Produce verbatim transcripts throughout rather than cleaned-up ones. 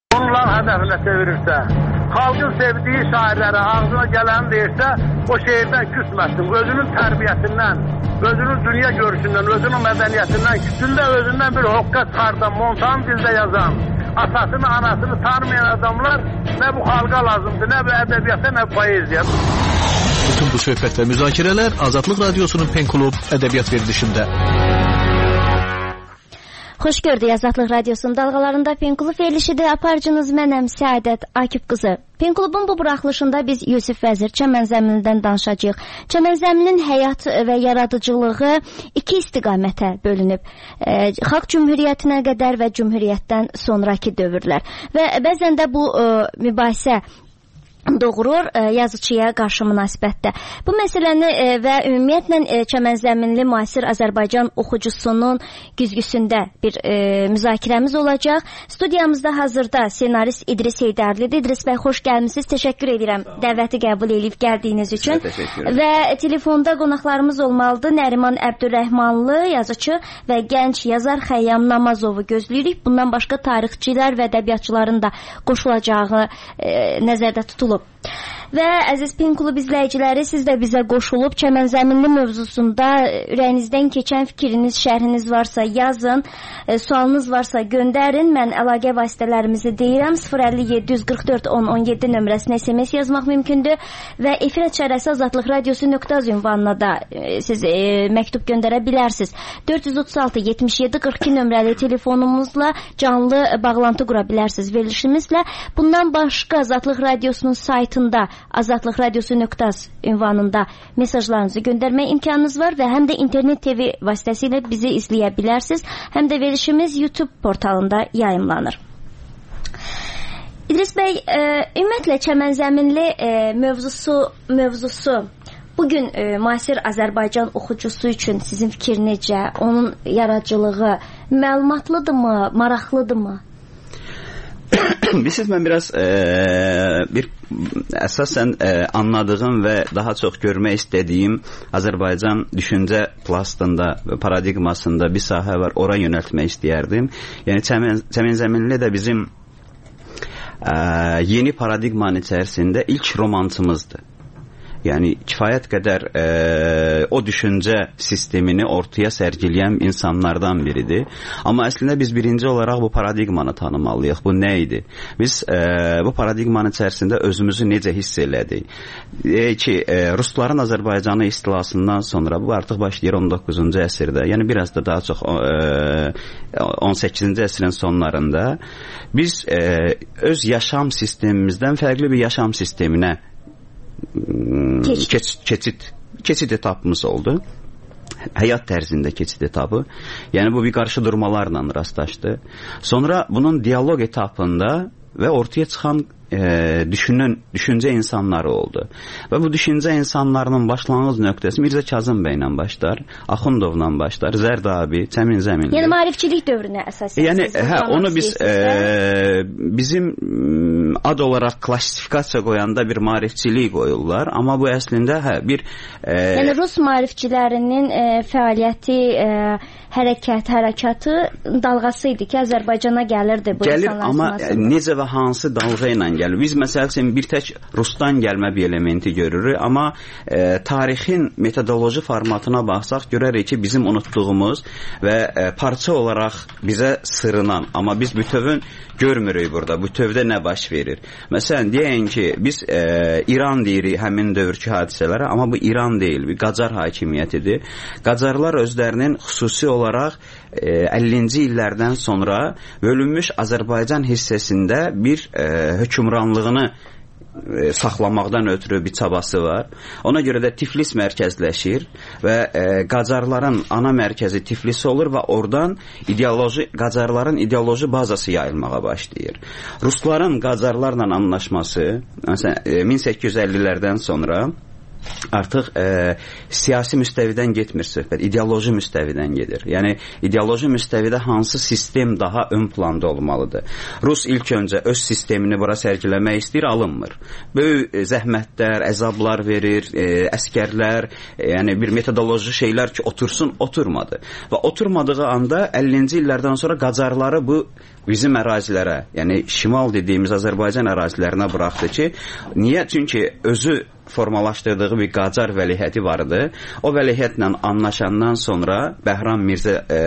Onlar hədəfinə çevirirsə, xalqın sevdiyi şairlərə ağzına gələni deyirsə, o şeirdən küsməsin. Özünün tərbiyəsindən, özünün dünya görüşündən, özünün mədəniyyətindən, küçündə özündən bir hoqqa çıxardan, montan dildə yazan, atasını, anasını tanımayan adamlar nə bu xalqa lazımdır, nə bu ədəbiyyata, nə bu poeziya. Bütün bu söhbət və müzakirələr Azadlıq Radiosunun Pen Klub ədəbiyyat verilişində. Xoş gördük Azadlıq Radiosunun dalğalarında Pen Klub verilişidir. Aparıcınız mənəm Səadət Akif qızı. Pen Klubun bu buraxılışında biz Yusif Vəzir Çəmənzəminindən danışacağıq. Çəmənzəminin həyat və yaradıcılığı iki istiqamətə bölünüb. E, Xalq Cümhuriyyətinə qədər və Cümhuriyyətdən sonraki dövrlər. Və bəzən də bu e, mübahisə doğurur e, yazıçıya qarşı münasibətdə. Bu məsələni e, və ümumiyyətlə e, Çəmənzəminli müasir Azərbaycan oxucusunun güzgüsündə bir e, müzakirəmiz olacaq. Studiyamızda hazırda senarist İdris Heydərlidir. İdris bəy, xoş gəlmisiniz. Təşəkkür edirəm dəvəti qəbul edib gəldiyiniz üçün. Və telefonda qonaqlarımız olmalıdır. Nəriman Əbdürrəhmanlı yazıçı və gənc yazar Xəyyam Namazovu gözləyirik. Bundan başqa tarixçilər və ədəbiyyatçıların da qoşulacağı e, nəzərdə tutulub. Və əziz Pen Klub izləyiciləri, siz də bizə qoşulub Çəmənzəminli mövzusunda ürəyinizdən keçən fikriniz, şərhiniz varsa yazın, e, sualınız varsa göndərin. Mən əlaqə vasitələrimizi deyirəm. sıfır əlli yeddi yüz qırx dörd on on yeddi nömrəsinə S M S yazmaq mümkündür və efir çərəsi azadlıq radiosu nöqtə az ünvanına da e, siz e, məktub göndərə bilərsiniz. dörd yüz otuz altı yetmiş yeddi qırx iki nömrəli telefonumuzla canlı bağlantı qura bilərsiniz verilişimizlə. Bundan başqa Azadlıq Radiosunun saytında azadlıq radiosu nöqtə az ünvanında mesajlarınızı göndərmək imkanınız var və həm də internet T V vasitəsilə bizi izləyə bilərsiniz. Həm də verilişimiz YouTube portalında yayımlanır. İdris bəy, e, ümumiyyətlə Çəmənzəminli e, mövzusu mövzusu bugün e, müasir Azərbaycan oxucusu üçün sizin fikir necə? Onun yaradıcılığı məlumatlıdırmı, maraqlıdırmı? Bilirsiniz, mən biraz e, bir əsasən e, anladığım və daha çox görmək istədiyim Azərbaycan düşüncə plastında və paradigmasında bir sahə var, ora yönəltmək istəyərdim. Yəni Çəmənzəminli də bizim e, yeni paradigmanın içərisində ilk romansımızdır. Yəni kifayət qədər e, o düşüncə sistemini ortaya sərgiləyən insanlardan biridir. Amma əslində biz birinci olaraq bu paradigmanı tanımalıyıq. Bu nə idi? Biz e, bu paradigmanın içərisində özümüzü necə hiss elədik? E, ki, e, Rusların Azərbaycanı istilasından sonra, bu artıq başlayır on doqquzuncu əsrdə, yəni biraz da daha çox e, on səkkizinci əsrin sonlarında biz e, öz yaşam sistemimizdən fərqli bir yaşam sisteminə Keç, keçid, keçid etapımız oldu. Həyat tərzində keçid etabı. Yəni bu bir qarşıdurmalarla rastlaşdı. Sonra bunun dialoq etapında və ortaya çıxan e, düşünən, düşüncə insanları oldu. Və bu düşüncə insanlarının başlanğıc nöqtəsi Mirzə Kazım bəylə başlar, Axundovla başlar, Zərdabi, Çəmənzəminli. Yəni maarifçilik dövrünə əsasən. Yəni hə, onu biz e, bizim ad olaraq klassifikasiya qoyanda bir maarifçilik qoyurlar, amma bu əslində hə bir e, yəni Rus maarifçilərinin e, fəaliyyəti, e, hərəkət, hərəkatı dalğası idi ki, Azərbaycana gəlirdi bu gəlir, insanlar amma sınasında. Necə və hansı dalğa ilə gəlir? Biz məsəl üçün bir tək Rusdan gəlmə bir elementi görürük, amma e, tarixin metodoloji formatına baxsaq görərik ki, bizim unutduğumuz və e, parça olaraq bizə sırınan, amma biz bütövün görmürük burada. Bütövdə nə baş verir? Məsələn, deyəyin ki, biz e, İran deyirik həmin dövrki hadisələrə, amma bu İran deyil, bir Qacar hakimiyyətidir. Qacarlar özlərinin xüsusi olaraq e, əllinci illərdən sonra bölünmüş Azərbaycan hissəsində bir e, hökmranlığını e, saxlamaqdan ötürü bir çabası var. Ona görə də Tiflis mərkəzləşir və e, Qacarların ana mərkəzi Tiflis olur və oradan ideoloji, Qacarların ideoloji bazası yayılmağa başlayır. Rusların Qacarlarla anlaşması, məsələn, e, min səkkiz yüz əllilərdən sonra artıq e, siyasi müstəvidən getmir söhbət, ideoloji müstəvidən gedir. Yəni ideoloji müstəvidə hansı sistem daha ön planda olmalıdır? Rus ilk öncə öz sistemini bura sərgiləmək istəyir, alınmır. Böyük e, zəhmətlər, əzablar verir, e, əskərlər, e, yəni bir metodoloji şeylər ki, otursun, oturmadı. Və oturmadığı anda əllinci illərdən sonra Qacarları bu bizim ərazilərə, yəni şimal dediyimiz Azərbaycan ərazilərinə buraxdı ki, niyə? Çünki özü formalaşdırdığı bir Qacar vəliəhəti vardı. O vəliəhətlə anlaşandan sonra Bəhram Mirzə e,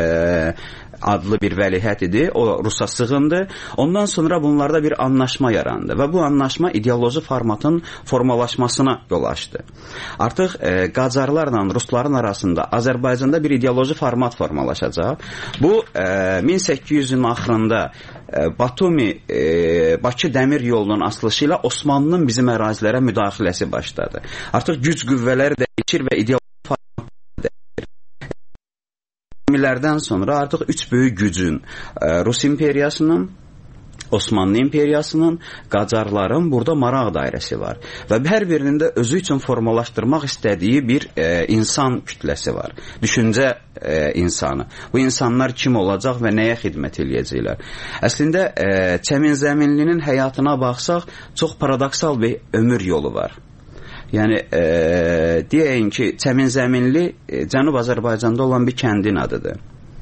adlı bir vəliəhət idi. O Rusa sığındı. Ondan sonra bunlarda bir anlaşma yarandı və bu anlaşma ideoloji formatın formalaşmasına yol açdı. Artıq e, Qacarlarla Rusların arasında Azərbaycanda bir ideoloji format formalaşacaq. Bu e, min səkkiz yüzün axırında Batumi, e, Bakı dəmir yolunun açılışı ilə Osmanlının bizim ərazilərə müdaxiləsi başladı. Artıq güc qüvvələri dəyişir və ideoloji format dəyişir. iyirmilərdən sonra artıq üç böyük gücün, e, Rus imperiyasının, Osmanlı imperiyasının, Qacarların burada maraq dairəsi var. Və hər birinin də özü üçün formalaşdırmaq istədiyi bir e, insan kütləsi var. Düşüncə e, insanı. Bu insanlar kim olacaq və nəyə xidmət eləyəcəklər? Əslində e, Çəmin Zəminlinin həyatına baxsaq, çox paradoksal bir ömür yolu var. Yəni e, deyəyin ki, Çəmin Zəminli e, Cənub Azərbaycanda olan bir kəndin adıdır.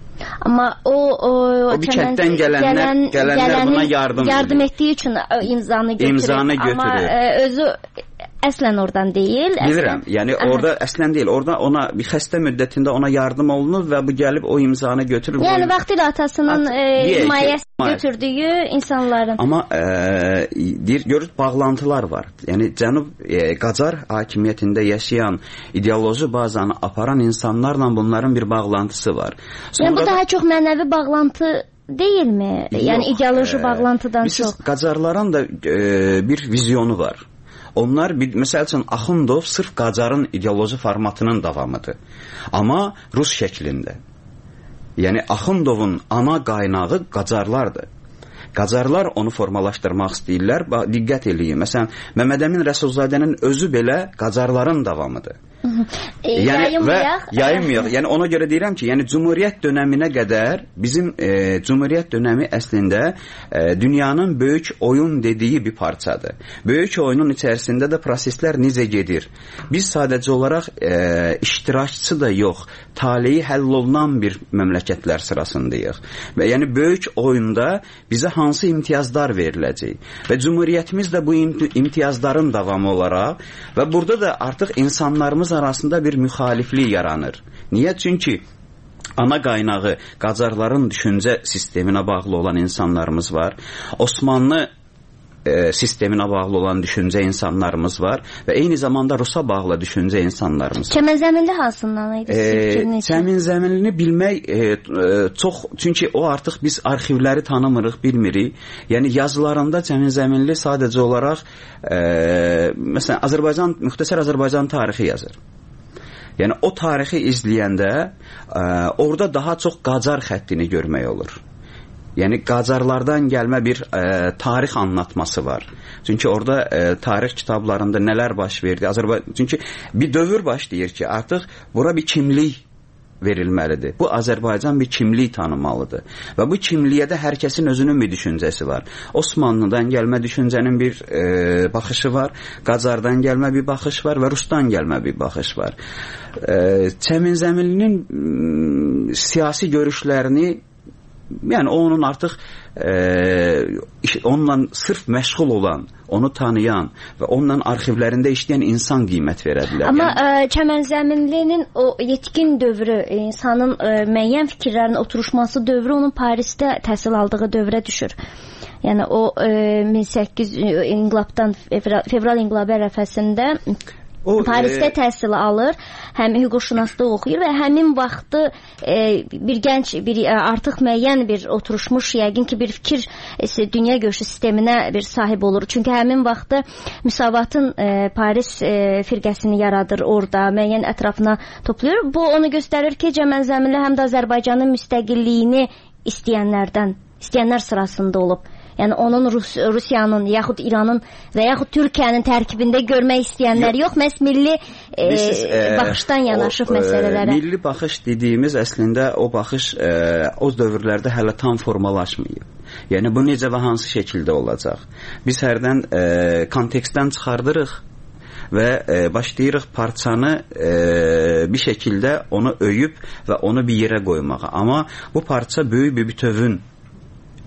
Amma o o, o bir kənddən gələnlər, gələn, gələnlər buna yardım yardım etdiyi üçün imzanı götürür. İmzanı götürür. Amma e, özü əslən oradan deyil. Bilirəm. Əslən, yəni aha, orada əslən deyil. Orada ona bir xəstə müddətində ona yardım olunur və bu gəlib o imzanı götürür. Yəni o, vaxtilə atasının At, e, himayəsi götürdüyü insanların. Amma e, deyir, görür bağlantılar var. Yəni Cənub e, Qacar hakimiyyətində yaşayan, ideoloji bazanı aparan insanlarla bunların bir bağlantısı var. Sonra yəni bu daha çox mənəvi bağlantı deyilmi? Yox, yəni ideoloji e, bağlantıdan çox. Siz Qacarların da e, bir vizyonu var. Onlar, bir, məsəl üçün, Axundov sırf Qacarın ideoloji formatının davamıdır. Amma Rus şəklində. Yəni, Axundovun ana qaynağı Qacarlardır. Qacarlar onu formalaşdırmaq istəyirlər. Diqqət eləyin. Məsələn, Məmməd Əmin Rəsulzadənin özü belə Qacarların davamıdır. E, yəni, yayınmayaq. Yayınmayaq. Yəni, ona görə deyirəm ki, yəni, Cumhuriyyət dönəminə qədər bizim e, Cumhuriyyət dönəmi əslində e, dünyanın böyük oyun dediyi bir parçadır. Böyük oyunun içərisində də proseslər necə gedir? Biz sadəcə olaraq e, iştirakçı da yox, taleyi həll olunan bir məmləkətlər sırasındayıq. Və yəni, böyük oyunda bizə hansı imtiyazlar veriləcək? Və Cumhuriyyətimiz də bu imtiyazların davamı olaraq və burada da artıq insanlarımız arasında bir müxaliflik yaranır. Niyə? Çünki ana qaynağı Qacarların düşüncə sisteminə bağlı olan insanlarımız var. Osmanlı e, sisteminə bağlı olan düşüncə insanlarımız var və eyni zamanda Rusa bağlı düşüncə insanlarımız var. Çəmin Zəminli hansından idi? E, Çəmin Zəminlini bilmək e, e, çox, çünki o artıq biz arxivləri tanımırıq, bilmirik. Yəni yazılarında Çəmin Zəminli sadəcə olaraq e, məsələn Azərbaycan, müxtəsər Azərbaycan tarixi yazır. Yəni o tarixi izləyəndə e, orada daha çox Qacar xəttini görmək olur. Yəni Qacarlardan gəlmə bir e, tarix anlatması var. Çünki orada e, tarix kitablarında nələr baş verdi? Azərbaycan, çünki bir dövr başlayır ki, artıq bura bir kimlik verilməlidir. Bu Azərbaycan bir kimlik tanımalıdır. Və bu kimliyə də hər kəsin özünün bir düşüncəsi var. Osmanlıdan gəlmə düşüncənin bir e, baxışı var, Qacardan gəlmə bir baxış var və Rusdan gəlmə bir baxış var. E, Çəmin Zəminlinin m, siyasi görüşlərini, yəni onun artıq e, onunla sırf məşğul olan, onu tanıyan və onunla arxivlərində işləyən insan qiymət verə bilər. Amma yəni, e, Çəmin Zəminlinin o yetkin dövrü, insanın e, müəyyən fikirlərin oturuşması dövrü onun Parisdə təhsil aldığı dövrə düşür. Yəni o e, min səkkiz yüz inqilabdan fevral, fevral inqilabı ərəfəsində O, Parisdə e... təhsil alır, həm hüquqşünaslıq oxuyur və həmin vaxtı e, bir gənc, bir e, artıq müəyyən bir oturuşmuş, yəqin ki bir fikir e, dünya görüşü sisteminə bir sahib olur. Çünki həmin vaxtı Müsavatın e, Paris e, firqəsini yaradır orada, müəyyən ətrafına toplayır. Bu onu göstərir ki, Çəmin Zəminli həm də Azərbaycanın müstəqilliyini istəyənlərdən, istəyənlər sırasında olub. Yəni onun Rus, Rusiyanın, yaxud İranın və yaxud Türkiyənin tərkibində görmək istəyənlər yox, məhz milli e, Biz, e, baxışdan yanaşıb o, məsələlərə. E, milli baxış dediyimiz əslində o baxış e, o dövrlərdə hələ tam formalaşmayıb. Yəni bu necə və hansı şəkildə olacaq? Biz hərdən e, kontekstdən çıxardırıq və e, başlayırıq parçanı e, bir şəkildə onu öyüb və onu bir yerə qoymağa. Amma bu parça böyük bir bütövün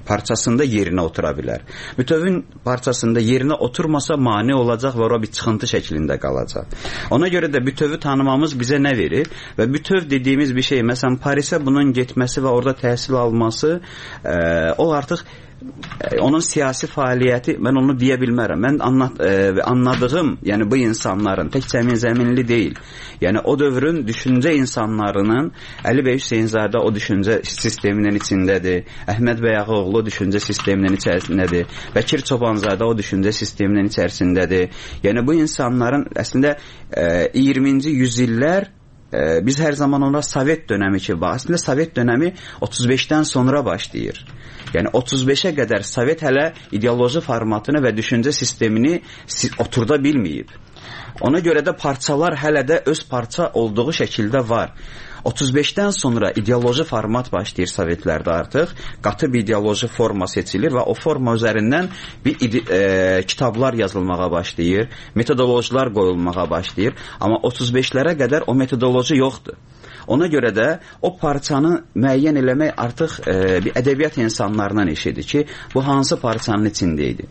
parçasında yerinə otura bilər. Bütövün parçasında yerinə oturmasa mane olacaq və ora bir çıxıntı şəklində qalacaq. Ona görə də bütövü tanımamız bizə nə verir? Və bütöv dediyimiz bir şey, məsələn, Parisə bunun getməsi və orada təhsil alması, e, o artıq onun siyasi fəaliyyəti, mən onu deyə bilmərəm. Mən anlat, e, anladığım, yəni bu insanların tək Cəmin Zəminli deyil. Yəni o dövrün düşüncə insanlarının, Əli bəy Hüseynzadə o düşüncə sisteminin içindədir. Əhməd Bəyağıoğlu düşüncə sisteminin içərisindədir. Bəkir Çobanzadə o düşüncə sisteminin içərisindədir. Yəni bu insanların əslində e, iyirminci yüzillər e, biz hər zaman ona Sovet dönəmi ki var. Əslində Sovet dönəmi otuz beşdən sonra başlayır. Yəni otuz beşə qədər Sovet hələ ideoloji formatını və düşüncə sistemini oturda bilməyib. Ona görə də parçalar hələ də öz parça olduğu şəkildə var. otuz beşdən sonra ideoloji format başlayır Sovetlərdə artıq. Qatı bir ideoloji forma seçilir və o forma üzərindən bir e, kitablar yazılmağa başlayır, metodologiyalar qoyulmağa başlayır. Amma otuz beşlərə qədər o metodoloji yoxdur. Ona görə də o parçanı müəyyən eləmək artıq e, bir ədəbiyyat insanlarından işidir ki, bu hansı parçanın içində idi?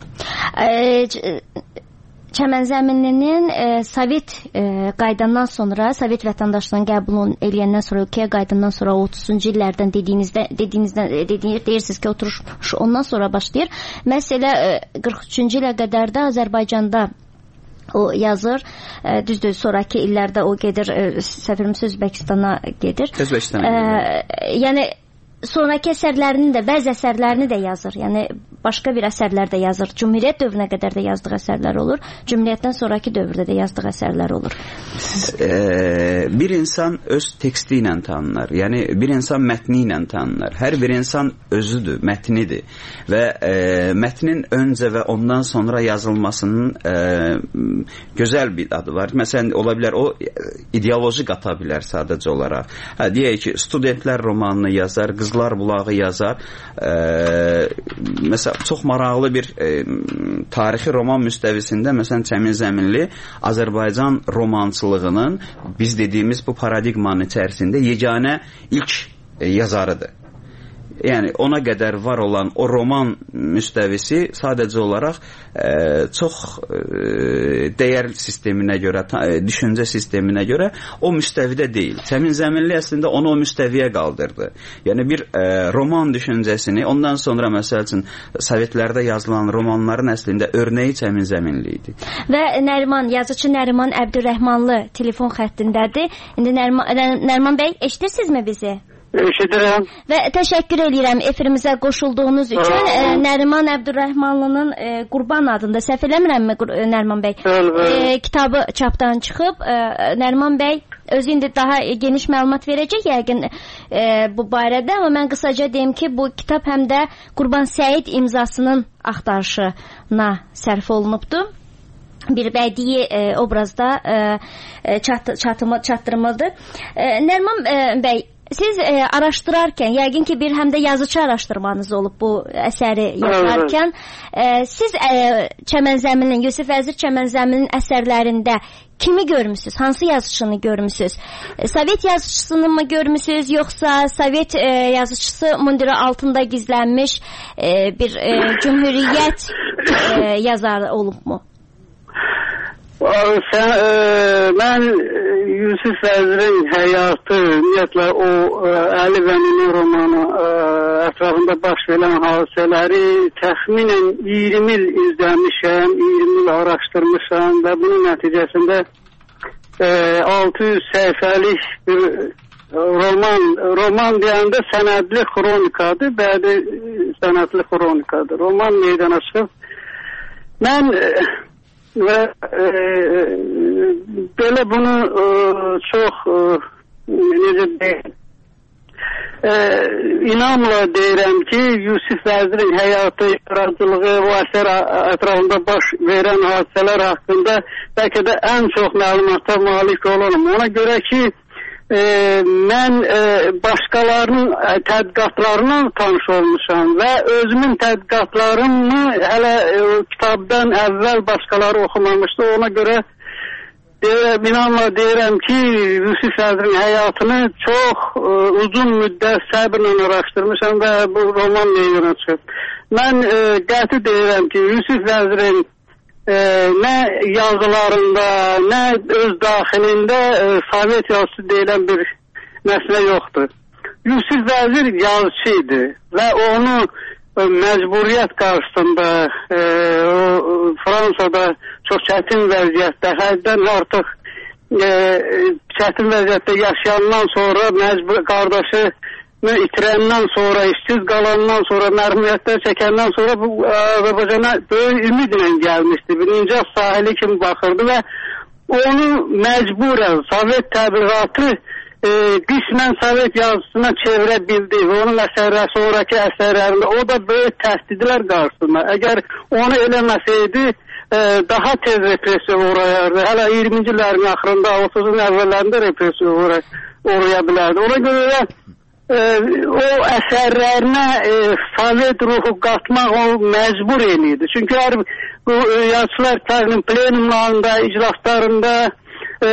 Çəmən Zəminlinin e, Sovet e, qaydandan sonra, Sovet vətəndaşlığının qəbul eləyəndən sonra, ölkəyə qaydandan sonra otuzuncu illərdən dediyinizdə, dediyinizdən dediyiniz, deyirsiniz ki, oturuş ondan sonra başlayır. Məsələ e, qırx üçüncü ilə qədər də Azərbaycanda o yazır, e, düzdür, sonraki illərdə o gedir, e, səfirimiz Özbəkistana gedir. Özbəkistana gedir. E, yəni sonraki əsərlərini də, bəzi əsərlərini də yazır. Yəni başqa bir əsərlər də yazır. Cümhuriyyət dövrünə qədər də yazdığı əsərlər olur. Cümhuriyyətdən sonraki dövrdə də yazdığı əsərlər olur. Ee, bir insan öz teksti ilə tanınır. Yəni bir insan mətni ilə tanınır. Hər bir insan özüdür, mətnidir. Və e, mətnin öncə və ondan sonra yazılmasının e, gözəl bir adı var. Məsələn, ola bilər o ideoloji qata bilər sadəcə olaraq. Hə, deyək ki, studentlər romanını yazar, Qızlar Bulağı yazar. E, məsələn, çox maraqlı bir e, tarixi roman müstəvisində, məsələn, Cəmin Zəminli Azərbaycan romançılığının biz dediyimiz bu paradigmanın içərisində yeganə ilk e, yazarıdır. Yəni ona qədər var olan o roman müstəvisi sadəcə olaraq e, çox e, dəyər sisteminə görə, ta, e, düşüncə sisteminə görə o müstəvidə deyil. Cəmin Zəminli əslində onu o müstəviyə qaldırdı. Yəni bir e, roman düşüncəsini, ondan sonra məsəl üçün Sovetlərdə yazılan romanların əslində örneği Cəmin Zəminli idi. Və Nəriman, yazıcı Nəriman Əbdürrəhmanlı telefon xəttindədir. İndi Nəriman, Nəriman bəy, eşidirsinizmi bizi? Eşidirəm. Və təşəkkür edirəm efirimizə qoşulduğunuz üçün. E, Nəriman Əbdürrəhmanlının e, Qurban adında, səhv eləmirəmmi Nəriman bəy? E, kitabı çapdan çıxıb. E, Nəriman bəy özü indi daha geniş məlumat verəcək yəqin e, bu barədə, amma mən qısaca deyim ki, bu kitab həm də Qurban Səid imzasının axtarışına sərf olunubdur. Bir bədii e, obrazda e, çat, çatımı, çatdırılmalıdır. E, Nəriman e, bəy, siz e, araşdırarkən, yəqin ki bir həm də yazıcı araşdırmanız olub bu əsəri yazarkən, e, siz e, Çəmən Zəminlinin, Yusif Vəzir Çəmən Zəminlinin əsərlərində kimi görmüsünüz? Hansı yazıcını görmüsünüz? E, Sovet yazıcısını mı görmüsünüz, yoxsa Sovet e, yazıcısı mundiri altında gizlənmiş e, bir e, cümhuriyyət e, yazarı olub mu? Sən, e, mən Yusif Vəzirin həyatı, ümumiyyətlə o e, Əli və Minin romanı e, ətrafında baş verən hadisələri təxminən iyirmi il izləmişəm, iyirmi il araşdırmışam və bunun nəticəsində e, altı yüz səhifəlik bir roman, roman deyəndə sənədli xronikadır, bədi sənədli xronikadır. Roman meydana çıxıb. Mən e, və e, belə bunu e, çox e, necə deyim e, inamla deyirəm ki, Yusif Vəzirin həyatı, yaradıcılığı, o əsər ətrafında baş verən hadisələr haqqında bəlkə də ən çox məlumata malik olurum. Ona görə ki, E, mən e, başqalarının e, tədqiqatlarına tanış olmuşam və özümün tədqiqatlarımı hələ e, kitabdan əvvəl başqaları oxumamışdı. Ona görə deyirəm, inanla deyirəm ki, Yusif Vəzirin həyatını çox ə, uzun müddət səbirlə araşdırmışam və bu roman meydana çıxıb. Mən ə, qəti deyirəm ki, Yusif Vəzirin ə, nə yazılarında, nə öz daxilində ə, Sovet yazısı deyilən bir məsələ yoxdur. Yusif Vəzir yazıcı idi və onu ə, məcburiyyət qarşısında ə, o, Fransada çox çətin vəziyyətdə, həddən artıq e, çətin vəziyyətdə yaşayandan sonra, məcbur qardaşı itirəndən sonra, işsiz qalandan sonra, mərhumiyyətlər çəkəndən sonra bu Azərbaycana böyük ümidlə gəlmişdi. Birinci sahili kimi baxırdı və onu məcburən Sovet təbliğatı e, qismən Sovet yazısına çevirə bildi. Onun əsərləri, sonraki əsərlərində o da böyük təhdidlər qarşısında. Əgər onu eləməsəydi, daha tez represiya uğrayardı. Hələ iyirminci illərin axırında, otuzun əvvəllərində represiya uğraya bilərdi. Ona görə də e, o əsərlərinə e, Sovet ruhu qatmaq o məcbur eləyirdi. Çünki hər bu yazıçılar plenumlarında, iclaslarında e,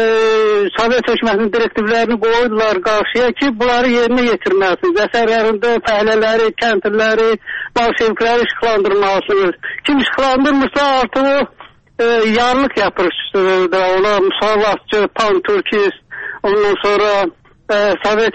Sovet hökumətinin direktivlərini qoydular qarşıya ki, bunları yerinə yetirməsiniz. Əsərlərində fəhlələri, kəndliləri, bolşevikləri işıqlandırmalısınız. Kim işıqlandırmırsa artıq o e, yarlıq yapışdır da ona musallatçı, pan-türkist, ondan sonra e, Sovet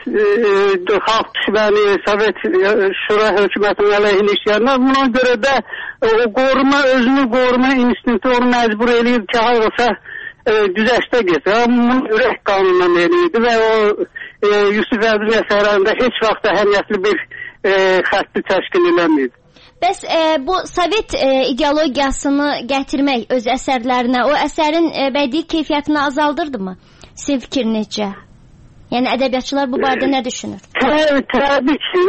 e, Xalq düşməni, Sovet e, Şura hökumətinin əleyhinə işləyənlər. Buna görə də e, o qoruma, özünü qoruma instinkti onu məcbur eləyir ki, hayırsa e, güzəştə getsin. Bunu ürək qanunundan eləyirdi və o e, Yusif Vəzirin əsərlərində heç vaxt əhəmiyyətli bir e, xətti təşkil eləməyib. Bəs e, bu Sovet e, ideologiyasını gətirmək öz əsərlərinə, o əsərin e, bədii keyfiyyətini azaldırdı mı? Sizin fikrinizcə? Yəni ədəbiyyatçılar bu barədə nə düşünür? Təbii, təbii ki,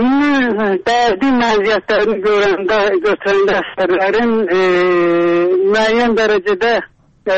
bədii məziyyətlərini görəndə, götürəndə əsərlərin e, müəyyən dərəcədə e,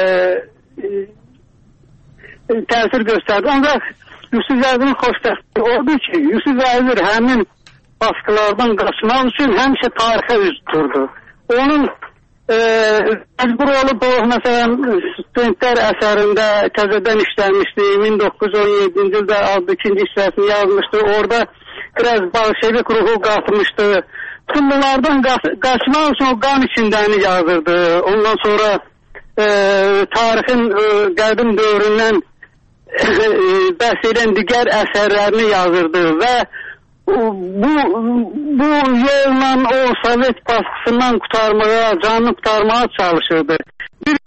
e, təsir göstərdi. Ancaq Yusif Vəzirin xoşbəxtliyi odur ki, Yusif Vəzir həmin baskılardan qaçmaq üçün həmişə tarixə üz tuturdu. Onun e, məcbur olub o, məsələn, studentlər əsərində təzədən işlənmişdi. min doqquz yüz on yeddinci ildə adlı ikinci hissəsini yazmışdı. Orada biraz bolşevik ruhu qatmışdı. Tüm bunlardan qaçmaq üçün o qan içindəni yazırdı. Ondan sonra e, tarixin e, qədim dövründən e, bəhs edən digər əsərlərini yazırdı və bu bu yolla o Sovet baskısından kurtarmaya, canını kurtarmaya çalışırdı. Bir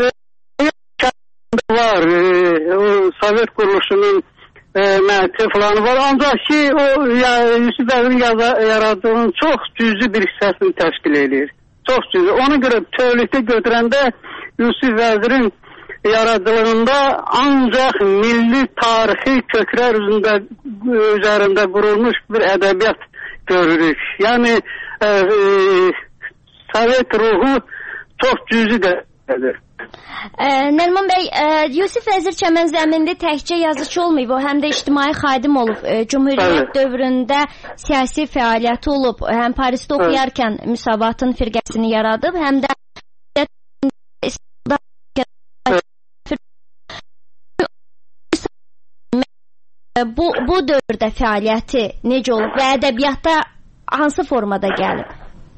var, e, o Sovet kuruluşunun e, məhətti falan var. Ancaq ki, o ya, Yusif Vəzirin yaradığının çox cüzi bir hissəsini təşkil edir. Çox cüzi. Ona görə bütövlükdə götürəndə Yusif Vəzirin yaradıcılığında ancaq milli tarixi köklər üzərində, üzərində qurulmuş bir ədəbiyyat görürük. Yəni e, e, Sovet ruhu çox cüzi dərəcədir. Nəriman bəy, e, Yusif Vəzir Çəmənzəminli təkcə yazıcı olmayıb, o həm də ictimai xadim olub. E, Cumhuriyyət evet. dövründə siyasi fəaliyyəti olub. Həm Parisdə oxuyarkən evet. Müsavatın firqəsini yaradıb, həm də Bu, bu dövrdə fəaliyyəti necə olub və ədəbiyyatda hansı formada gəlib?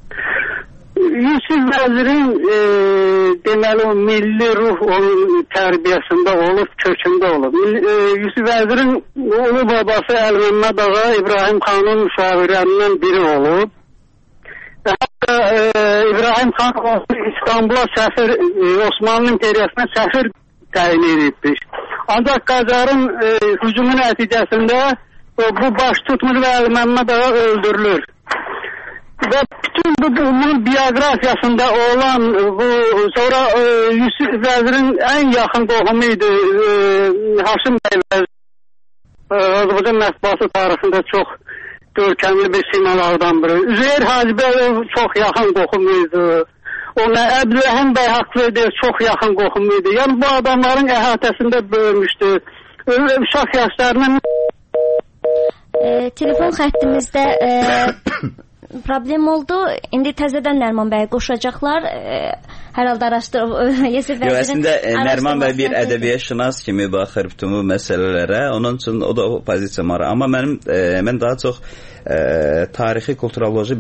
Yusif Vəzirin e, deməli o milli ruh onun tərbiyəsində olub, kökündə olub. E, Yusuf Vəzirin oğlu babası Əl-Məmməd Ağa İbrahim xanın müşavirlərindən biri olub. Hətta e, İbrahim xan İstanbul'a səfir, e, Osmanlı İmperiyasına səfir təyin edilmiş. Ancaq Qacarın e, hücumu nəticəsində e, bu baş tutmur və Əl-Məmməd Ağa öldürülür. Və bütün bu, bunun biyografiyasında olan bu sonra e, Yusuf Vəzirin ən yaxın qohumu idi e, Haşim bəy Vəzir. E, Azərbaycan mətbuatı tarixində çox görkəmli bir simalardan biri. Üzeyir Hacıbəyov çox yaxın qohumu idi. Ona Əbdülrəhim bəy Haqlı'ydı, çox yaxın qohumu idi. Yəni bu adamların əhatəsində böyümüşdü. Uşaq yaşlarının e, telefon xəttimizdə e, problem oldu. İndi təzədən Nəriman bəy qoşacaqlar. E, hər halda araşdırıb Yusif Vəzirin. Yox, əslində Nəriman bəy bir ədəbiyyatşünas kimi baxır bütün bu məsələlərə. Onun üçün o da o pozisiya var. Amma mənim e, mən daha çox e, tarixi, kulturoloji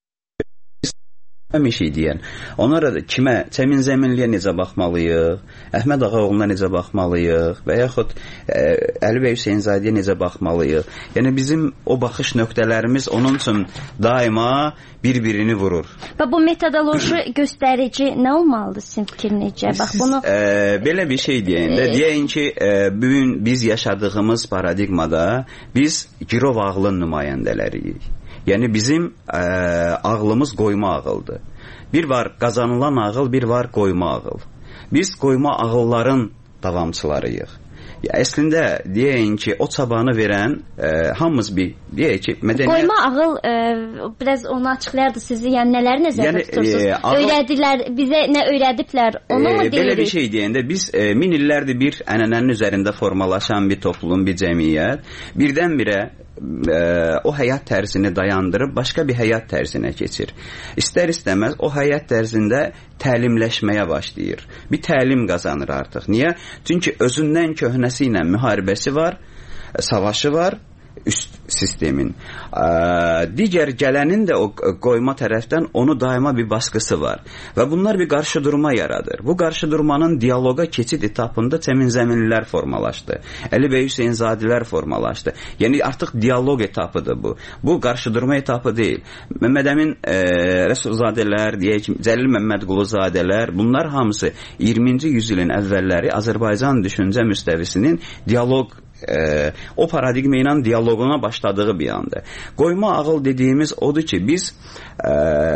bir şey deyən. Onlara da kimə, Çəmin Zəminliyə necə baxmalıyıq, Əhməd Ağaoğluna necə baxmalıyıq və yaxud e, Əli bəy Hüseynzadəyə necə baxmalıyıq. Yəni bizim o baxış nöqtələrimiz onun üçün daima bir-birini vurur. Və bu metodoloji göstərici nə olmalıdır sizin fikrinizcə? Bax bunu e, belə bir şey deyəndə, e, deyəyin ki, e, bugün biz yaşadığımız paradigmada biz girov ağlın nümayəndələriyik. Yəni bizim ə, ağlımız qoyma ağıldır. Bir var qazanılan ağıl, bir var qoyma ağıl. Biz qoyma ağılların davamçılarıyıq. Ya, əslində deyəyin ki, o çabanı verən ə, hamımız bir deyək ki, mədəniyyət... Qoyma ağıl ə, biraz onu açıqlayardı sizi, yəni nələri nəzərdə yəni, tutursunuz? E, ağıl... Öyrədilər, bizə nə öyrədiblər, onu e, mu deyirik? Belə bir şey deyəndə biz e, min illərdir bir ənənənin üzərində formalaşan bir toplum, bir cəmiyyət birdən-birə e, o həyat tərzini dayandırıb başqa bir həyat tərzinə keçir. İstər-istəməz o həyat tərzində təlimləşməyə başlayır. Bir təlim qazanır artıq. Niyə? Çünki özündən köhnəsi ilə müharibəsi var, savaşı var, üst sistemin. Digər gələnin də o qoyma tərəfdən onu daima bir baskısı var. Və bunlar bir qarşıdurma yaradır. Bu qarşıdurmanın diyaloqa keçid etapında Çəmin Zəminlilər formalaşdı. Əli bəy Hüseynzadələr formalaşdı. Yəni artıq diyaloq etapıdır bu. Bu qarşıdurma etapı deyil. Məmməd Əmin e, Rəsulzadələr, deyək ki, Cəlil Məmmədquluzadələr, bunlar hamısı iyirminci yüzilin əvvəlləri Azərbaycan düşüncə müstəvisinin diyaloq Ee, o paradigma ilə diyaloquna başladığı bir anda. Qoyma ağıl dediyimiz odur ki, biz e,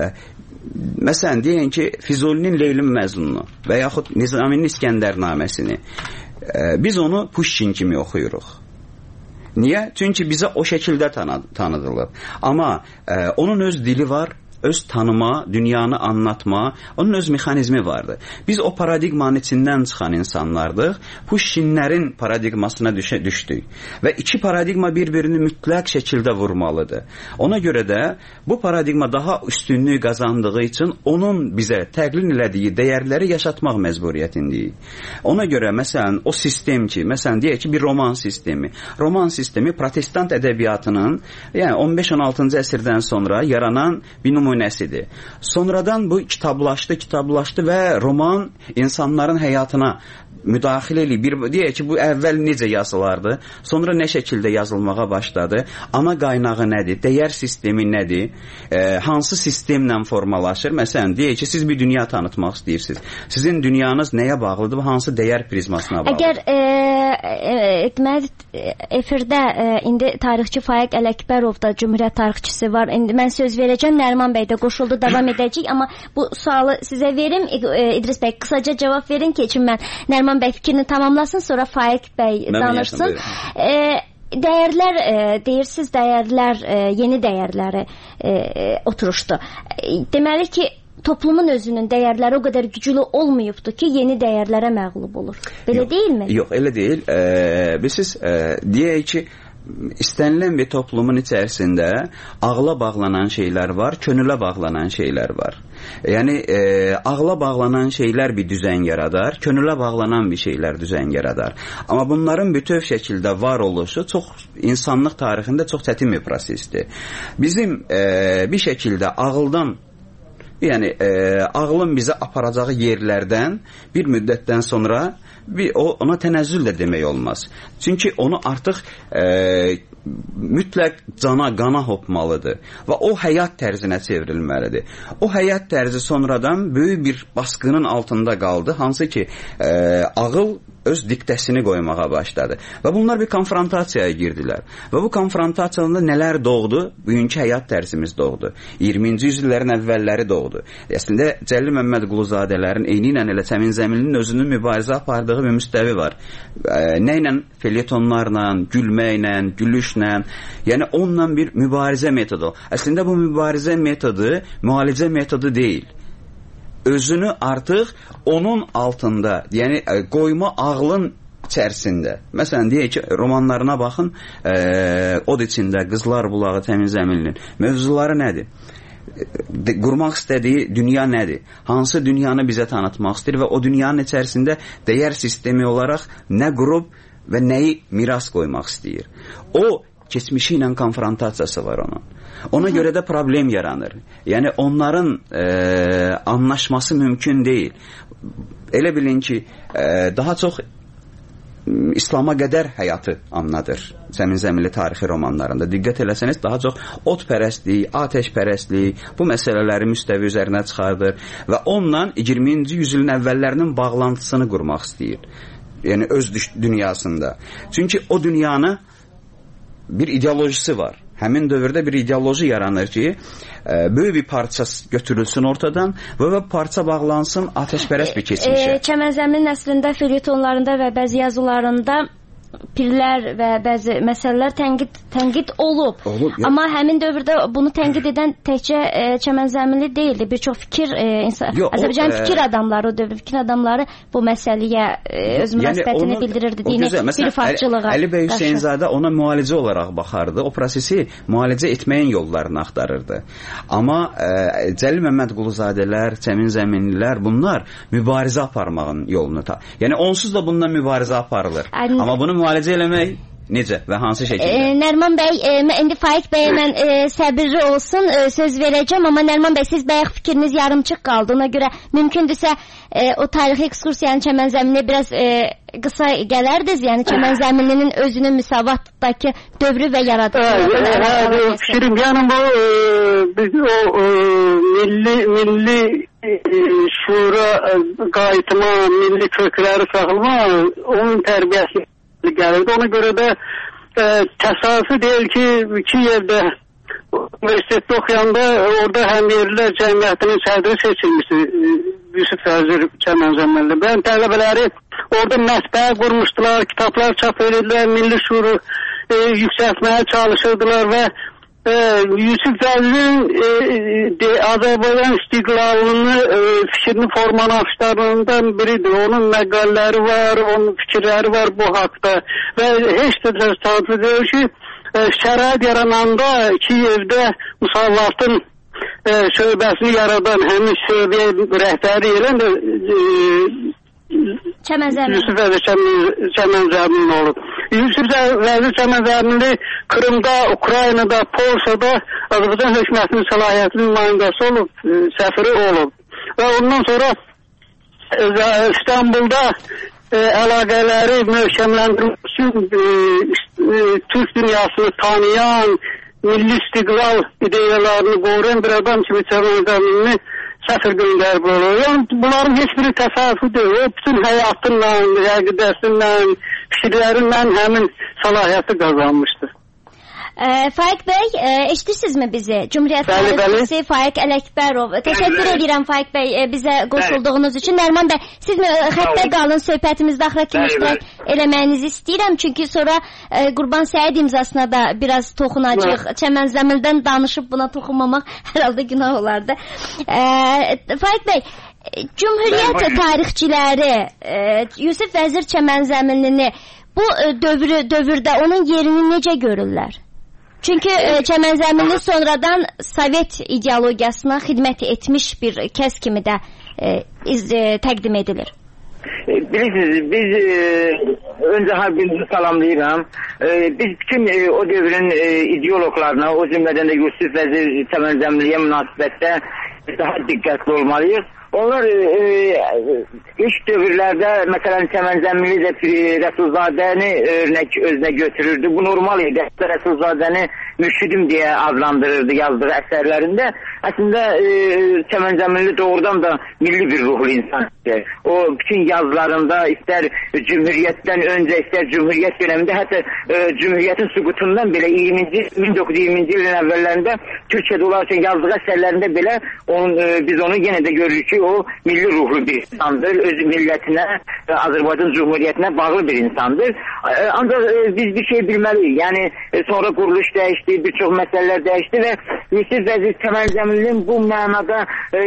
məsələn deyək ki, Füzulinin Leylin Məzmununu və yaxud Nizaminin İskəndərnaməsini e, biz onu Puşkin kimi oxuyuruq. Niyə? Çünki bizə o şəkildə tanı tanıdılır. Amma e, onun öz dili var, öz tanıma, dünyanı anlatma, onun öz mexanizmi vardı. Biz o paradigmanın içindən çıxan insanlardıq. Puşkinlərin paradigmasına düşə, düşdük. Və iki paradigma bir-birini mütləq şəkildə vurmalıdır. Ona görə də bu paradigma daha üstünlük qazandığı üçün onun bizə təqlin elədiyi dəyərləri yaşatmaq məcburiyyətindəyik. Ona görə məsələn o sistem ki, məsələn deyək ki bir roman sistemi. Roman sistemi protestant ədəbiyyatının yəni on beş on altıncı əsrdən sonra yaranan bir nümunəsidir. Sonradan bu kitablaşdı, kitablaşdı və roman insanların həyatına müdaxilə eləyir. Bir deyək ki, bu əvvəl necə yazılardı, sonra nə şəkildə yazılmağa başladı, ana qaynağı nədir, dəyər sistemi nədir, e, hansı sistemlə formalaşır. Məsələn, deyək ki, siz bir dünya tanıtmaq istəyirsiniz. Sizin dünyanız nəyə bağlıdır, hansı dəyər prizmasına bağlıdır? Əgər e, e, deməli, efirdə e, indi tarixçi Faiq Ələkbərov da Cümhuriyyət tarixçisi var. İndi mən söz verəcəm, Nəriman bəy də qoşuldu, davam edəcək, amma bu sualı sizə verim. E, İdris bəy, qısaca cavab verin ki, üçün mən Nəriman bəy fikrini tamamlasın, sonra Faiq bəy mən danışsın. E, dəyərlər, e, deyirsiniz, dəyərlər, e, yeni dəyərləri e, oturuşdu. E, deməli ki, toplumun özünün dəyərləri o qədər güclü olmayıbdı ki, yeni dəyərlərə məğlub olur. Belə yox, deyilmi? Yox, elə deyil. E, Bilirsiniz, e, deyək ki, istənilən bir toplumun içərisində ağla bağlanan şeylər var, könülə bağlanan şeylər var. Yəni e, ağla bağlanan şeylər bir düzən yaradar, könülə bağlanan bir şeylər düzən yaradar. Amma bunların bütöv şəkildə var oluşu çox insanlıq tarixində çox çətin bir prosesdir. Bizim e, bir şəkildə ağıldan yəni e, ağlın bizə aparacağı yerlərdən bir müddətdən sonra bir, o, ona tənəzzül də demək olmaz. Çünki onu artıq e, mütləq cana, qana hopmalıdır və o həyat tərzinə çevrilməlidir. O həyat tərzi sonradan böyük bir baskının altında qaldı, hansı ki e, ağıl öz diktəsini qoymağa başladı. Və bunlar bir konfrontasiyaya girdilər. Və bu konfrontasiyada nələr doğdu? Bugünkü həyat tərzimiz doğdu. iyirminci yüzillərin əvvəlləri doğdu. Əslində Cəlil Məmmədquluzadələrin eyni ilə elə Çəmin Zəminlinin özünün mübarizə apardığı bir müstəvi var. E, nə ilə? Felyetonlarla, gülməklə, gülüşlə, yəni onunla bir mübarizə metodu. Əslində bu mübarizə metodu müalicə metodu deyil. Özünü artıq onun altında, yəni qoyma ağlın içərisində. Məsələn, deyək ki, romanlarına baxın, e, od içində Qızlar Bulağı Çəmin Zəminlinin mövzuları nədir? qurmaq istədiyi dünya nədir? Hansı dünyanı bizə tanıtmaq istəyir və o dünyanın içərisində dəyər sistemi olaraq nə qurub və nəyi miras qoymaq istəyir? O, keçmişi ilə konfrontasiyası var onun. Ona görə də problem yaranır. Yəni, onların e, anlaşması mümkün deyil. Elə bilin ki, e, daha çox İslama qədər həyatı anladır Çəmin Zəmili tarixi romanlarında. Diqqət eləsəniz, daha çox otpərəstlik, atəşpərəstlik bu məsələləri müstəvi üzərinə çıxardır və onunla iyirminci yüzilin əvvəllərinin bağlantısını qurmaq istəyir. Yəni, öz dünyasında. Çünki o dünyanı bir ideolojisi var. Həmin dövrdə bir ideoloji yaranır ki, e, böyük bir parça götürülsün ortadan və bu parça bağlansın ateşpərəst bir keçmişə. E, Çəmən Zəmilin əslində felyetonlarında və bəzi yazılarında pirlər və bəzi məsələlər tənqid, tənqid olub. olub Amma həmin dövrdə bunu tənqid edən təkcə e, Çəmən Zəmili deyildi. Bir çox fikir e, insan, Yo, Azərbaycan e, fikir adamları, o dövrün fikir adamları bu məsələyə e, öz münasibətini yəni bildirirdi. Dini bir farkçılığa. Əli bəy Hüseynzadə ona müalicə olaraq baxardı. O prosesi müalicə etməyin yollarını axtarırdı. Amma e, Cəlil Məmmədquluzadələr, Çəmin Zəminlilər bunlar mübarizə aparmağın yolunu ta. Yəni onsuz da bundan mübarizə aparılır. Ən... Amma bunu müalicə eləmək necə və hansı şəkildə? E, Nərman bəy, e, indi Faiq bəyə mən e, səbirli olsun, e, söz verəcəm, amma Nərman bəy, siz bayaq fikriniz yarımçıq qaldı. Ona görə mümkündürsə e, o tarixi ekskursiyanın Çəmən Zəmilinə biraz e, qısa gələrdiniz. Yəni Çəmən Zəmilinin özünün müsavatdakı dövrü və yaradılışını. Hə, fikrim, yəni bu e, biz o e, milli milli e, şura e, qayıtma, milli kökləri saxlama, onun tərbiyəsi gəlirdi. Ona görə də e, təsadüfi deyil ki, Kiyevdə üniversitetdə oxuyanda orada Həmyerlilər Cəmiyyətinin sədri seçilmişdi Yusif Vəzir Çəmən Zəmili. Ben tələbələri orada mətbəə qurmuşdular, kitablar çap edildilər, milli şuuru e, yüksəltməyə çalışırdılar və e, Yusif Vəzirin e, Azərbaycan istiqlalını e, fikrini formalaşdıranlardan biridir. Onun məqalləri var, onun fikirləri var bu haqda və heç də təsadüf deyil ki, e, şərait yarananda Kiyevdə Musallatın e, şöbəsini yaradan həmin şöbəyə rəhbəri elən də e, Yusuf Vəzir Çəmən Zəmili olub. Yusuf Vəzir Çəmən Zəmili Kırımda, Ukraynada, Polşada Azərbaycan hökumətinin səlahiyyətli nümayəndəsi olub, səfiri olub. Və ondan sonra e, İstanbulda e, əlaqələri möhkəmləndirmək üçün e, e, Türk dünyasını tanıyan, milli istiqlal ideyalarını qoruyan bir adam kimi Çəmən Zəmilini səfir göndərib olur. Yəni, bunların heç biri təsadüfi deyil. O, bütün həyatınla, əqidəsinlə, fikirlərinlə həmin səlahiyyəti qazanmışdır. E, Faiq bəy, e, eşitirsinizmi bizi? Cumhuriyyət Rəisi Faiq Ələkbərov. Təşəkkür edirəm Faiq bəy e, bizə qoşulduğunuz üçün. Nərman bəy, siz xəttə qalın, söhbətimizdə axıra kimi iştirak eləməyinizi istəyirəm. Çünki sonra e, Qurban Səid imzasına da biraz toxunacaq. Çəmən Zəmildən danışıb buna toxunmamaq hər halda günah olardı. E, Faiq bəy, Cumhuriyyət tarixçiləri e, Yusif Vəzir Çəmən Zəmilini bu e, dövrü, dövrdə onun yerini necə görürlər? Çünki e, Çəmən Zəmili sonradan Sovet ideologiyasına xidmət etmiş bir kəs kimi də e, iz, e, təqdim edilir. Bilirsiniz, biz e, öncə harbinizi salamlayıram. E, biz bütün e, o dövrün e, ideologlarına, o cümlədən də Yusif Vəzir Çəmən Zəmiliyə münasibətdə daha diqqətli olmalıyıq. Onlar e, ilk dövrlərdə məsələn Çəmən Zəmili də Rəsulzadəni örnək özünə götürürdü. Bu normal idi. Rəsulzadəni mürşidim deyə adlandırırdı yazdığı əsərlərində. Əslində e, Çəmən Zəmili doğrudan da milli bir ruhlu insan. O bütün yazılarında istər Cümhuriyyətdən öncə, istər Cümhuriyyət dönemində, hətta e, Cümhuriyyətin süqutundan belə iyirminci, min doqquz yüz iyirminci ilin əvvəllərində Türkiyədə olarkən yazdığı əsərlərində belə onun, e, biz onu yenə də görürük ki, o milli ruhlu bir insandır. öz millətinə, Azərbaycan Cumhuriyyətinə bağlı bir insandır. Ancaq biz bir şey bilməliyik. Yəni sonra quruluş dəyişdi, bir çox məsələlər dəyişdi və Yusif Vəzir Çəmənzəminlinin bu mənada e,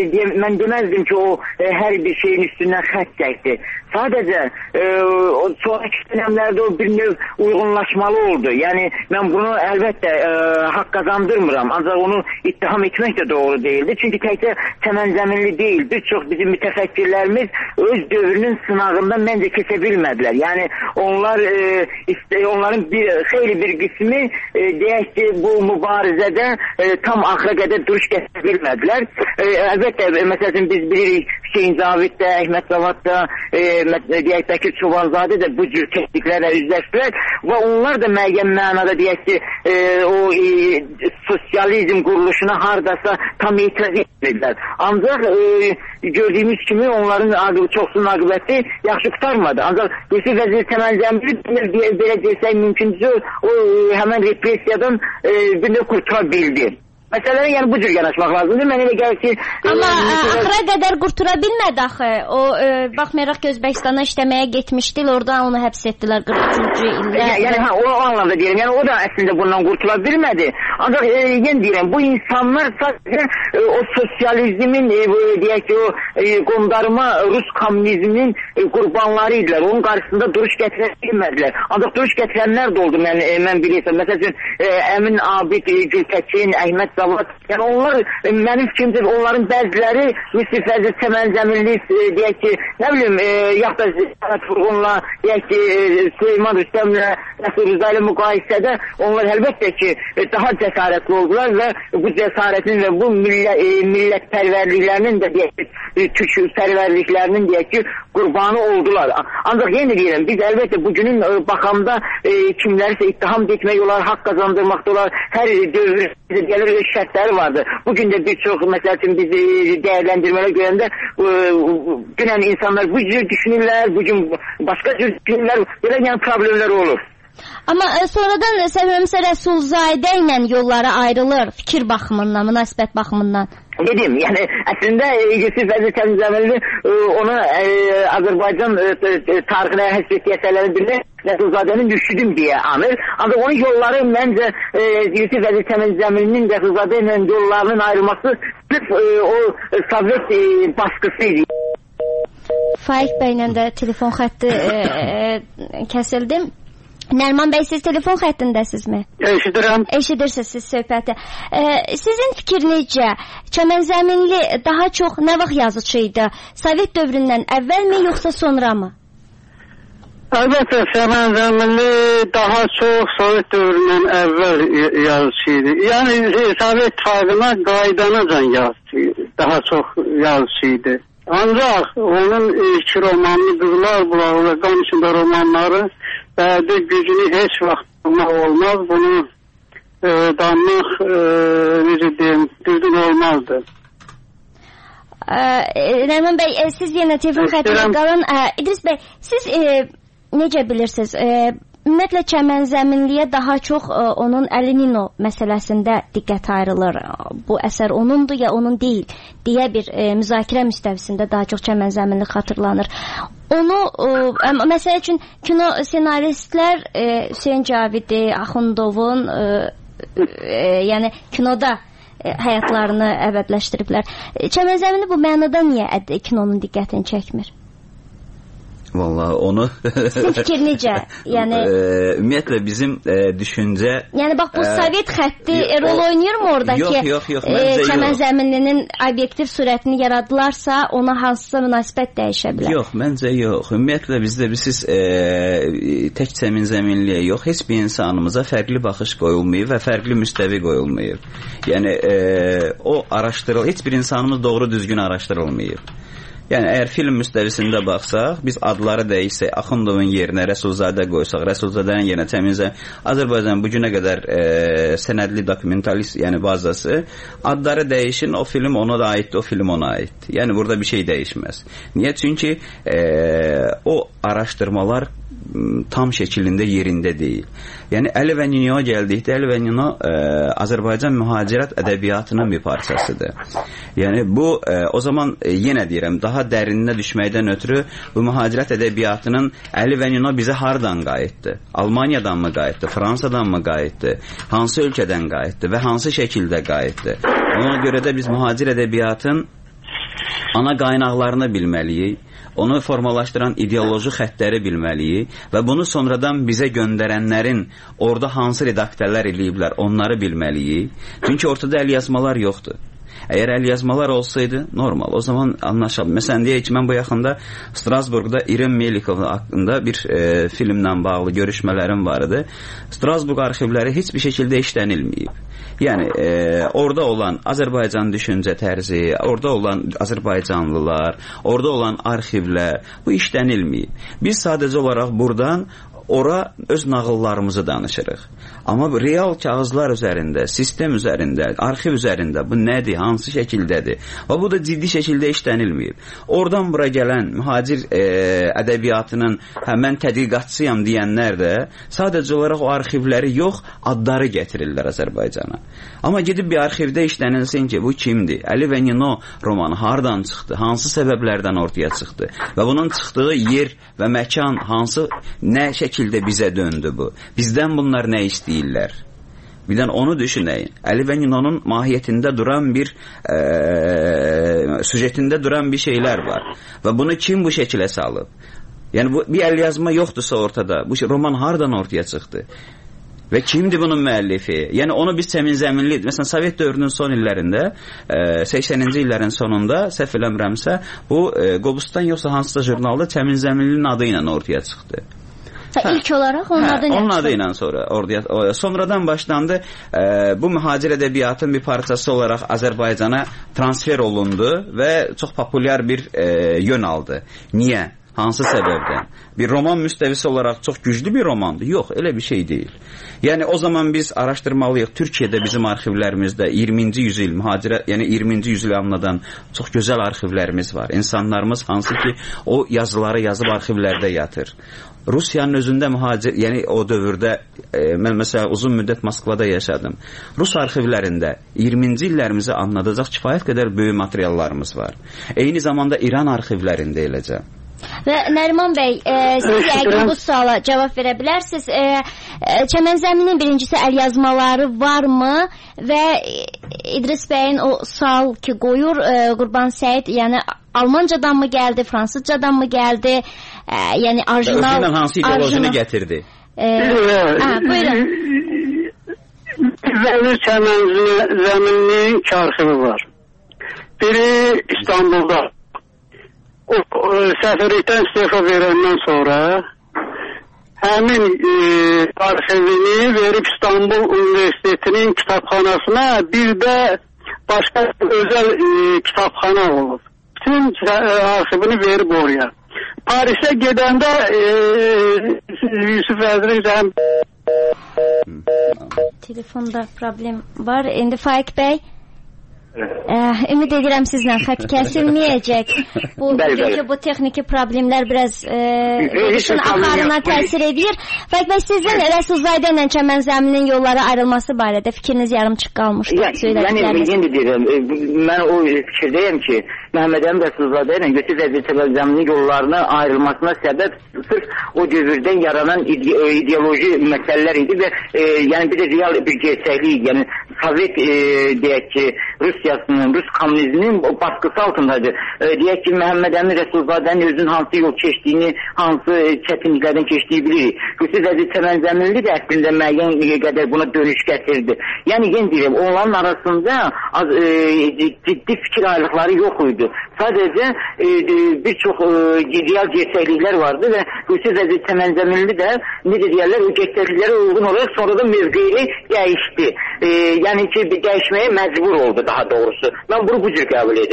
mən deməzdim ki, o e, hər bir şeyin üstündən xətt çəkdi. Sadəcə e, o sonraki dönemlərdə o bir növ uyğunlaşmalı oldu. Yəni mən bunu əlbəttə e, haqq qazandırmıram. Ancaq onu ittiham etmək də doğru değildi. Çünki təkcə Çəmənzəminli deyil, bir çox bizim mütəfəkkirlərimiz öz dövrünün sınağından məncə keçə bilmədilər. Yəni onlar e, iste, onların bir xeyli bir qismi e, deyək ki, bu mübarizədə e, tam axıra qədər duruş gətirə bilmədilər. E, əlbəttə məsələn biz bilirik Hüseyin Cavid də, Əhməd Cavad da, e, deyək Bəkir Çobanzadə də bu cür təhdidlərlə üzləşdilər və onlar da müəyyən mənada deyək ki, e, o e, sosializm quruluşuna hardasa tam etiraz etmədilər. Ancaq e, gördüyümüz kimi onların çoxsunun aqibəti yaxşı qutarmadı. Ancaq Yusif Vəzir Çəmənzəminli belə desək mümkündür, o e, həmən repressiyadan e, bir də qurtara bildi. Məsələyə yəni bu cür yanaşmaq lazımdır. Mən elə gəlir ki... Amma e, axıra qədər qurtura bilmədi axı. O, e, baxmayaraq ki, Özbəkistana işləməyə getmişdi, oradan onu həbs etdilər qırx üçüncü ildə. Yəni, yəni hə, o anlamda deyirəm. Yəni o da əslində bundan qurtula bilmədi. Ancaq e, yenə deyirəm, bu insanlar sadəcə e, o sosializmin, e, deyək ki, o e, qondarma Rus komünizminin e, qurbanları idilər. Onun qarşısında duruş gətirə bilmədilər. Ancaq duruş gətirənlər də oldu, mən, e, mən bilirsəm. Məsələn, e, Əmin Abid, e, Gültəkin, Əhməd Cavad. Yəni onlar, e, mənim fikrimcə onların bəziləri Yusif Vəzir Çəmənzəminli, e, deyək ki, nə bilim, e, yaxud da Sənət Furğunla, deyək ki, e, Süleyman Rüstəmlə, Nəsr Rıza ilə müqayisədə onlar əlbəttə ki, e, daha cəsarətli oldular və bu cəsarətin və bu millə, e, millətpərvərliklərinin də deyək ki, e, türk pərvərliklərinin deyək ki, qurbanı oldular. Ancaq yenə deyirəm, biz əlbəttə bugünün e, baxamda e, kimlərisə ittiham etmək olar, haqq qazandırmaq olar, hər dövr gəlir öz şərtləri vardır. Bugün də bir çox məsəl üçün biz dəyərləndirmələr görəndə dünən insanlar bu cür düşünürlər, bugün başqa cür düşünürlər, belə yəni problemlər olur. Amma e, sonradan səbəbimsə Rəsulzadə ilə yolları ayrılır fikir baxımından, münasibət baxımından. Dedim, yəni əslində Yusif Vəzir Çəmənzəminli ona e, Azərbaycan e, tarixinə həsrət əsərlərini dinlə Rəsulzadənin düşüdüm deyə anır. Ancaq onun yolları məncə e, Yusif Vəzir Çəmənzəminlinin Rəsulzadə ilə yollarının ayrılması sırf e, o Sovet e, baskısı idi. Faiq bəylə də telefon xətti e, e, kəsildi. Nərman bəy, siz telefon xəttindəsizmi? Eşidirəm. Eşidirsiniz siz söhbəti. E, sizin fikrinizcə Çəmənzəminli daha çox nə vaxt yazıcı idi? Sovet dövründən əvvəlmi yoxsa sonra mı? Əlbəttə Çəmənzəminli daha çox Sovet dövründən əvvəl yazıcı idi. Yəni Sovet İttifaqına qaydanacan yazıcı idi. Daha çox yazıcı idi. Ancaq onun ilk romanı Qızlar Bulağı və Qan içində romanları bədi gücünü heç vaxt bulmaq olmaz. Bunu e, danmaq e, necə deyim, düzgün olmazdı. Nərman bəy, e, siz yenə telefon xəttində qalın. E, İdris bəy, siz e, necə bilirsiniz? E, Ümumiyyətlə Çəmənzəminliyə daha çox ə, onun Əlinino məsələsində diqqət ayrılır. Bu əsər onundur ya onun deyil deyə bir ə, müzakirə müstəvisində daha çox Çəmənzəminli xatırlanır. Onu ə, məsəl üçün kino senaristlər ə, Hüseyn Cavidi, Axundovun ə, ə, yəni kinoda ə, həyatlarını əbədiləşdiriblər. Çəmənzəminli bu mənada niyə ə, kinonun diqqətini çəkmir? Vallahi onu sizin fikir necə? Yəni e, ümumiyyətlə bizim e, düşüncə yəni bax bu e, Sovet xətti e, rol oynayırmı orada yox, ki yox, yox, e, Çəmənzəminlinin obyektiv surətini yaradılarsa ona hansısa münasibət dəyişə bilər? Yox, məncə yox. Ümumiyyətlə bizdə siz e, tək Çəmənzəminliyə yox, heç bir insanımıza fərqli baxış qoyulmayıb və fərqli müstəvi qoyulmayıb. Yəni e, o araşdırıl, heç bir insanımız doğru düzgün araşdırılmayıb. Yəni əgər film müstəvisində baxsaq, biz adları dəyişsək, Axundovun yerinə Rəsulzadə qoysaq, Rəsulzadənin yerinə Çəmənzəmin, Azərbaycan bu günə qədər e, sənədli dokumentalist, yəni bazası, adları dəyişin, o film ona da aiddir, o film ona aiddir. Yəni burada bir şey dəyişməz. Niyə? Çünki e, o araşdırmalar tam şəkilində yerində deyil. Yəni Əli və Ninoya gəldikdə, Əli və Nino e, Azərbaycan mühacirət ədəbiyyatının bir parçasıdır. Yəni bu e, o zaman e, yenə deyirəm, daha dərinə düşməkdən ötürü bu mühacirət ədəbiyyatının Əli və Nino bizə hardan qayıtdı? Almaniyadan mı qayıtdı? Fransadan mı qayıtdı? Hansı ölkədən qayıtdı və hansı şəkildə qayıtdı? Ona görə də biz mühacir ədəbiyyatın ana qaynaqlarını bilməliyik, onu formalaşdıran ideoloji xəttləri bilməliyik və bunu sonradan bizə göndərənlərin orada hansı redaktörlər eləyiblər, onları bilməliyik. Çünki ortada əlyazmalar yoxdur. Əgər əlyazmalar olsaydı, normal, o zaman anlaşalım. Məsələn, deyək ki, mən bu yaxında Strasburgda İrem Melikov haqqında bir e, filmlə bağlı görüşmələrim var idi. Strasburg arxivləri heç bir şəkildə işlənilməyib. Yəni, e, orada olan Azərbaycan düşüncə tərzi, orada olan Azərbaycanlılar, orada olan arxivlər, bu işlənilməyib. Biz sadəcə olaraq buradan ora öz nağıllarımızı danışırıq. Amma real kağızlar üzərində, sistem üzərində, arxiv üzərində bu nədir, hansı şəkildədir? Və bu da ciddi şəkildə işlənilməyib. Oradan bura gələn mühacir e, ədəbiyyatının hə, mən tədqiqatçıyam deyənlər də sadəcə olaraq o arxivləri yox, adları gətirirlər Azərbaycana. Amma gedib bir arxivdə işlənilsin ki, bu kimdir? Əli və Nino romanı hardan çıxdı? Hansı səbəblərdən ortaya çıxdı? Və bunun çıxdığı yer və məkan hansı, nə şəkildə bizə döndü bu? Bizdən bunlar nə istəyirlər? Birdən onu düşünəyin. Əli və Ninonun mahiyyətində duran bir e, süjetində duran bir şeylər var. Və bunu kim bu şəkilə salıb? Yəni bu, bir əlyazma yoxdursa ortada, bu roman hardan ortaya çıxdı? Və kimdir bunun müəllifi? Yəni onu biz Çəmin Zəminli, məsələn Sovet dövrünün son illərində, e, səksəninci illərin sonunda, səhv eləmirəmsə, bu e, Qobustan yoxsa hansısa jurnalda Çəmin Zəminlinin adı ilə ortaya çıxdı. Hə, ilk olaraq onun adı ilə. Onun adı ilə sonra ortaya, sonradan başlandı. E, bu mühacir ədəbiyyatın bir parçası olaraq Azərbaycana transfer olundu və çox populyar bir e, yön aldı. Niyə? Hansı səbəbdən? Bir roman müstəvisi olaraq çox güclü bir romandır. Yox, elə bir şey deyil. Yəni o zaman biz araşdırmalıyıq. Türkiyədə bizim arxivlərimizdə iyirminci yüzil mühacirə, yəni iyirminci yüzil anladan çox gözəl arxivlərimiz var. İnsanlarımız hansı ki o yazıları yazıb arxivlərdə yatır. Rusiyanın özündə mühacir, yəni o dövrdə e, mən məsələn uzun müddət Moskvada yaşadım. Rus arxivlərində iyirminci illərimizi anladacaq kifayət qədər böyük materiallarımız var. Eyni zamanda İran arxivlərində eləcə. Və Nəriman bəy, e, siz yəqin bu suala cavab verə bilərsiniz. E, e, Çəmən Zəminin birincisi əlyazmaları varmı? Və İdris bəyin o sual ki qoyur, e, Qurban Səid, yəni Almancadan mı gəldi, Fransızcadan mı gəldi? E, yəni orijinal özündən hansı ideolojini gətirdi? E, hə, buyurun. Vəli Çəmən Zəminin iki arxivi var. Biri İstanbulda. O, o səfirlikdən istifa verəndən sonra həmin e, arxivini verib İstanbul Üniversitetinin kitabxanasına, bir də başqa özəl e, kitabxana olub. Bütün e, arxivini verib oraya. Parisə gedəndə e, Yusuf Əzrəq həm... Telefonda problem var. İndi Faiq bəy, Ee, ümid edirəm sizlə xətt kəsilməyəcək. Bu çünki bu texniki problemlər biraz işin axarına təsir edir. Fəqət bəy, sizin Rəsulzadə ilə Çəmən Zəminin yolları ayrılması barədə fikriniz yarımçıq qalmışdı. Yəni, yəni deyirəm, mən o fikirdəyəm ki, Məhəmməd Əmin Rəsulzadə ilə Yusuf Əzrəq Çəmən Zəminin yollarına ayrılmasına səbəb sırf o dövrdən yaranan ide ideoloji məsələlər idi və e, yəni bir də real bir gerçəklik, yəni Sovet e, deyək ki, Rusiyasının, Rus kommunizminin baskısı altındadır. E, deyək ki, Məhəmməd Əmin Rəsulzadənin özünün hansı yol keçdiyini, hansı çətinliklərdən keçdiyi bilirik. Yusuf Əzrəq Çəmən Zəminli də əslində müəyyən qədər buna dönüş gətirdi. Yəni, yenə deyirəm, onların arasında az, e, ciddi fikir ayrılıqları yox idi. Sadəcə e, bir çox e, real gerçəkliklər vardı və Yusuf Əzrəq Çəmən Zəminli də necə deyərlər, o gerçəkliklərə uyğun olaraq sonra da mövqeyi dəyişdi. E, yəni ki, dəyişməyə məcbur oldu daha doğrusu. Mən bunu bu cür qəbul edirəm.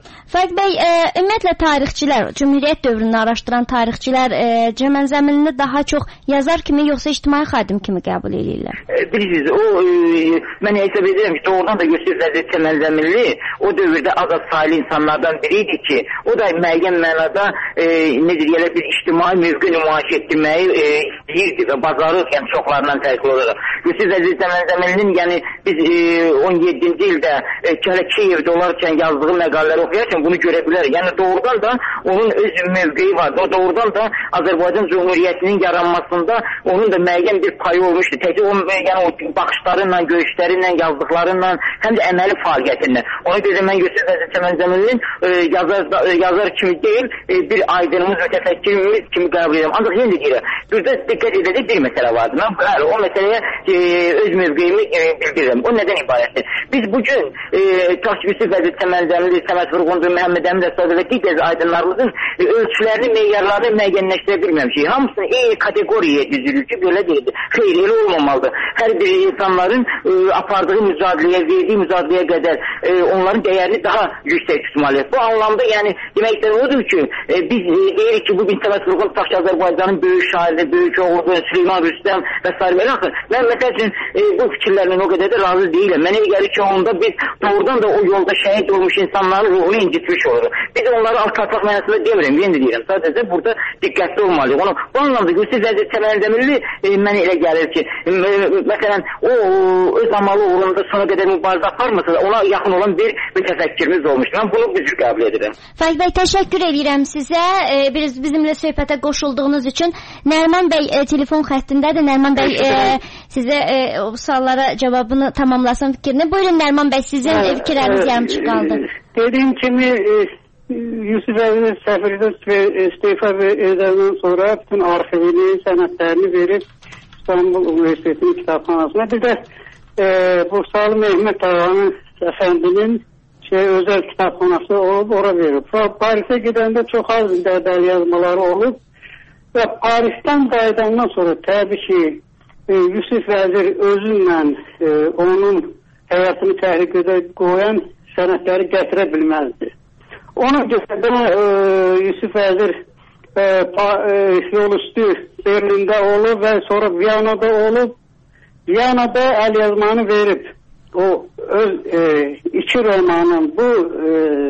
Fərq bəy, e, ümumiyyətlə tarixçilər, Cümhuriyyət dövrünü araşdıran tarixçilər e, Çəmən zəminini daha çox yazar kimi yoxsa ictimai xadim kimi qəbul edirlər? E, bilirsiniz, o e, mən hesab edirəm ki, doğrudan da Yusif Vəzir Çəmən zəminli o dövrdə azad sayılı insanlardan biriydi ki, o da müəyyən mənada e, nedir, elə bir ictimai mövqe nümayiş etdirməyi e, istəyirdi və bazarı yəni çoxlarından fərqli olaraq. Yusif Vəzir Çəmən zəmininin, yəni biz e, on yeddinci ildə e, Kiyevdə olarkən yazdığı məqalələri oxuyarkən bunu görə bilərik. Yəni doğrudan da onun öz mövqeyi vardı. O doğrudan da Azərbaycan Cumhuriyyətinin yaranmasında onun da müəyyən bir payı olmuşdu. Təkcə o, yəni, o baxışlarıyla, görüşləriylə, yazdıqlarıyla, həm də əməli fəaliyyətindən. Ona görə mən Yusif Vəzir Çəmən zəmininin e, yazar, yazar kimi deyil, e, bir aydınımız, mütəfəkkirimiz kimi qəbul edirəm. Ancaq yenə deyirəm, burada diqqət edəcək bir məsələ vardı. Mən bəli, o məsələyə e, öz mövqeyimi e, bildirirəm. O nədən ibarətdir? Biz bugün e, Yusif Vəzir Çəmən zəminli, Səməd Vurğundur, Məhəmməd Əmin Rəssadə və digər aydınlarımızın e, ölçülərini, meyyarlarını müəyyənləşdirə bilməmişik. Hamısını eyni kateqoriyaya düzülür ki, belə deyildir. Xeyr, elə olmamalıdır. Hər bir insanların e, apardığı mücadiləyə, verdiyi mücadiləyə qədər e, onların dəyərini daha yüksək tutmalıyıq. Bu anlamda, yəni deməkdən odur ki, e, biz e, deyirik ki, bugün Səməd Vurğun Taşçı Azərbaycanın böyük şairi, böyük oğludur, Süleyman Rüstəm və s. belə axır. Mən məsəl üçün e, bu fikirlərlə o qədər də razı deyiləm. Mənə gəlir ki, onda biz doğrudan da o yolda şəhid olmuş insanların ruhunu incitmiş oluruq. Biz onları alçaltmaq mənasında demirəm, yenə deyirəm. Sadəcə burada diqqətli olmalıyıq. Onu, bu anlamda Yusif Vəzir Çəmən zəminli e, mənə elə gəlir ki, e, məsələn, o öz amalı uğrunda sona qədər mübarizə aparmasa da ona yaxın olan bir mütəfəkkirimiz olmuşdur. Mən bunu düzgün qəbul edirəm. Fərq bəy, təşəkkür edirəm sizə. E, biz, bizimlə söhbətə qoşulduğunuz üçün. Nərman bəy e, telefon xəttindədir. Nərman bəy e, sizə e, o suallara cavabını tamamlasın fikrini. Buyurun Nərman bəy, sizin e, fikirləriniz yarımçıq qaldı. Dediyim kimi e, Yusif Vəzir səfirdən istefa edəndən sonra bütün arxivini, sənədlərini verib İstanbul Üniversitetinin kitabxanasına. Bir də e, Bursalı Mehmet Ağa'nın Əfəndinin şey, özel kitabxanası olub, ora verib. Parisə gedəndə çox az dərdəli yazmaları olub və Parisdən qayıdandan sonra təbii ki e, Yusif Vəzir özünlə e, onun həyatını təhlükədə qoyan sənədləri gətirə bilməzdi. Ona görə də e, Yusuf Vəzir e, pa, e, yol üstü Berlində olub və sonra Viyanada olub. Viyanada əl yazmanı verib. O öz e, iki romanın bu e,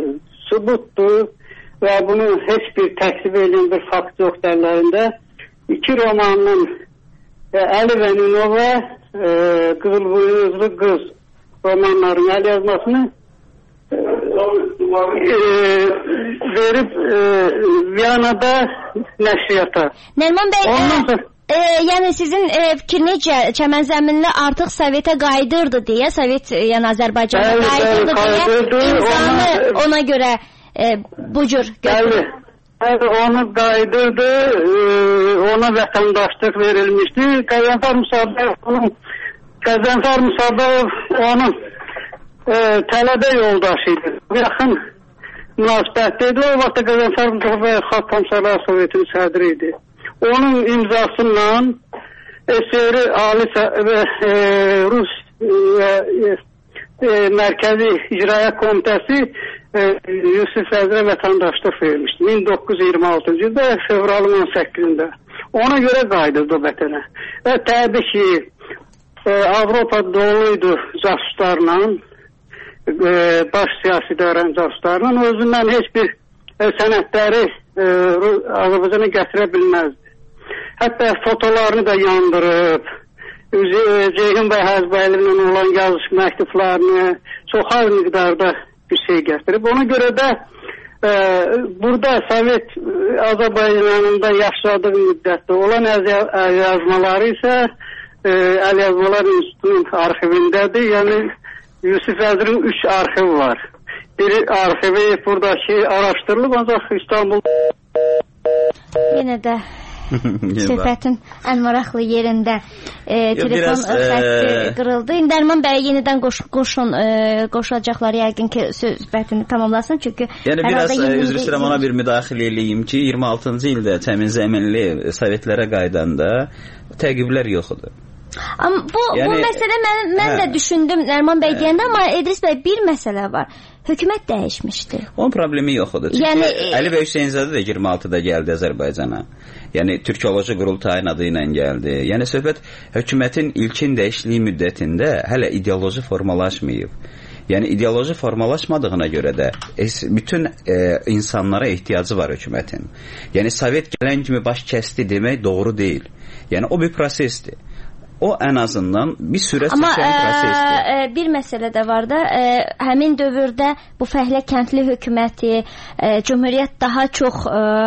sübutdur və bunu heç bir təksib edən bir fakt yox dərlərində. İki romanın e, Əli və Ninova e, Qızıl Buynuzlu Qız romanların əl yazmasını e, e, verib e, Viyanada nəşriyyata. Nərman bəy, Ondan e, e, yəni sizin e, fikrinizcə Çəmən zəminli artıq Sovetə qayıdırdı deyə, Sovet yəni Azərbaycana Bəli, qayıdırdı bəli, deyə qayıdırdı, imzanı ona- ona görə e, bu cür götürür. Bəli, onu qayıdırdı, e, ona vətəndaşlıq verilmişdi. Qəzənfər Musabayev onun Qəzənfər Musabayev onun e, tələbə yoldaşıydı. Yaxın münasibətdeydi. O vaxt Qəzənfər Musabayev Xalq Komissarlar Sovetinin sədri idi. Onun imzasıyla SSR Ali və e, Rus e, e, Mərkəzi İcraya Komitəsi e, Yusif Vəzirə vətəndaşlıq vermişdi. min doqquz yüz iyirmi altıncı ildə fevralın on səkkizində. Ona görə qayıdırdı o vətənə. Və təbii ki e, Avropa doluydu casuslarla, e, baş siyasi idarənin casuslarla. Özündən heç bir e, sənədləri e, Azərbaycana gətirə bilməzdi. Hətta fotolarını da yandırıb, Ceyhun bəy Həzbəyli'nin olan yazış məktublarını çox az miqdarda bir şey gətirib. Ona görə də e, burada Sovet Azərbaycanında yaşadığı müddətdə olan əl yazmaları isə e, əl yazmalar institutunun arxivindədir. Yəni Yusif Vəzirin üç arxiv var. Biri arxivi buradakı araşdırılıb, ancaq İstanbul Yenə də söhbətin ən maraqlı yerində e, telefon xətti qırıldı. Nərman bəy yenidən qoş, qoşun e, qoşulacaqlar yəqin ki söhbətini tamamlasın çünki yəni biraz üzr istəyirəm ona bir müdaxilə eləyim ki iyirmi altıncı ildə Çəmən zəminli Sovetlərə qaydanda təqiblər yox idi. Amma bu, yəni, bu məsələ mən, mən hə. də düşündüm Nərman bəy deyəndə, amma İdris bəy bir məsələ var. hökumət dəyişmişdi. Onun problemi yox idi. Çünki yəni, Əli bəy Hüseynzadə də iyirmi altıda gəldi Azərbaycana. Yəni Türkoloji Qurultayının adı ilə gəldi. Yəni söhbət hökumətin ilkin dəyişikliyi müddətində hələ ideoloji formalaşmayıb. Yəni ideoloji formalaşmadığına görə də bütün e, insanlara ehtiyacı var hökumətin. Yəni Sovet gələn kimi baş kəsdi demək doğru deyil. Yəni o bir prosesdir. O ən azından bir sürət çəkən prosesdir. Amma bir məsələ də var da, ə, həmin dövrdə bu fəhlə kəndli hökuməti, ə, cümhuriyyət daha çox, ə,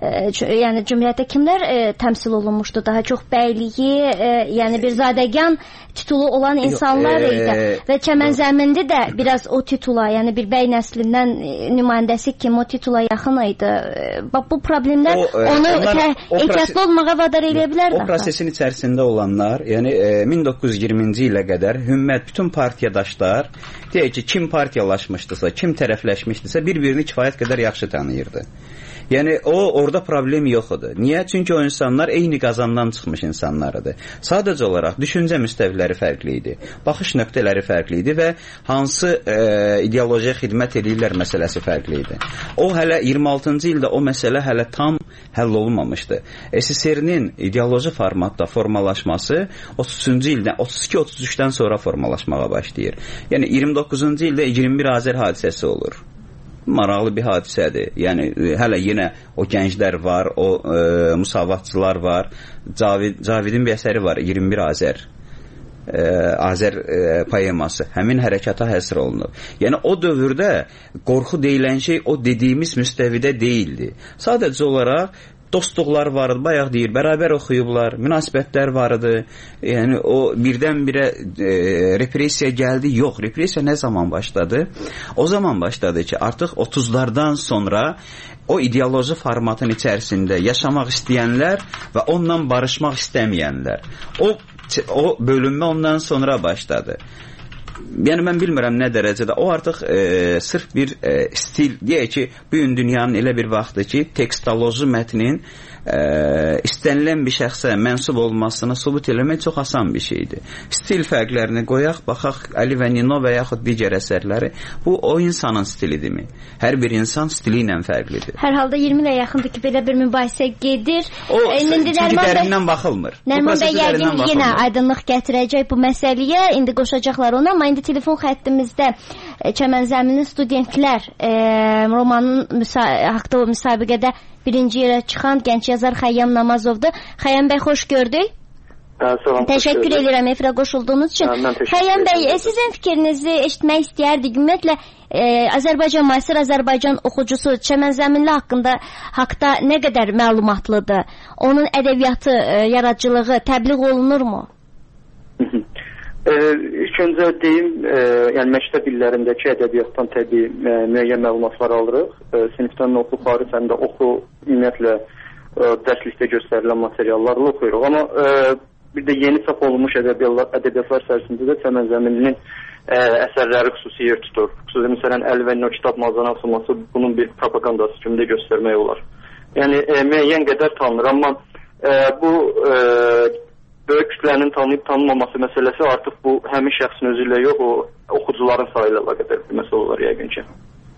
ə, yəni cümhuriyyətdə kimlər ə, təmsil olunmuşdu? Daha çox bəyliyi, ə, yəni bir zadəgan titulu olan insanlar Yox, idi. E, Və Çəmənzəmində də biraz o titula, yəni bir bəy nəslindən nümayəndəsi kimi o titula yaxın idi. Bax bu problemlər o, e, onu onlar, tə, ehtiyatlı olmağa vadar eləyə bilər. O prosesin içərisində olanlar, yəni e, min doqquz yüz iyirminci ilə qədər ümumiyyət bütün partiyadaşlar deyək ki, kim partiyalaşmışdısa, kim tərəfləşmişdisə bir-birini kifayət qədər yaxşı tanıyırdı. Yəni o orada problem yox idi. Niyə? Çünki o insanlar eyni qazandan çıxmış insanlardır. Sadəcə olaraq düşüncə müstəviləri fərqli idi. Baxış nöqtələri fərqli idi və hansı e, ideolojiyaya xidmət edirlər məsələsi fərqli idi. O hələ iyirmi altıncı ildə o məsələ hələ tam həll olunmamışdı. S S R-nin ideoloji formatda formalaşması otuz üçüncü ildən otuz iki otuz üçdən sonra formalaşmağa başlayır. Yəni iyirmi doqquzuncu ildə iyirmi bir Azər hadisəsi olur. Maraqlı bir hadisədir. Yəni hələ yenə o gənclər var, o e, müsavatçılar var. Cavid, Cavidin bir əsəri var, iyirmi bir Azər. E, Azər e, poeması həmin hərəkata həsr olunub. Yəni o dövrdə qorxu deyilən şey o dediyimiz müstəvidə deyildi. Sadəcə olaraq dostluqlar vardı, bayaq deyir, bərabər oxuyublar, münasibətlər vardı. Yəni o birdən-birə e, repressiya gəldi. Yox, repressiya nə zaman başladı? O zaman başladı ki, artıq otuzlardan sonra o ideoloji formatın içərisində yaşamaq istəyənlər və onunla barışmaq istəməyənlər. O o bölünmə ondan sonra başladı. Yəni mən bilmirəm nə dərəcədə o artıq e, sırf bir e, stil, deyək ki, bu gün dünyanın elə bir vaxtı ki, tekstoloji mətnin e, istənilən bir şəxsə mənsub olmasını sübut eləmək çox asan bir şeydir. Stil fərqlərini qoyaq, baxaq Əli və Nino və yaxud digər əsərləri. Bu o insanın stilidirmi? Hər bir insan stili ilə fərqlidir. Hər halda iyirmi ilə yaxındır ki, belə bir mübahisə gedir. O e, çünki dərindən baxılmır. Nərman bəy yəqin yenə aydınlıq gətirəcək bu məsələyə. İndi qoşacaqlar ona, amma indi telefon xəttimizdə e, Çəmənzəminin studentlər e, romanın müsa haqda o müsabiqədə birinci yerə çıxan gənc yazar Xəyyam Namazovdur. Xəyyam bəy, xoş gördük. Hə, salam. Təşəkkür edirəm efirə qoşulduğunuz üçün. Xəyyam bəy, e, sizin fikrinizi eşitmək istəyərdik. Ümumiyyətlə e, Azərbaycan, müasir Azərbaycan oxucusu Çəmənzəminli haqqında haqda nə qədər məlumatlıdır? Onun ədəbiyyatı, e, yaradıcılığı təbliğ olunurmu? E, ilk öncə deyim, e, yəni məktəb illərindəki ədəbiyyatdan təbii e, müəyyən məlumatlar alırıq. E, sinifdən oxu, xaric həm də oxu, ümumiyyətlə e, dərslikdə göstərilən materiallarla oxuyuruq. Amma e, bir də yeni çap olunmuş ədəbiyyatlar, ədəbiyyatlar içərisində də Çəmənzəminlinin e, əsərləri xüsusi yer tutur. Xüsusi məsələn Əli və Nino kitab mağazanın açılması bunun bir propagandası kimi də göstərmək olar. Yəni e, müəyyən qədər tanınır, amma e, bu e, böyük kütlənin tanıyıb tanınmaması məsələsi artıq bu həmin şəxsin özü ilə yox, o oxucuların sayı ilə əlaqədar bir məsələ olar yəqin ki.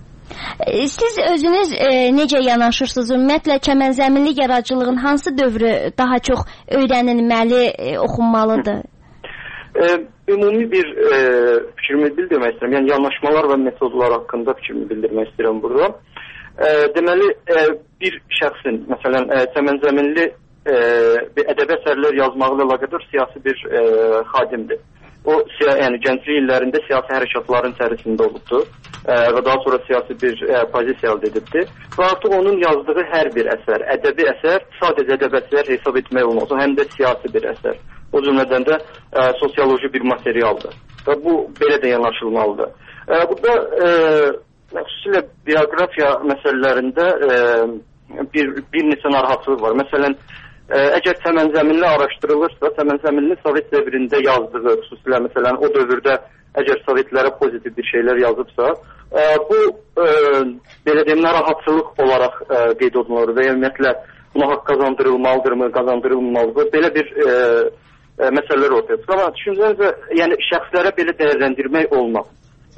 Siz özünüz e, necə yanaşırsınız? Ümumiyyətlə Çəmənzəminli yaradıcılığın hansı dövrü daha çox öyrənilməli, e, oxunmalıdır? E, ümumi bir e, fikrimi bildirmək istəyirəm. Yəni yanaşmalar və metodlar haqqında fikrimi bildirmək istəyirəm burada. E, deməli, e, bir şəxsin, məsələn, e, Çəmənzəminli e, bir ədəbi əsərlər yazmaqla əlaqədar siyasi bir e, xadimdir. O, yəni gənclik illərində siyasi hərəkatların içərisində olubdur e, və daha sonra siyasi bir e, pozisiya əldə edibdir. Və artıq onun yazdığı hər bir əsər, ədəbi əsər, sadəcə ədəbi əsər hesab etmək olmaz, həm də siyasi bir əsər. O cümlədən də e, sosioloji bir materialdır. Və bu, belə də yanaşılmalıdır. E, burada e, xüsusilə biografiya məsələlərində e, bir, bir neçə narahatlıq var. Məsələn, əgər Çəmənzəminli araşdırılırsa, Çəmənzəminli Sovet dövründə yazdığı, xüsusilə məsələn o dövrdə əgər Sovetlərə pozitiv bir şeylər yazıbsa, e, bu e, belə deyim, narahatçılıq olaraq e, qeyd olunur və ümumiyyətlə buna haqq qazandırılmalıdırmı, qazandırılmalıdır, belə bir e, e, məsələlər ortaya çıxır. Amma düşüncənizə, yəni şəxslərə belə dəyərləndirmək olmaz.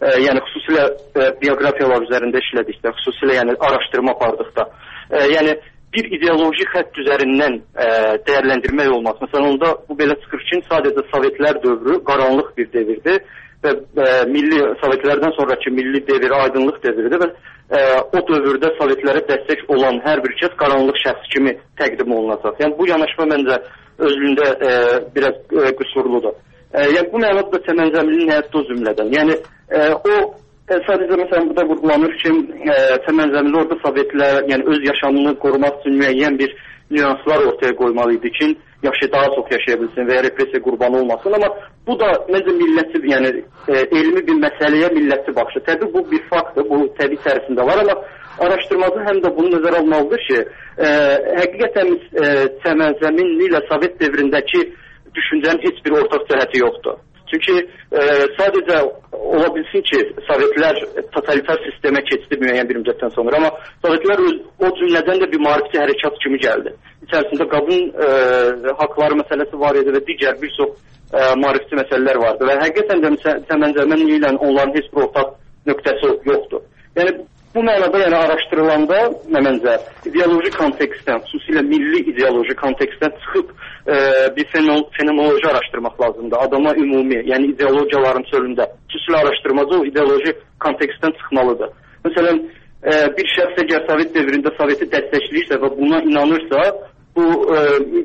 e, yəni xüsusilə e, bioqrafiyalar üzərində işlədikdə, xüsusilə yəni araşdırma apardıqda, e, yəni bir ideoloji xətt üzərindən e, dəyərləndirmək olmaz. Məsələn, onda bu belə çıxır ki, sadəcə Sovetlər dövrü qaranlıq bir devirdir və e, milli Sovetlərdən sonraki milli devir aydınlıq devirdir və e, o dövrdə Sovetlərə dəstək olan hər bir kəs qaranlıq şəxs kimi təqdim olunacaq. Yəni bu yanaşma məncə özlüyündə e, biraz e, qüsurludur. E, yəni bu mənada da Çəmənzəmilinin həyatda o cümlədən. Yəni e, o e, sadəcə məsələn burada vurgulanır ki, e, Çəmənzəmili orada Sovetlər, yəni öz yaşamını qorumaq üçün müəyyən bir nüanslar ortaya qoymalı idi ki, yaşı daha çox yaşaya bilsin və ya repressiya qurbanı olmasın. Amma bu da məncə milləti, yəni e, elmi bir məsələyə milləti baxışı. Təbii bu bir faktdır, bu təbii içərisində var, amma araşdırmacı həm də bunu nəzərə almalıdır ki, e, həqiqətən e, Çəmənzəminli ilə Sovet devrindəki düşüncənin heç bir ortaq cəhəti yoxdur. Çünki e, sadəcə ola bilsin ki, Sovetlər totalitar sistemə keçdi müəyyən bir müddətdən sonra, amma Sovetlər öz, o cümlədən də bir maarifçi hərəkat kimi gəldi. İçərisində qadın e, haqları məsələsi var idi və digər bir çox e, maarifçi məsələlər vardı və həqiqətən də Çəmənzəminli ilə onların heç bir ortaq nöqtəsi yoxdur. Yəni bu mənada yəni araşdırılanda məncə ideoloji kontekstdən, xüsusilə milli ideoloji kontekstdən çıxıb e, bir fenomenoloji araşdırmaq lazımdır. Adama ümumi, yəni ideologiyaların çölündə xüsusilə araşdırmacı o ideoloji kontekstdən çıxmalıdır. Məsələn, e, bir şəxs əgər Sovet devrində Soveti dəstəkləyirsə və buna inanırsa, bu e,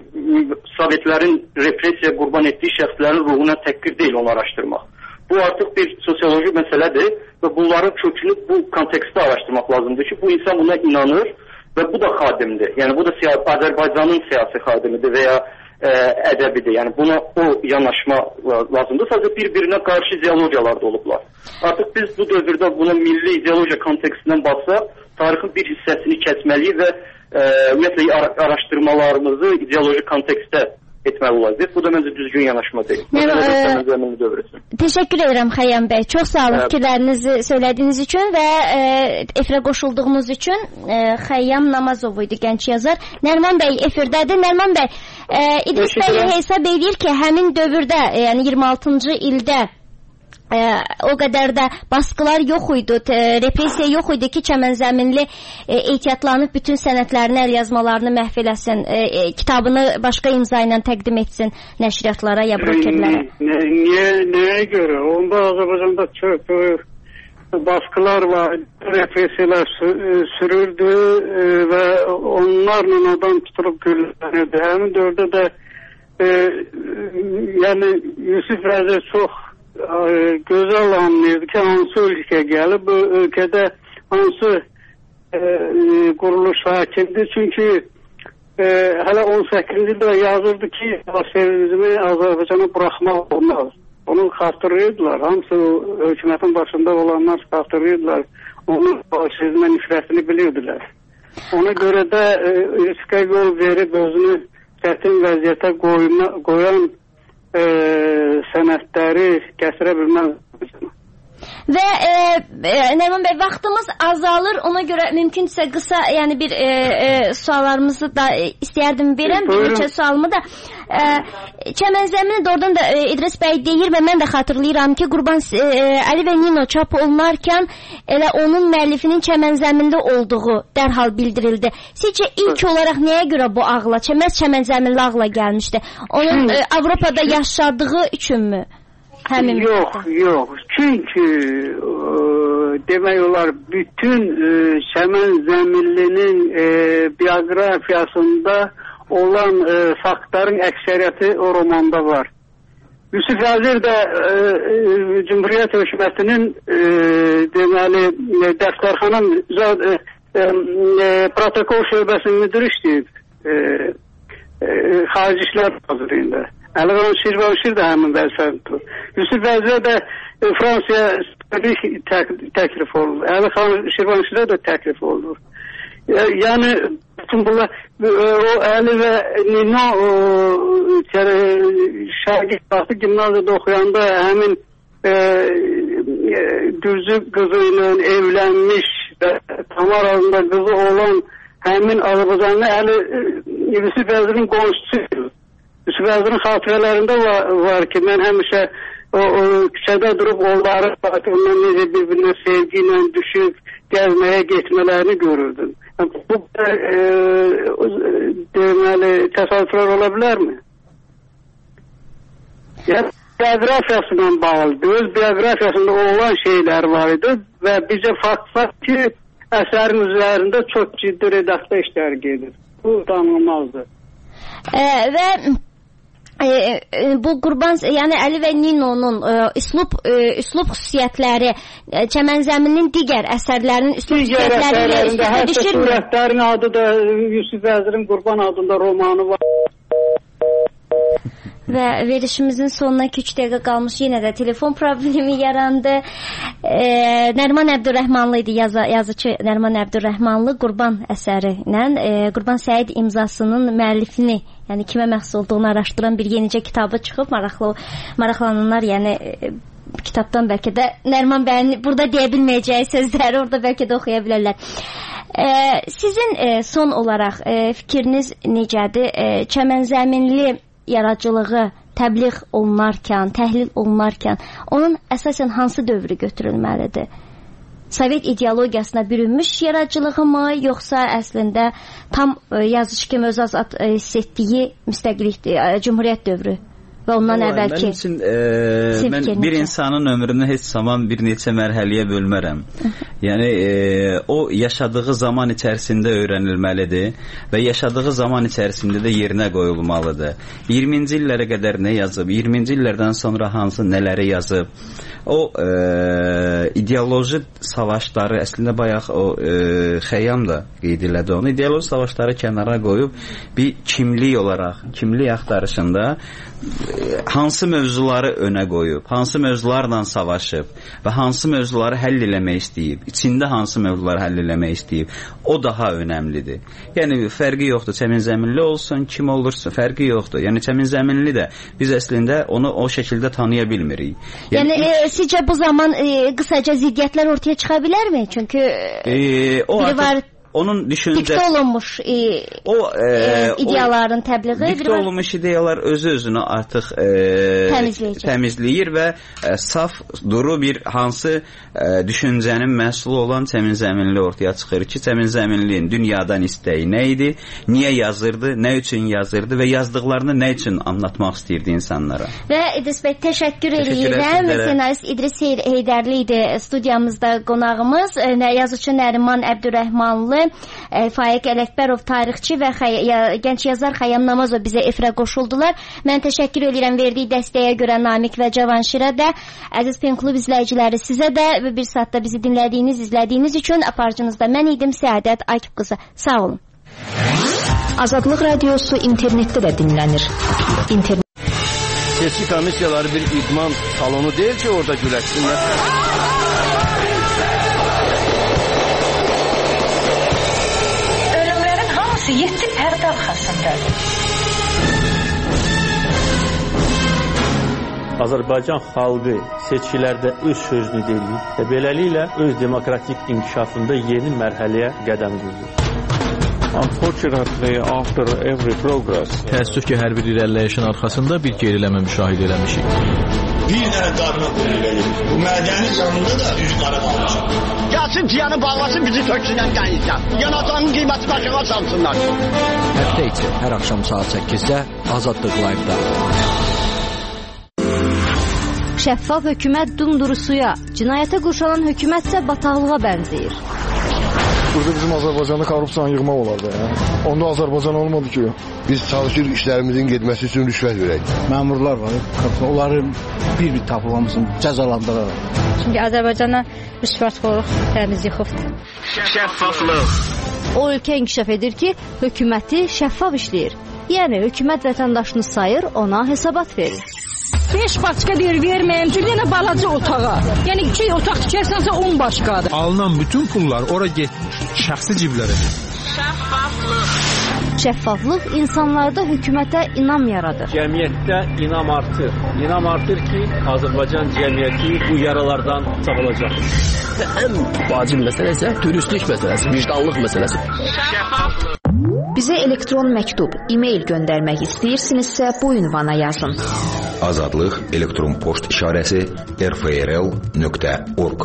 Sovetlərin repressiya qurban etdiyi şəxslərin ruhuna təhqir deyil onu araşdırmaq. Bu artıq bir sosioloji məsələdir və bunların kökünü bu kontekstdə araşdırmaq lazımdır ki, bu insan buna inanır və bu da xadimdir. Yəni bu da Azərbaycanın siyasi xadimidir və ya e, ədəbidir. Yəni buna o yanaşma lazımdır. Sadəcə bir-birinə qarşı ideologiyalar da olublar. Artıq biz bu dövrdə buna milli ideologiya kontekstindən baxsaq, tarixin bir hissəsini kəsməliyik və e, ümumiyyətlə araşdırmalarımızı ideoloji kontekstdə etməli olacaq. Bu da məncə düzgün yanaşma deyil. Təşəkkür edirəm Xəyyam bəy. Çox sağ olun fikirlərinizi söylədiyiniz üçün və e, efirə qoşulduğunuz üçün. E, Xəyyam Namazov idi gənc yazar. Nərman bəy efirdədir. Nərman bəy, e, İdris bəy hesab edir ki, həmin dövrdə, e, yəni iyirmi altıncı ildə e, o qədər də baskılar yox idi, repressiya yox idi ki, Çəmənzəminli e, ehtiyatlanıb bütün sənədlərini, əl yazmalarını məhv eləsin, e, e, kitabını başqa imza ilə təqdim etsin nəşriyyatlara ya brokerlərə. Niyə, nəyə görə? Onda Azərbaycanda çox baskılar var, repressiyalar sürürdü e, və onlarla adam tutulub gülünürdü. Həmin dövrdə də e, yəni Yusif Vəzir çox gözəl anlayırdı ki, hansı ölkə gəlib, bu ölkədə hansı e, quruluş hakimdir. Çünki e, hələ on səkkizinci ildə yazırdı ki, Bolşevizmi Azərbaycana buraxmaq olmaz. Onu xatırlayırdılar. Hamısı hökumətin başında olanlar xatırlayırdılar. Onun Bolşevizmə nifrətini bilirdilər. Ona görə də e, riskə yol verib özünü çətin vəziyyətə qoyma, qoyan E, sənədləri gətirə bilməz. Və e, e, Nərman bəy, vaxtımız azalır, ona görə mümkünsə qısa, yəni bir e, e, suallarımızı da e, istəyərdim verəm, bir neçə sualımı da. E, Çəmənzəmini də oradan da e, İdris bəy deyir və mən də xatırlayıram ki, Qurban e, Əli və Nino çap olunarkən elə onun müəllifinin Çəmənzəmində olduğu dərhal bildirildi. Sizcə ilk olaraq nəyə görə bu ağla, Çəməz Çəmənzəminli ağla gəlmişdi? Onun e, Avropada yaşadığı üçünmü? Həmin yox, yox. Çünki e, demək olar bütün e, Çəmənzəminlinin e, bioqrafiyasında olan e, faktların əksəriyyəti o romanda var. Yusif Vəzir də e, e, Cumhuriyyət hökumətinin e, deməli e, dəftərxana e, e, e, protokol şöbəsinin müdiri işləyib e, e, xarici işlər nazirliyində. Əliqan Şirvanşir də həmin vəzifəni tutur. Yusuf Vəzirə də e, Fransaya tək, təklif olunur. Əliqan Şirvanşirə də təklif olunur. E, yəni bütün bunlar o Əli və Nino şagird vaxtı gimnaziyada oxuyanda həmin e, e, Düzü qızı ilə evlənmiş və Tamara'nın qızı olan həmin Azərbaycanlı Əli Yusuf Vəzirin qonşusudur. Yusuf Vəzirin xatirələrində var, var ki, mən həmişə o, o küçədə durub onları ondan necə bir-birinə sevgi ilə düşüb gəzməyə getmələrini görürdüm. Bu e, deməli təsadüflər ola bilərmi? Yəni bioqrafiyasıyla bağlıdır. Öz bioqrafiyasında olan şeylər var idi və bizə fakt var ki, əsərin üzərində çox ciddi redaksiya işləri gedir. Bu tanınmazdır. E, və e, e, bu Qurban, yəni Əli və Ninonun e, üslub e, üslub xüsusiyyətləri e, Çəmənzəminin digər əsərlərinin üslub xüsusiyyətləri ilə hətta surətlərin adı da Yusif Vəzirin Qurban adında romanı var. Və verişimizin sonuna iki üç dəqiqə qalmış, yenə də telefon problemi yarandı. E, Nəriman Əbdürrəhmanlı idi yazı, yazıcı Nəriman Əbdürrəhmanlı Qurban əsəri ilə e, Qurban Səid imzasının müəllifini, yəni kimə məxsus olduğunu araşdıran bir yenicə kitabı çıxıb, maraqlı maraqlananlar, yəni e, kitabdan bəlkə də Nəriman bəyin burada deyə bilməyəcəyi sözləri orada bəlkə də oxuya bilərlər. E, sizin e, son olaraq e, fikriniz necədir? E, Çəmənzəminli yaradıcılığı təbliğ olunarkən, təhlil olunarkən onun əsasən hansı dövrü götürülməlidir? Sovet ideologiyasına bürünmüş yaradıcılığı mı, yoxsa əslində tam e, yazıcı kimi öz azad e, hiss etdiyi müstəqillik, e, cümhuriyyət dövrü və ondan Vallahi, əvvəlki? Mənim üçün e, mən bir insanın ömrünü heç zaman bir neçə mərhələyə bölmərəm. Yəni e, o yaşadığı zaman içərisində öyrənilməlidir və yaşadığı zaman içərisində də yerinə qoyulmalıdır. iyirminci illərə qədər nə yazıb, iyirminci illərdən sonra hansı nələri yazıb, o e, ideoloji savaşları əslində bayaq o e, Xəyyam da qeyd elədi onu. İdeoloji savaşları kənara qoyub bir kimlik olaraq, kimlik axtarışında e, hansı mövzuları önə qoyub, hansı mövzularla savaşıb və hansı mövzuları həll eləmək istəyib, içində hansı mövzuları həll eləmək istəyib, o daha önəmlidir. Yəni fərqi yoxdur, Çəmənzəminli olsun, kim olursa fərqi yoxdur. Yəni Çəmənzəminli də biz əslində onu o şəkildə tanıya bilmirik. Yəni, yəni e, sizcə bu zaman e, qısaca ziddiyyətlər ortaya çıxa bilərmi? Çünki e, o biri var, onun düşüncəsi diktə olunmuş e, o e, e, ideyaların təbliği, diktə olunmuş ideyalar özü-özünü artıq e, təmizləyir və e, saf duru bir hansı e, düşüncənin məhsulu olan Çəmənzəminli ortaya çıxır ki, Çəmənzəminlinin dünyadan istəyi nə idi, niyə yazırdı, nə üçün yazırdı və yazdıqlarını nə üçün anlatmaq istəyirdi insanlara. Və İdris bəy, təşəkkür edirəm. Senarist İdris Heydərli idi studiyamızda qonağımız. Yazıcı Nəriman Əbdürrəhmanlı, E, Faiq Ələkbərov tarixçi və xəy ya, gənc yazar Xəyyam Namazov bizə efirə qoşuldular. Mən təşəkkür edirəm verdiyi dəstəyə görə Namiq və Cavanşirə də, əziz Pen Klub izləyiciləri sizə də və bir saatda bizi dinlədiyiniz, izlədiyiniz üçün aparıcınızda mən idim Səadət Akif qızı. Sağ olun. Azadlıq radiosu internetdə də dinlənir. İnternet Seçki komissiyaları bir idman salonu deyil ki, orada güləşsinlər. Yedi pərdə arxasındadır. Azərbaycan xalqı seçkilərdə öz sözünü deyir və beləliklə öz demokratik inkişafında yeni mərhələyə qədəm qoyur. Unfortunately, after every progress, təəssüf ki, hər bir irəliləyişin arxasında bir geriləmə müşahidə eləmişik. Bir dənə qarına qoyulur. Bu mədəni canında da üç qara qalmışıq. Gəlsin ciyanı bağlasın, bizi töksünən qənizdən. Yanacağının qiyməti aşağı salsınlar. Həftə içi hər axşam saat səkkizdə Azadlıq Live-da. Şəffaf hökumət dumduru suya, cinayətə qurşanan hökumət isə bataqlığa bənzəyir. Burada bizim Azərbaycanlı korrupsiyanı yığmaq olar da. Ya. Onda Azərbaycan olmadı ki. Biz çalışırıq işlərimizin getməsi üçün rüşvət verək. Məmurlar var, onları bir-bir tapılmasın, cəzalandırır. Çünki Azərbaycana rüşvətxorluq təmiz yıxıbdır. Şəffaflıq. O ölkə inkişaf edir ki, hökuməti şəffaf işləyir. Yəni hökumət vətəndaşını sayır, ona hesabat verir. Beş başqa deyir verməyəm ki, yenə balaca otağa. Yəni iki otaq tikərsənsə on başqadır. Alınan bütün pullar ora getmir, şəxsi ciblərə. Şəffaflıq. Şəffaflıq insanlarda hökumətə inam yaradır. Cəmiyyətdə inam artır. İnam artır ki, Azərbaycan cəmiyyəti bu yaralardan sağolacaq. Ən vacib məsələ isə dürüstlük məsələsi, vicdanlıq məsələsi. Şəffaflıq. Bizə elektron məktub, e-mail göndərmək istəyirsinizsə bu ünvana yazın. Azadlıq elektron poçt işarəsi r f r l nöqtə org.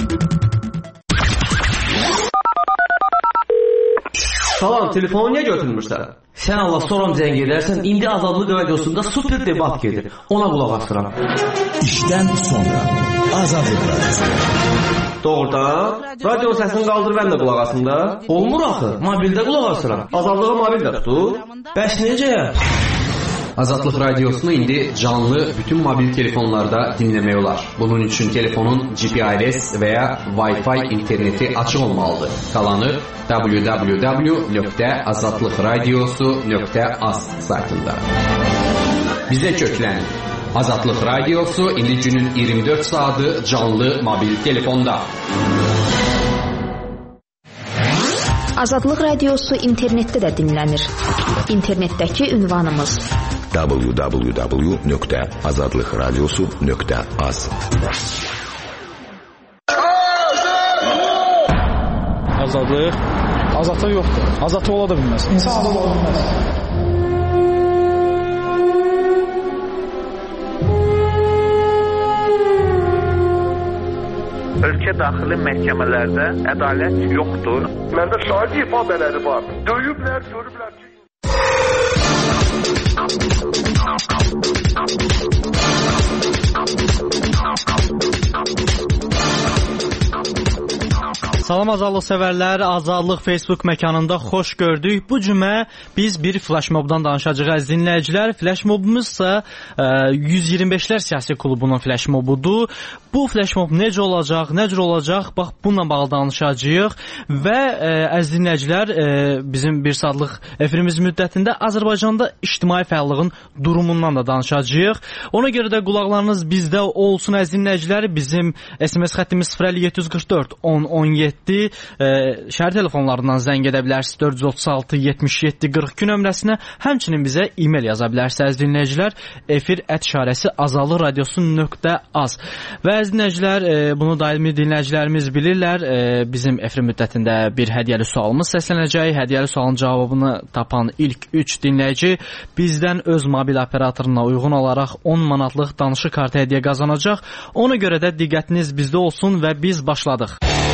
Salam, telefonu niyə götürmürsən? Sən Allah soram zəng edərsən, indi Azadlıq radiosunda super debat gedir. Ona qulaq asıram. İşdən sonra Azadlıq radiosu. Doğrudan, radio səsini qaldır, mən də qulaq asım da. Olmur axı, mobildə qulaq asıram. Azadlığa mobil də tutur. Bəs necə? Azadlıq radiosunu indi canlı bütün mobil telefonlarda dinləmək olar. Bunun üçün telefonun G P R S və ya Wi-Fi interneti açıq olmalıdır. Qalanı w w w nöqtə azadlıq radiosu nöqtə az saytında. Bizə köklənin. Azadlıq radiosu indi günün iyirmi dörd saatı canlı mobil telefonda. Azadlıq radiosu internetdə də dinlənir. İnternetdəki ünvanımız w w w nöqtə azadlıq radiosu nöqtə az. Azadlıq? Azadlıq yoxdur. Azadlıq ola da bilməz. İnsan azadlıq ola bilməz. Ölkə daxili məhkəmələrdə ədalət yoxdur. Məndə şahid ifadələri var. Döyüblər, görüblər ki... Salam azadlıq sevərlər, Azadlıq Facebook məkanında xoş gördük. Bu cümə biz bir flashmobdan danışacağıq əziz dinləyicilər. Flashmobumuzsa yüz iyirmi beşlər siyasi klubunun flashmobudur. Bu flashmob necə olacaq, nə cür olacaq? Bax, bununla bağlı danışacağıq və əziz dinləyicilər, bizim bir saatlıq efirimiz müddətində Azərbaycanda ictimai fəallığın durumundan da danışacağıq. Ona görə də qulaqlarınız bizdə olsun əziz dinləyicilər. Bizim S M S xəttimiz sıfır əlli yeddi yüz qırx dörd on on yeddi, şəhər telefonlarından zəng edə bilərsiniz dörd yüz otuz altı yetmiş yeddi qırx iki nömrəsinə, həmçinin bizə e-mail yaza bilərsiniz əziz dinləyicilər. Efir ət işarəsi azadlıq radiosu nöqtə az. Və əziz dinləyicilər, bunu daimi dinləyicilərimiz bilirlər. Bizim efir müddətində bir hədiyyəli sualımız səslənəcək. Hədiyyəli sualın cavabını tapan ilk üç dinləyici bizdən öz mobil operatoruna uyğun olaraq on manatlıq danışıq kartı hədiyyə qazanacaq. Ona görə də diqqətiniz bizdə olsun və biz başladıq.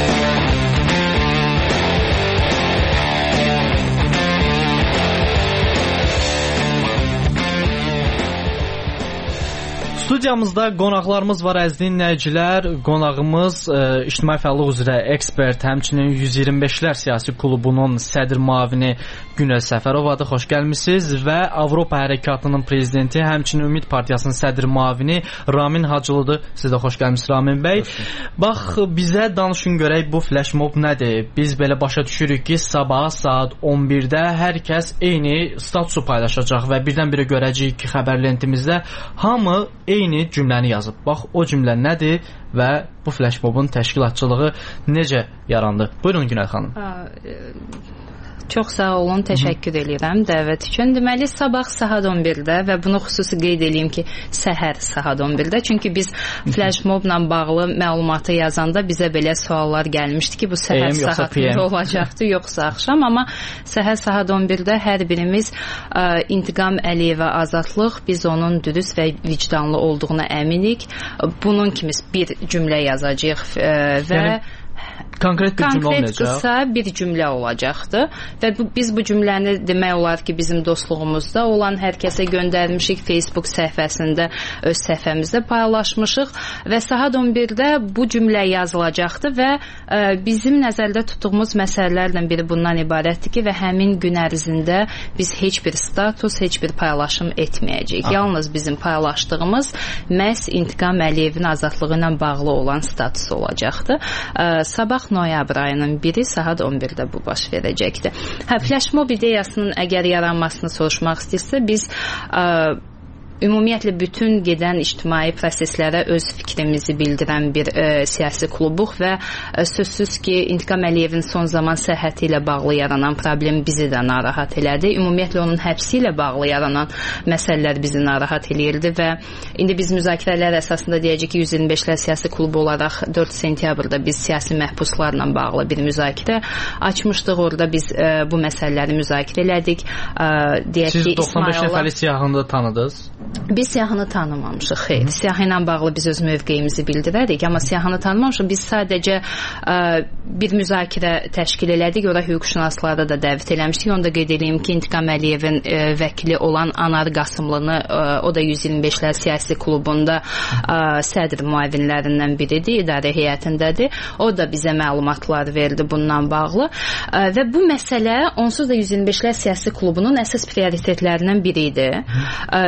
Studiyamızda qonaqlarımız var əziz dinləyicilər. Qonağımız e, ictimai fəallıq üzrə ekspert, həmçinin yüz iyirmi beşlər siyasi klubunun sədr müavini Günel Səfərovadır. Xoş gəlmisiniz. Və Avropa Hərəkatının prezidenti, həmçinin Ümid Partiyasının sədr müavini Ramin Hacılıdır. Siz də xoş gəlmisiniz Ramin bəy. Bax, bizə danışın görək bu flashmob nədir? Biz belə başa düşürük ki, sabah saat on birdə hər kəs eyni statusu paylaşacaq və birdən-birə görəcəyik ki, xəbər lentimizdə hamı eyni cümləni yazıb. Bax, o cümlə nədir və bu flashmobun təşkilatçılığı necə yarandı? Buyurun Günel xanım. Çox sağ olun, təşəkkür edirəm dəvət üçün. Deməli, sabah saat on birdə və bunu xüsusi qeyd edeyim ki, səhər saat on birdə. Çünki biz flashmobla bağlı məlumatı yazanda bizə belə suallar gəlmişdi ki, bu səhər saatında olacaqdı, yoxsa axşam. Amma səhər saat on birdə hər birimiz ə, İntiqam Əliyevə azadlıq, biz onun dürüst və vicdanlı olduğuna əminik. Bunun kimi bir cümlə yazacağıq ə, və... Yəni... Konkret bir cümlə olmayacaq. Konkret qısa bir cümlə olacaqdır və bu, biz bu cümləni demək olar ki, bizim dostluğumuzda olan hər kəsə göndərmişik, Facebook səhifəsində, öz səhifəmizdə paylaşmışıq və saat on birdə bu cümlə yazılacaqdır və ə, bizim nəzərdə tutduğumuz məsələlərdən biri bundan ibarətdir ki, və həmin gün ərzində biz heç bir status, heç bir paylaşım etməyəcəyik. Aha. Yalnız bizim paylaşdığımız məhz İntiqam Əliyevin azadlığı ilə bağlı olan status olacaqdır. Ə, sabah noyabr ayının biri saat on birdə bu baş verəcəkdir. Hə, flashmob ideyasının əgər yaranmasını soruşmaq istəyirsə, biz ə, ümumiyyətlə bütün gedən ictimai proseslərə öz fikrimizi bildirən bir ə, siyasi klubuq və ə, sözsüz ki, İntiqam Əliyevin son zaman səhhəti ilə bağlı yaranan problem bizi də narahat elədi. Ümumiyyətlə onun həbsi ilə bağlı yaranan məsələlər bizi narahat eləyirdi və indi biz müzakirələr əsasında deyəcək ki, yüz iyirmi beşlər siyasi klubu olaraq dörd sentyabrda biz siyasi məhbuslarla bağlı bir müzakirə açmışdıq. Orada biz ə, bu məsələləri müzakirə elədik. Ə, deyək Siz ki, doxsan beş nəfərli siyahını tanıdınız? Biz siyahını tanımamışıq, xeyr. Siyahı ilə bağlı biz öz mövqeyimizi bildirərik, amma siyahını tanımamışıq. Biz sadəcə ə, bir müzakirə təşkil elədik, ora hüquqşünasları da dəvət eləmişdik. Onu da qeyd edeyim ki, İntiqam Əliyevin ə, vəkili olan Anar Qasımlını, ə, o da yüz iyirmi beşlər siyasi klubunda ə, sədr müavinlərindən biridir, idarə heyətindədir. O da bizə məlumatlar verdi bundan bağlı ə, və bu məsələ onsuz da yüz iyirmi beşlər siyasi klubunun əsas prioritetlərindən biri idi. Ə,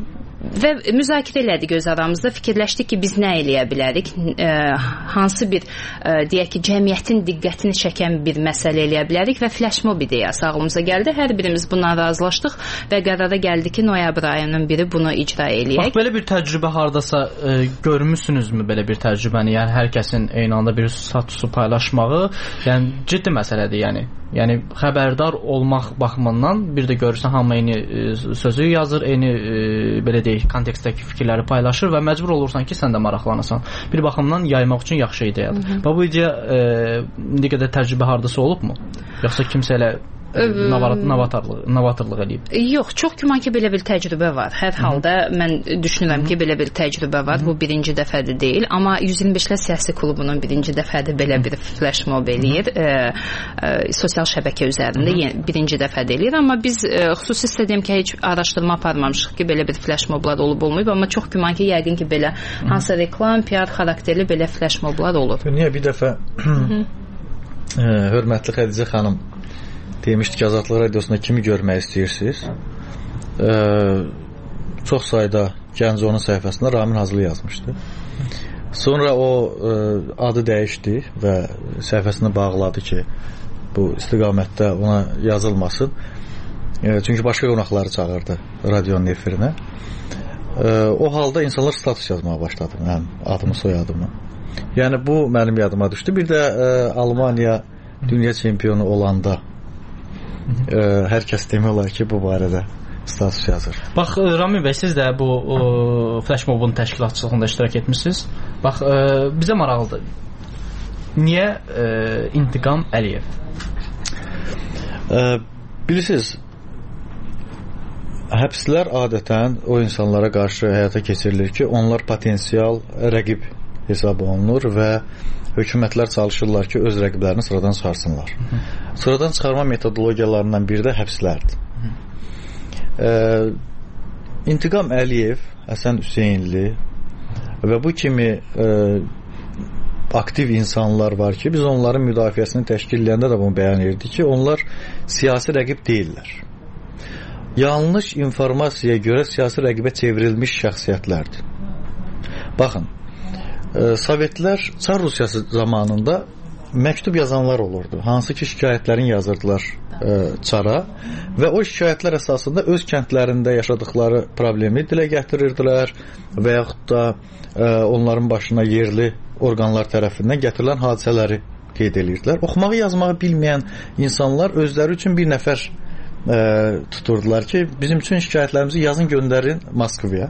və müzakirə elədik öz aramızda, fikirləşdik ki, biz nə eləyə bilərik, e, hansı bir e, deyək ki, cəmiyyətin diqqətini çəkən bir məsələ eləyə bilərik və flashmob ideyası ağlımıza gəldi. Hər birimiz buna razılaşdıq və qərara gəldi ki, noyabr ayının biri bunu icra eləyək. Bax, belə bir təcrübə hardasa e, görmüsünüzmü belə bir təcrübəni? Yəni hər kəsin eyni anda bir statusu paylaşmağı, yəni ciddi məsələdir, yəni. Yəni xəbərdar olmaq baxımından bir də görürsən hamı eyni e, sözü yazır, eyni e, belə deyək, kontekstdəki fikirləri paylaşır və məcbur olursan ki, sən də maraqlanasan. Bir baxımdan yaymaq üçün yaxşı ideyadır. Və bu ideya e, indi qədər təcrübə hardasa olubmu? Yoxsa kimsə elə novatorluq, novatorluq eləyib? Yox, çox güman ki, belə bir təcrübə var. Hər halda mən düşünürəm ki, belə bir təcrübə var. Bu birinci dəfədir deyil, amma yüz iyirmi beşlər siyasi klubunun birinci dəfədir belə bir flash mob eləyir. E, e, sosial şəbəkə üzərində yeni, birinci dəfədir eləyir, amma biz e, xüsusi istədiyim ki, heç araşdırma aparmamışıq ki, belə bir flash moblar olub olmayıb, amma çox güman ki, yəqin ki, belə hansı reklam, P R xarakterli belə flash moblar olur. Niyə bir dəfə e, hörmətli Xədicə xanım demişdi ki, Azadlıq Radiosunda kimi görmək istəyirsiniz? Ee, çox sayda gənc onun səhifəsində Ramin Hazlı yazmışdı. Sonra o e, adı dəyişdi və səhifəsini bağladı ki, bu istiqamətdə ona yazılmasın. E, çünki başqa qonaqları çağırdı radionun efirinə. E, o halda insanlar status yazmağa başladı, mənim adımı, soyadımı. Yəni bu mənim yadıma düşdü. Bir də e, Almaniya dünya çempionu olanda Ə, hər kəs demək olar ki, bu barədə status yazır. Bax, Rami bəy, siz də bu o, flash mobun təşkilatçılığında iştirak etmişsiniz. Bax, ə, bizə maraqlıdır. Niyə ə, İntiqam Əliyev? Ə, bilirsiniz, həbslər adətən o insanlara qarşı həyata keçirilir ki, onlar potensial rəqib hesab olunur və hökumətlər çalışırlar ki, öz rəqiblərini sıradan çıxarsınlar. Hı. Sıradan çıxarma metodologiyalarından biri də həbslərdir. Ee, İntiqam Əliyev, Həsən Hüseynli və bu kimi e, aktiv insanlar var ki, biz onların müdafiəsini təşkil edəndə də bunu bəyan edirdik ki, onlar siyasi rəqib deyillər. Yanlış informasiya görə siyasi rəqibə çevrilmiş şəxsiyyətlərdir. Baxın, Sovetlər Çar Rusiyası zamanında məktub yazanlar olurdu. Hansı ki şikayətlərin yazırdılar e, Çara və o şikayətlər əsasında öz kəndlərində yaşadıkları problemi dilə gətirirdilər və yaxud da e, onların başına yerli orqanlar tərəfindən gətirilən hadisələri qeyd edirdilər. Oxumağı, yazmağı bilməyən insanlar özləri üçün bir nəfər e, tuturdular ki, bizim üçün şikayətlərimizi yazın, göndərin Moskvaya.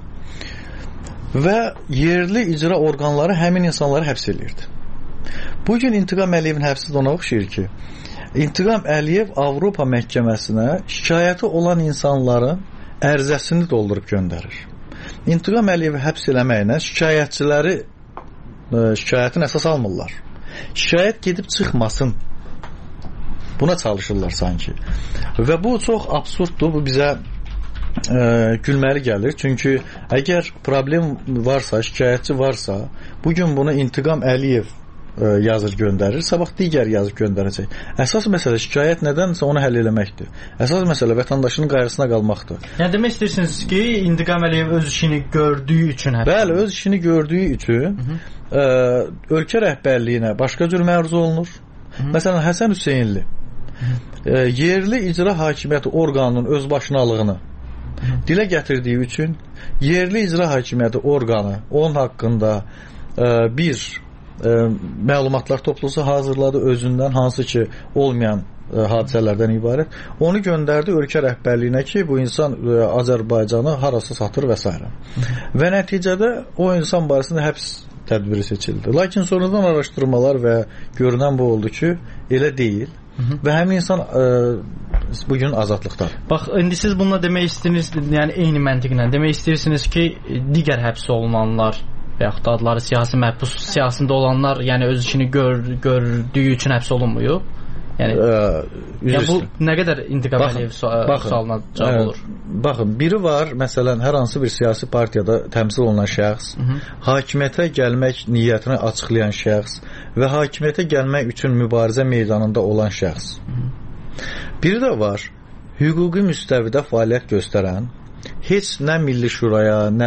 Və yerli icra orqanları həmin insanları həbs edirdi. Bugün İntiqam Əliyevin həbsi də ona oxşayır ki, İntiqam Əliyev Avropa məhkəməsinə şikayəti olan insanların ərizəsini doldurub göndərir. İntiqam Əliyevi həbs eləməklə şikayətçiləri şikayətin əsas almırlar. Şikayət gedib çıxmasın, buna çalışırlar sanki. Və bu çox absurddur, bu bizə Ə, gülməli gəlir. Çünki əgər problem varsa, şikayətçi varsa, bugün bunu İntiqam Əliyev ə, yazır göndərir, sabah digər yazıb göndərəcək. Əsas məsələ şikayət nədənsə onu həll eləməkdir. Əsas məsələ vətəndaşının qayğısına qalmaqdır. Yəni demək istəyirsiniz ki, İntiqam Əliyev öz işini gördüyü üçün hətta. Bəli, öz işini gördüyü üçün ə, ölkə rəhbərliyinə başqa cür məruz olunur. Hı -hı. Məsələn, Həsən Hüseynli ə, yerli icra hakimiyyəti orqanının özbaşınalığını dilə gətirdiyi üçün yerli icra hakimiyyəti orqanı onun haqqında ə, bir ə, məlumatlar toplusu hazırladı özündən, hansı ki olmayan ə, hadisələrdən ibarət. Onu göndərdi ölkə rəhbərliyinə ki, bu insan ə, Azərbaycanı harası satır və s. Və nəticədə o insan barəsində həbs tədbiri seçildi. Lakin sonradan araşdırmalar və görünən bu oldu ki, elə deyil. Hı -hı. Və həmin insan ə, bugün azadlıqdadır. Bax, indi siz bununla demək istəyirsiniz, yəni eyni məntiqlə demək istəyirsiniz ki, digər həbs olunanlar və yaxud da adları siyasi məhbus siyasında olanlar, yəni öz işini gör, gördüyü üçün həbs olunmuyor. Yəni, ə, yəni bu nə qədər İntiqam Əliyev sualına cavab olur? Ə, baxın, biri var, məsələn, hər hansı bir siyasi partiyada təmsil olunan şəxs, Hı -hı. hakimiyyətə gəlmək niyyətini açıqlayan şəxs və hakimiyyətə gəlmək üçün mübarizə meydanında olan şəxs. Hı -hı. Biri də var, hüquqi müstəvidə fəaliyyət göstərən, heç nə Milli Şuraya, nə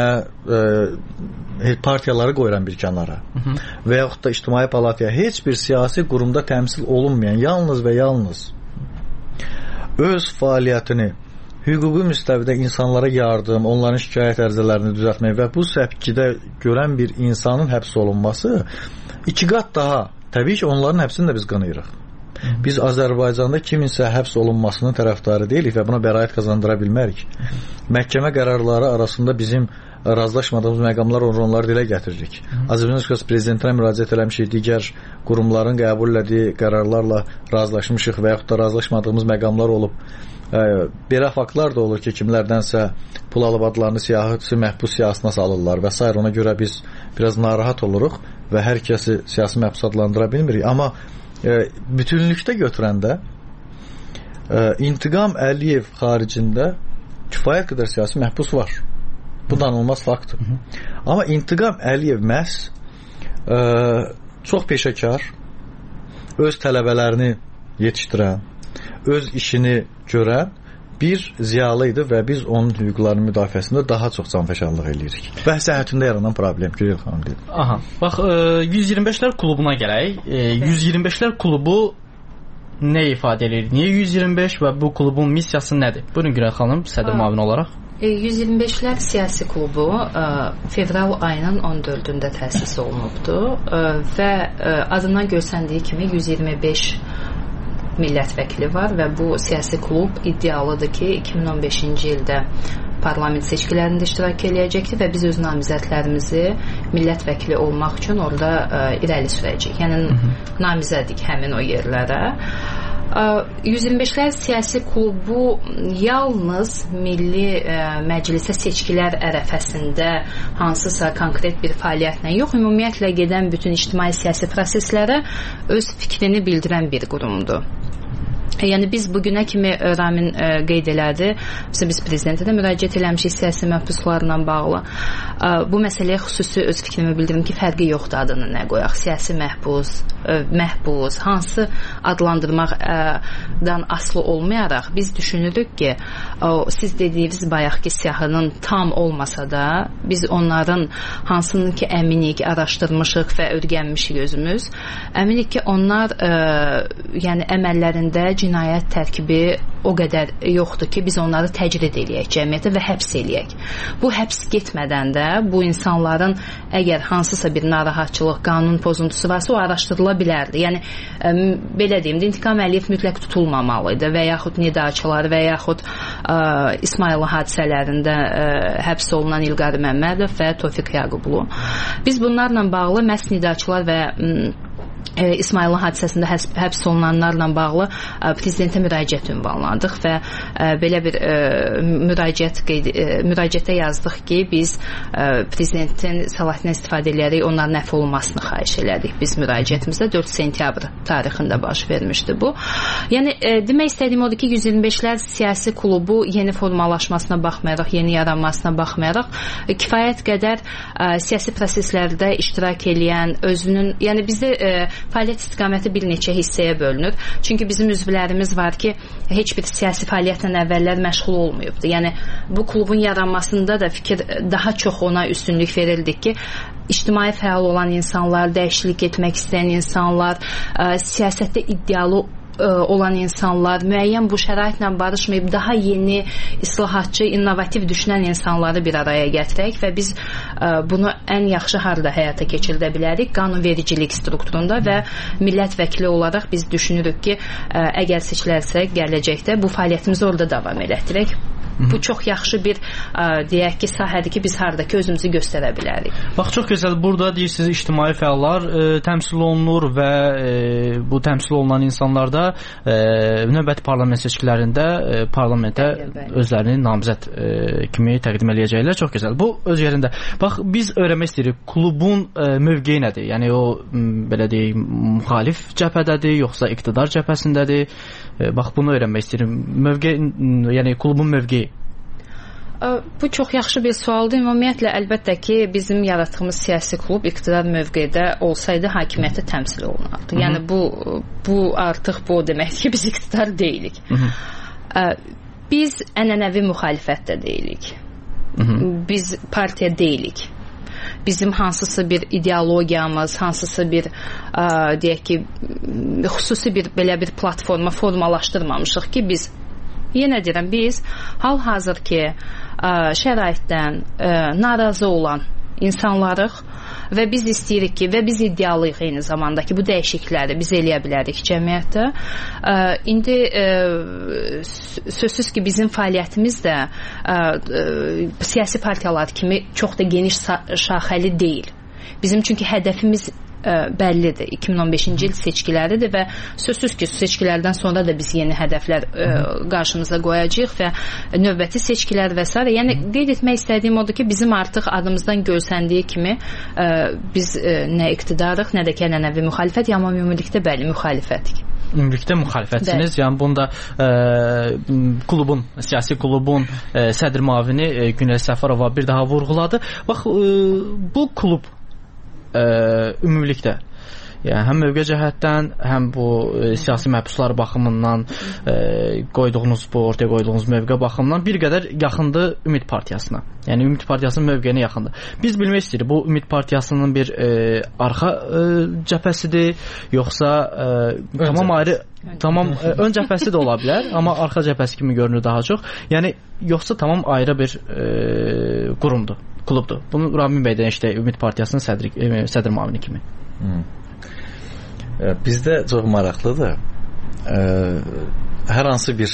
e, partiyaları qoyuran bir kənara Hı -hı. və yaxud da İctimai Palataya heç bir siyasi qurumda təmsil olunmayan, yalnız və yalnız öz fəaliyyətini hüquqi müstəvidə insanlara yardım, onların şikayət ərizələrini düzəltmək və bu səpkidə görən bir insanın həbs olunması iki qat daha, təbii ki, onların həbsini də biz qınayırıq. Biz Azərbaycanda kiminsə həbs olunmasının tərəfdarı deyilik və buna bəraət qazandıra bilmərik. Məhkəmə qərarları arasında bizim razılaşmadığımız məqamlar olur, onları dilə getiririk. Azərbaycan Respublikası Prezidentinə müraciət eləmişik, digər qurumların qəbul etdiyi qərarlarla razılaşmışıq və yaxud da razılaşmadığımız məqamlar olub. E, belə faktlar da olur ki, kimlərdənsə pul alıb adlarını siyasi məhbus siyasına salırlar və s. Ona görə biz biraz narahat oluruq və hər kəsi siyasi məhbus adlandıra bilmirik. Amma e, bütünlükdə götürəndə e, İntiqam Əliyev xaricində kifayət qədər siyasi məhbus var. Bu danılmaz faktdır. Hı -hı. Amma İntiqam Əliyev məhz e, çox peşəkar, öz tələbələrini yetişdirən, öz işini görən bir ziyalı idi və biz onun hüquqlarının müdafiəsində daha çox canfəşanlıq edirik. Və səhhətində yaranan problem Gülel xanım dedi. Aha. Bax, e, yüz iyirmi beşlər klubuna gələk. E, yüz iyirmi beşlər klubu nə ifadə edir? Niyə yüz iyirmi beş və bu klubun missiyası nədir? Buyurun Gülel xanım, sədr müavini olaraq. yüz iyirmi beşlər siyasi klubu fevral ayının on dördündə təsis olunubdu və adından görsəndiyi kimi yüz iyirmi beş millət vəkili var və bu siyasi klub iddialıdır ki, iki min on beşinci ildə parlament seçkilərində iştirak eləyəcəkdir və biz öz namizədlərimizi millət vəkili olmaq üçün orada irəli sürəcəyik. Yəni namizədik həmin o yerlərə. yüz iyirmi beşlər siyasi klubu yalnız Milli ə, Məclisə seçkilər ərəfəsində hansısa konkret bir fəaliyyətlə yox, ümumiyyətlə gedən bütün ictimai siyasi proseslərə öz fikrini bildirən bir qurumdur. Yəni biz bugünə kimi Ramin ə, qeyd elədi, biz prezidentə də müraciət eləmişik siyasi məhbuslarla bağlı. Ə, bu məsələyə xüsusi öz fikrimi bildirim ki, fərqi yoxdur adını nə qoyaq. Siyasi məhbus, ə, məhbus, hansı adlandırmaqdan asılı olmayaraq biz düşünürük ki, o, siz dediyiniz bayaqki siyahının tam olmasa da biz onların hansının ki əminik, araşdırmışıq və öyrənmişik özümüz. Əminik ki, onlar ə, yəni əməllərində cinayət tərkibi o qədər yoxdur ki, biz onları təcrid eləyək cəmiyyətə və həbs eləyək. Bu həbs getmədən də bu insanların əgər hansısa bir narahatçılıq, qanun pozuntusu varsa o araşdırıla bilərdi. Yəni, ə, belə deyim, İntiqam Əliyev mütləq tutulmamalıydı və yaxud Nidaçılar və yaxud ə, İsmayılı hadisələrində ə, həbs olunan İlqar Məmmədov və Tofiq Yaqublu. Biz bunlarla bağlı məhz Nidaçılar və ə, E, İsmayılı hadisəsində həbs, həbs olunanlarla bağlı e, prezidentə müraciət ünvanladıq və e, belə bir e, müraciət qeyd, e, müraciətə yazdıq ki, biz e, prezidentin səlahiyyətindən istifadə edərək onların əfv olunmasını xahiş elədik. Biz müraciətimizdə dörd sentyabr tarixində baş vermişdi bu. Yəni e, demək istədiyim odur ki, yüz iyirmi beşlər siyasi klubu yeni formalaşmasına baxmayaraq, yeni yaranmasına baxmayaraq e, kifayət qədər e, siyasi proseslərdə iştirak edən, özünün, yəni bizdə e, fəaliyyət istiqaməti bir neçə hissəyə bölünür. Çünki bizim üzvlərimiz var ki, heç bir siyasi fəaliyyətlə əvvəllər məşğul olmayıbdı. Yəni bu klubun yaranmasında da fikir daha çox ona üstünlük verildi ki, ictimai fəal olan insanlar, dəyişiklik etmək istəyən insanlar, ə, siyasətdə iddialı olan insanlar, müəyyən bu şəraitlə barışmayıb daha yeni, islahatçı, innovativ düşünən insanları bir araya gətirək və biz bunu ən yaxşı harda həyata keçirdə bilərik? Qanunvericilik strukturunda və millət vəkili olaraq biz düşünürük ki, əgər seçilərsək gələcəkdə bu fəaliyyətimizi orada davam elətdirək. Bu çox yaxşı bir deyək ki, sahədir ki, biz hardakı özümüzü göstərə bilərik. Bax, çox gözəl. Burada deyirsiniz, ictimai fəallar e, təmsil olunur və e, bu təmsil olunan insanlar da e, növbəti parlament seçkilərində e, parlamentə özlərini namizəd e, kimi təqdim eləyəcəklər. Çox gözəl. Bu öz yerində. Bax, biz öyrənmək istəyirik, klubun e, mövqeyi nədir? Yəni o, belə deyək, müxalif cəbhədədir, yoxsa iqtidar cəbhəsindədir? E, bax, bunu öyrənmək istəyirəm. Mövqe, yəni klubun mövqeyi. Bu çox yaxşı bir sualdır. Ümumiyyətlə, əlbəttə ki, bizim yaratdığımız siyasi klub iqtidar mövqedə olsaydı hakimiyyətə təmsil olunardı. Yəni bu, bu artıq bu deməkdir ki, biz iqtidar deyilik. Hı -hı. Biz ənənəvi müxalifətdə deyilik. Hı -hı. Biz partiya deyilik. Bizim hansısa bir ideologiyamız, hansısa bir ə, deyək ki, xüsusi bir belə bir platforma formalaşdırmamışıq ki, biz yenə deyirəm, biz hal-hazır ki, ə, şəraitdən ə, narazı olan insanlarıq və biz istəyirik ki, və biz iddialıyıq eyni zamanda ki, bu dəyişiklikləri biz eləyə bilərik cəmiyyətdə. Ə, indi ə, sözsüz ki, bizim fəaliyyətimiz də ə, ə, siyasi partiyalar kimi çox da geniş şaxəli deyil. Bizim çünki hədəfimiz bəllidir. iki min on beşinci il seçkiləridir və sözsüz ki, seçkilərdən sonra da biz yeni hədəflər ə, qarşımıza qoyacağıq və növbəti seçkilər və s. Yəni, qeyd etmək istədiyim odur ki, bizim artıq adımızdan görsəndiyi kimi ə, biz ə, nə iqtidarıq, nə də ki, ənənəvi müxalifət, amma ümumilikdə bəli, müxalifətik. Ümumilikdə müxalifətsiniz. Yəni, bunda ə, klubun, siyasi klubun ə, sədr müavini ə, Günel Səfərova bir daha vurğuladı. Bax, ə, bu klub Ə, ümumilikdə yəni, həm mövqe cəhətdən, həm bu e, siyasi məhbuslar baxımından e, qoyduğunuz, bu ortaya qoyduğunuz mövqe baxımından bir qədər yaxındır Ümid Partiyasına. Yəni Ümid Partiyasının mövqeyinə yaxındır. Biz bilmək istəyirik, bu Ümid Partiyasının bir e, arxa e, cəbhəsidir, yoxsa e, tamam ayrı, tamam e, ön cəbhəsi də ola bilər, amma arxa cəbhəsi kimi görünür daha çox. Yəni yoxsa tamam ayrı bir e, qurumdur, klubdur. Bunu Ramin bəydən işte Ümid Partiyasının sədr, e, sədr müavini kimi. Hmm. Bizdə çox maraqlıdır. Ə, hər hansı bir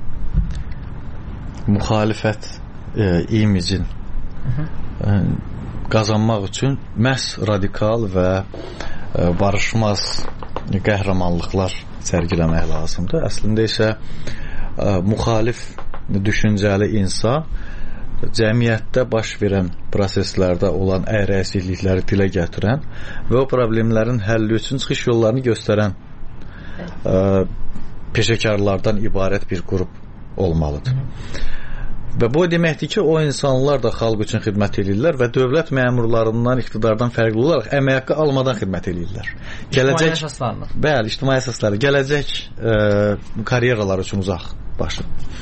müxalifət ə, imicin ə, qazanmaq üçün məhz radikal və ə, barışmaz qəhrəmanlıqlar sərgiləmək lazımdır. Əslində isə ə, müxalif düşüncəli insan cəmiyyətdə baş verən proseslərdə olan əyrəsiklikləri dilə gətirən və o problemlərin həlli üçün çıxış yollarını göstərən ə, peşəkarlardan ibarət bir qrup olmalıdır. Və bu deməkdir ki, o insanlar da xalq üçün xidmət edirlər və dövlət məmurlarından, iqtidardan fərqli olaraq əmək haqqı almadan xidmət edirlər. Gələcək, ictimai əsaslarla. Bəli, ictimai əsasları. Gələcək ə, karyeralar üçün uzaq başı.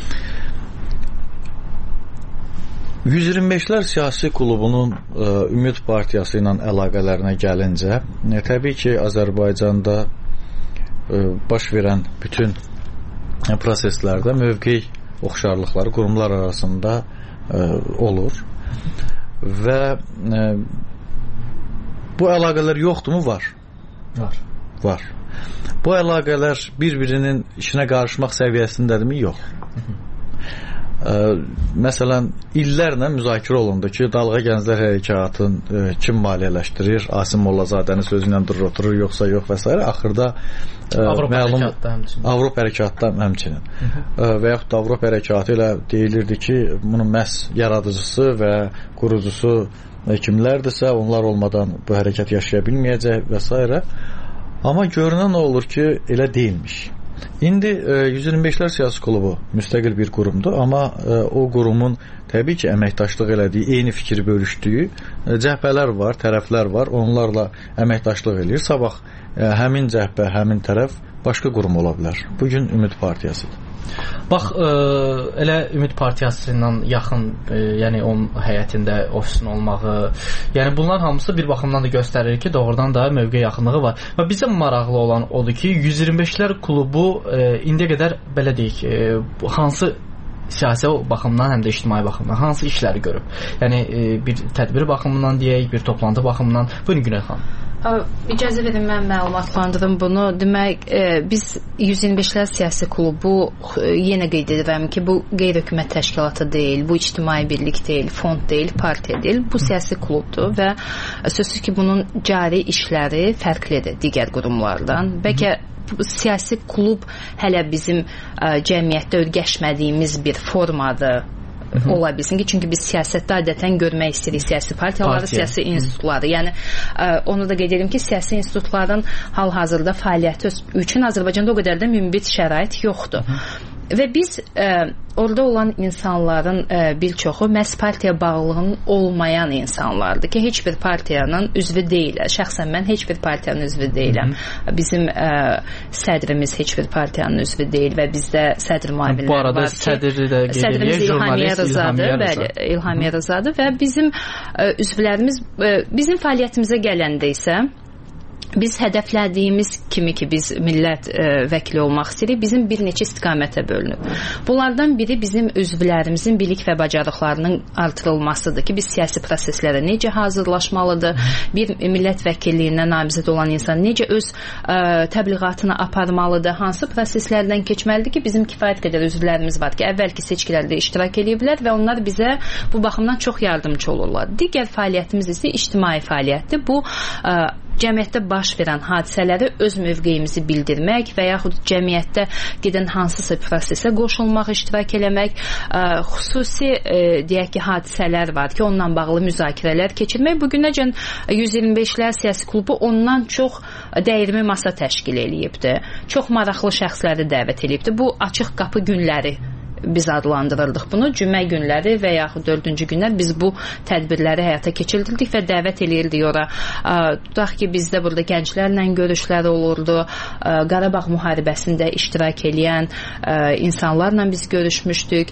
yüz iyirmi beşlər siyasi klubunun ə, Ümid Partiyası ilə əlaqələrinə gəlincə, ə, təbii ki, Azərbaycanda ə, baş verən bütün ə, proseslərdə mövqe oxşarlıqları qurumlar arasında ə, olur və ə, bu əlaqələr yoxdurmu? Var. Var. Var. Bu əlaqələr bir-birinin işinə qarışmaq səviyyəsindədirmi? Yox. Ə, məsələn, illərlə müzakirə olundu ki, Dalğa Gənclər Hərəkatın ə, kim maliyyələşdirir, Asim Mollazadənin sözü ilə durur, oturur, yoxsa yox və s. Axırda ə, Avropa məlum, Hərəkatda həmçinin. Avropa Hərəkatda həmçinin. Ə, və yaxud da Avropa Hərəkatı ilə deyilirdi ki, bunun məhz yaradıcısı və qurucusu kimlərdirsə, onlar olmadan bu hərəkət yaşaya bilməyəcək və s. Amma görünən olur ki, elə deyilmiş. İndi yüz iyirmi beşlər siyasi klubu müstəqil bir qurumdur, amma o qurumun təbii ki, əməkdaşlıq elədiyi, eyni fikri bölüşdüyü cəhbələr var, tərəflər var, onlarla əməkdaşlıq eləyir. Sabah həmin cəhbə, həmin tərəf başqa qurum ola bilər. Bugün Ümid Partiyasıdır. Bax, ə, elə Ümid Partiyası ilə yaxın, ə, yəni onun həyətində ofisin olmağı, yəni bunlar hamısı bir baxımdan da göstərir ki, doğrudan da mövqe yaxınlığı var. Və bizə maraqlı olan odur ki, yüz iyirmi beşlər klubu ə, indiyə qədər belə deyək, ə, hansı siyasi baxımdan, həm də ictimai baxımdan hansı işləri görüb? Yəni e, bir tədbir baxımından deyək, bir toplantı baxımından. Buyurun Günel xanım. İcazə verin, mən məlumatlandırım bunu. Demək, e, biz yüz iyirmi beşlər siyasi klubu e, yenə qeyd edirəm ki, bu qeyri-hökumət təşkilatı deyil, bu ictimai birlik deyil, fond deyil, partiya deyil. Bu siyasi klubdur və sözsüz ki, bunun cari işləri fərqlidir digər qurumlardan. Bəlkə siyasi klub hələ bizim ə, cəmiyyətdə örgəşmədiyimiz bir formadır. Hı -hı. Ola bilsin ki, çünki biz siyasətdə adətən görmək istəyirik siyasi partiyaları, Partiya. siyasi institutları. Yəni ə, onu da qeyd edim ki, siyasi institutların hal-hazırda fəaliyyəti üçün Azərbaycanda o qədər də münbit şərait yoxdur. Hı -hı. Və biz ə, orada olan insanların ə, bir çoxu məhz partiya bağlılığının olmayan insanlardır ki, heç bir partiyanın üzvü deyilər. Şəxsən mən heç bir partiyanın üzvü deyiləm. Hı -hı. Bizim ə, sədrimiz heç bir partiyanın üzvü deyil və bizdə sədr müavinləri var ki, bu arada sədri də qeyd sədrimiz İlhamiyə Rızadır, bəli, İlhamiyə Rızadır və bizim ə, üzvlərimiz ə, bizim fəaliyyətimizə gələndə isə biz hədəflədiyimiz kimi ki, biz millət e, vəkili olmaq istəyirik, bizim bir neçə istiqamətə bölünüb. Bunlardan biri bizim üzvlərimizin bilik və bacarıqlarının artırılmasıdır ki, biz siyasi proseslərə necə hazırlaşmalıdır, bir millət vəkilliyinə namizəd olan insan necə öz e, təbliğatını aparmalıdır, hansı proseslərdən keçməlidir ki, bizim kifayət qədər üzvlərimiz var ki, əvvəlki seçkilərdə iştirak ediblər və onlar bizə bu baxımdan çox yardımcı olurlar. Digər fəaliyyətimiz isə ictimai fəaliyyətdir. Bu e, cəmiyyətdə baş verən hadisələri öz mövqeyimizi bildirmək və yaxud cəmiyyətdə gedən hansısa prosesə qoşulmaq, iştirak eləmək, ə, xüsusi ə, deyək ki, hadisələr var ki, onunla bağlı müzakirələr keçirmək. Bugünəcən yüz iyirmi beşlər siyasi klubu ondan çox dəyirmi masa təşkil eləyibdir. Çox maraqlı şəxsləri dəvət eləyibdir. Bu açıq qapı günləri biz adlandırırdıq bunu. Cümə günləri və yaxud dördüncü günlər biz bu tədbirləri həyata keçirdirdik və dəvət eləyirdik ora. Tutaq ki, bizdə burada gənclərlə görüşlər olurdu. Qarabağ müharibəsində iştirak eləyən insanlarla biz görüşmüşdük.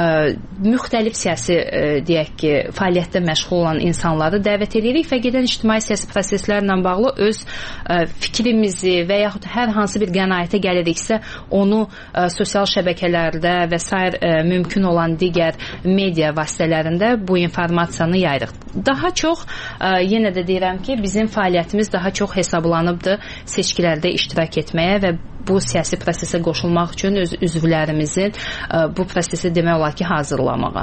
Müxtəlif siyasi, deyək ki, fəaliyyətdə məşğul olan insanları dəvət eləyirik və gedən ictimai siyasi proseslərlə bağlı öz fikrimizi və yaxud hər hansı bir qənaətə gəliriksə, onu sosial şəbəkələrdə və s. mümkün olan digər media vasitələrində bu informasiyanı yayırıq. Daha çox, yenə də deyirəm ki, bizim fəaliyyətimiz daha çox hesablanıbdır seçkilərdə iştirak etməyə və bu siyasi prosesə qoşulmaq üçün öz üzvlərimizin bu prosesi demək olar ki, hazırlamağa.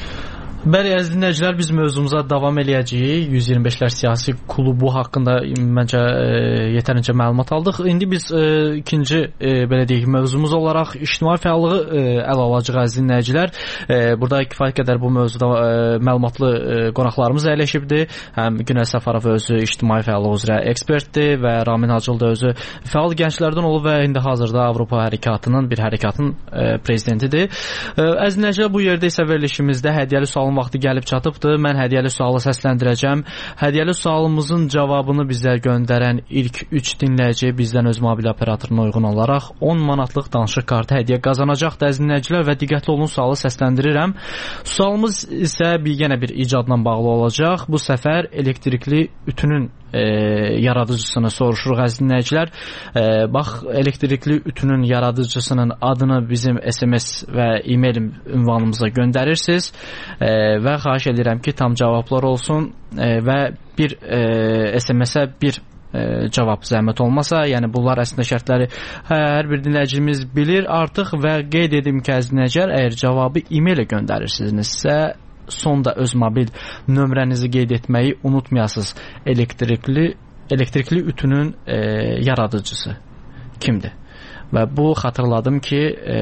Bəli, əziz dinləyicilər, biz mövzumuza davam eləyəcəyik. yüz iyirmi beşlər siyasi klubu haqqında məncə e, yetərincə məlumat aldıq. İndi biz e, ikinci e, belə deyək mövzumuz olaraq ictimai fəallığı e, əl alacağıq, əziz dinləyicilər. E, burada kifayət qədər bu mövzuda e, məlumatlı e, qonaqlarımız əyləşibdir. Həm Günel Səfərov özü ictimai fəallıq üzrə ekspertdir və Ramin Hacıl da özü fəal gənclərdən olub və indi hazırda Avropa hərəkatının bir hərəkatın e, prezidentidir. E, əziz dinləyicilər, bu yerdə isə verilişimizdə hədiyyəli sualın vaxtı gəlib çatıbdır. Mən hədiyyəli sualı səsləndirəcəm. Hədiyyəli sualımızın cavabını bizə göndərən ilk üç dinləyici bizdən öz mobil operatoruna uyğun olaraq on manatlıq danışıq kartı hədiyyə qazanacaq. Əziz dinləyicilər, və diqqətli olun, sualı səsləndirirəm. Sualımız isə bir yenə bir icadla bağlı olacaq. Bu səfər elektrikli ütünün E, yaradıcısını soruşuruq, əziz dinləyicilər. E, bax, elektrikli ütünün yaradıcısının adını bizim S M S və e-mail ünvanımıza göndərirsiniz e, və xahiş edirəm ki, tam cavablar olsun e, və bir e, S M S-ə bir e, cavab zəhmət olmasa, yəni bunlar əslində şərtləri hər bir dinləyicimiz bilir artıq və qeyd edim ki, əziz dinləyicilər, əgər cavabı e-mail göndərirsinizsə, sonda öz mobil nömrənizi qeyd etməyi unutmayasınız. Elektrikli elektrikli ütünün e, yaradıcısı kimdir? Və bu xatırladım ki, e,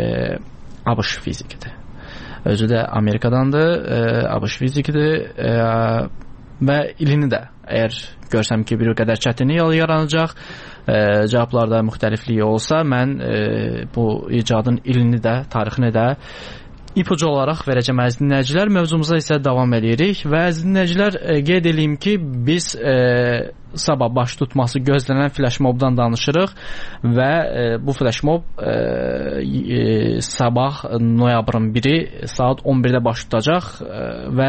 ABŞ fizikidir. Özü də Amerikadandır, e, ABŞ fizikidir e, və ilini də əgər görsəm ki, bir qədər çətinlik yaranacaq, e, cavablarda müxtəlifliyi olsa, mən e, bu icadın ilini də, tarixini də İpucu olaraq verəcəm əziz dinləyicilər. Mövzumuza isə davam edirik və əziz dinləyicilər qeyd edeyim ki, biz e, sabah baş tutması gözlənən flashmobdan danışırıq və e, bu flashmob e, e, sabah noyabrın biri saat on birdə baş tutacaq e, və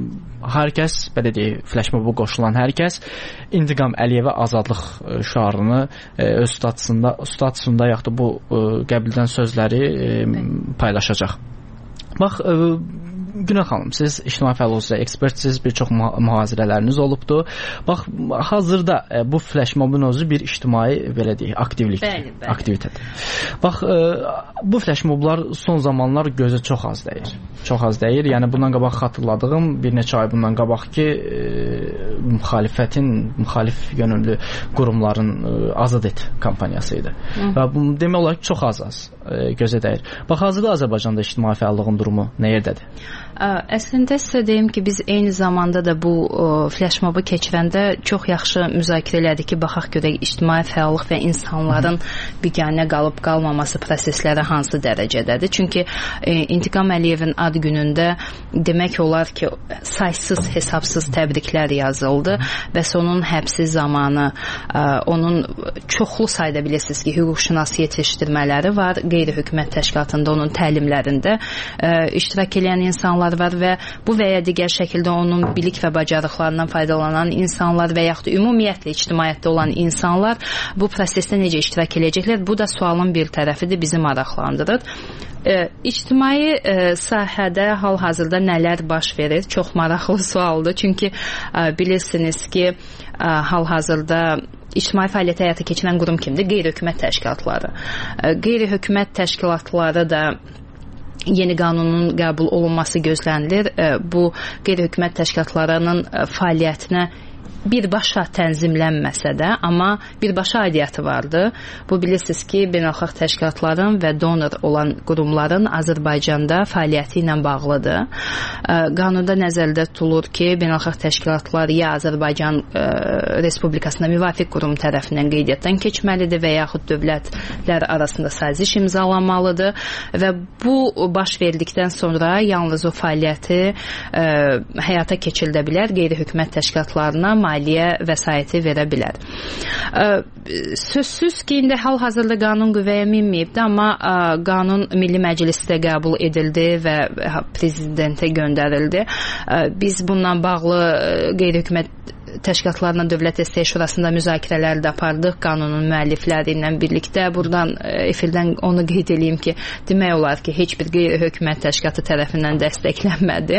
hər kəs, belə deyək, flashmoba qoşulan hər kəs İntiqam Əliyevə azadlıq şüarını e, öz statusunda, statusunda yaxud da bu e, qəbildən sözləri e, paylaşacaq. Bax, e, Günel xanım, siz ictimai fəal olursunuz, ekspertsiz, bir çox mühazirələriniz olubdu. Bax, hazırda e, bu flashmobun özü bir ictimai, belə deyək, aktivlikdir, bəli, bəli. aktivitədir. Bax, e, bu flashmoblar son zamanlar gözə çox az dəyir. Çox az dəyir. Yəni bundan qabaq xatırladığım bir neçə ay bundan qabaq ki, e, müxalifətin, müxalif yönümlü qurumların e, Azad Et kampaniyası idi. Hı. Və bu demək olar ki, çox az-az e, gözə dəyir. Bax, hazırda Azərbaycanda ictimai fəallığın durumu nə yerdədir? Əslində sizə deyim ki, biz eyni zamanda da bu flashmobu keçirəndə çox yaxşı müzakirə elədik ki, baxaq görək ictimai fəallıq və insanların biganə qalıb qalmaması prosesləri hansı dərəcədədir. Çünki e, İntiqam Əliyevin ad günündə demək olar ki, saysız hesabsız təbriklər yazıldı və onun həbsi zamanı e, onun çoxlu sayda bilirsiniz ki, hüquqşünas yetişdirmələri var. Qeyri-hökumət təşkilatında onun təlimlərində e, iştirak edən insanlar var və bu və ya digər şəkildə onun bilik və bacarıqlarından faydalanan insanlar və yaxud da ümumiyyətlə ictimaiyyətdə olan insanlar bu prosesdə necə iştirak edəcəklər? Bu da sualın bir tərəfidir, bizi maraqlandırır. E, ictimai e, sahədə hal-hazırda nələr baş verir? Çox maraqlı sualdır. Çünki e, bilirsiniz ki, e, hal-hazırda ictimai fəaliyyət həyata keçirən qurum kimdir? Qeyri-hökumət təşkilatları. E, qeyri-hökumət təşkilatları da yeni qanunun qəbul olunması gözlənilir. Bu qeyri-hökumət təşkilatlarının fəaliyyətinə birbaşa tənzimlənməsə də, amma birbaşa aidiyyatı vardı. Bu bilirsiniz ki, beynəlxalq təşkilatların və donor olan qurumların Azərbaycanda fəaliyyəti ilə bağlıdır. Qanunda nəzərdə tutulur ki, beynəlxalq təşkilatlar ya Azərbaycan Respublikasında müvafiq qurum tərəfindən qeydiyyatdan keçməlidir və yaxud dövlətlər arasında saziş imzalanmalıdır və bu baş verdikdən sonra yalnız o fəaliyyəti həyata keçirilə bilər, qeyri-hökumət təşkilatlarına maliyyə vəsaiti verə bilər. Sözsüz ki, indi hal-hazırda qanun qüvvəyə minməyibdir, amma qanun Milli Məclisdə qəbul edildi və prezidentə göndərildi. Biz bununla bağlı qeyri-hökumət təşkilatlarla Dövlət Dəstək Şurasında müzakirələr də apardıq qanunun müəllifləri ilə birlikdə. Buradan efirdən onu qeyd edeyim ki, demək olar ki, heç bir qeyri-hökumət təşkilatı tərəfindən dəstəklənmədi.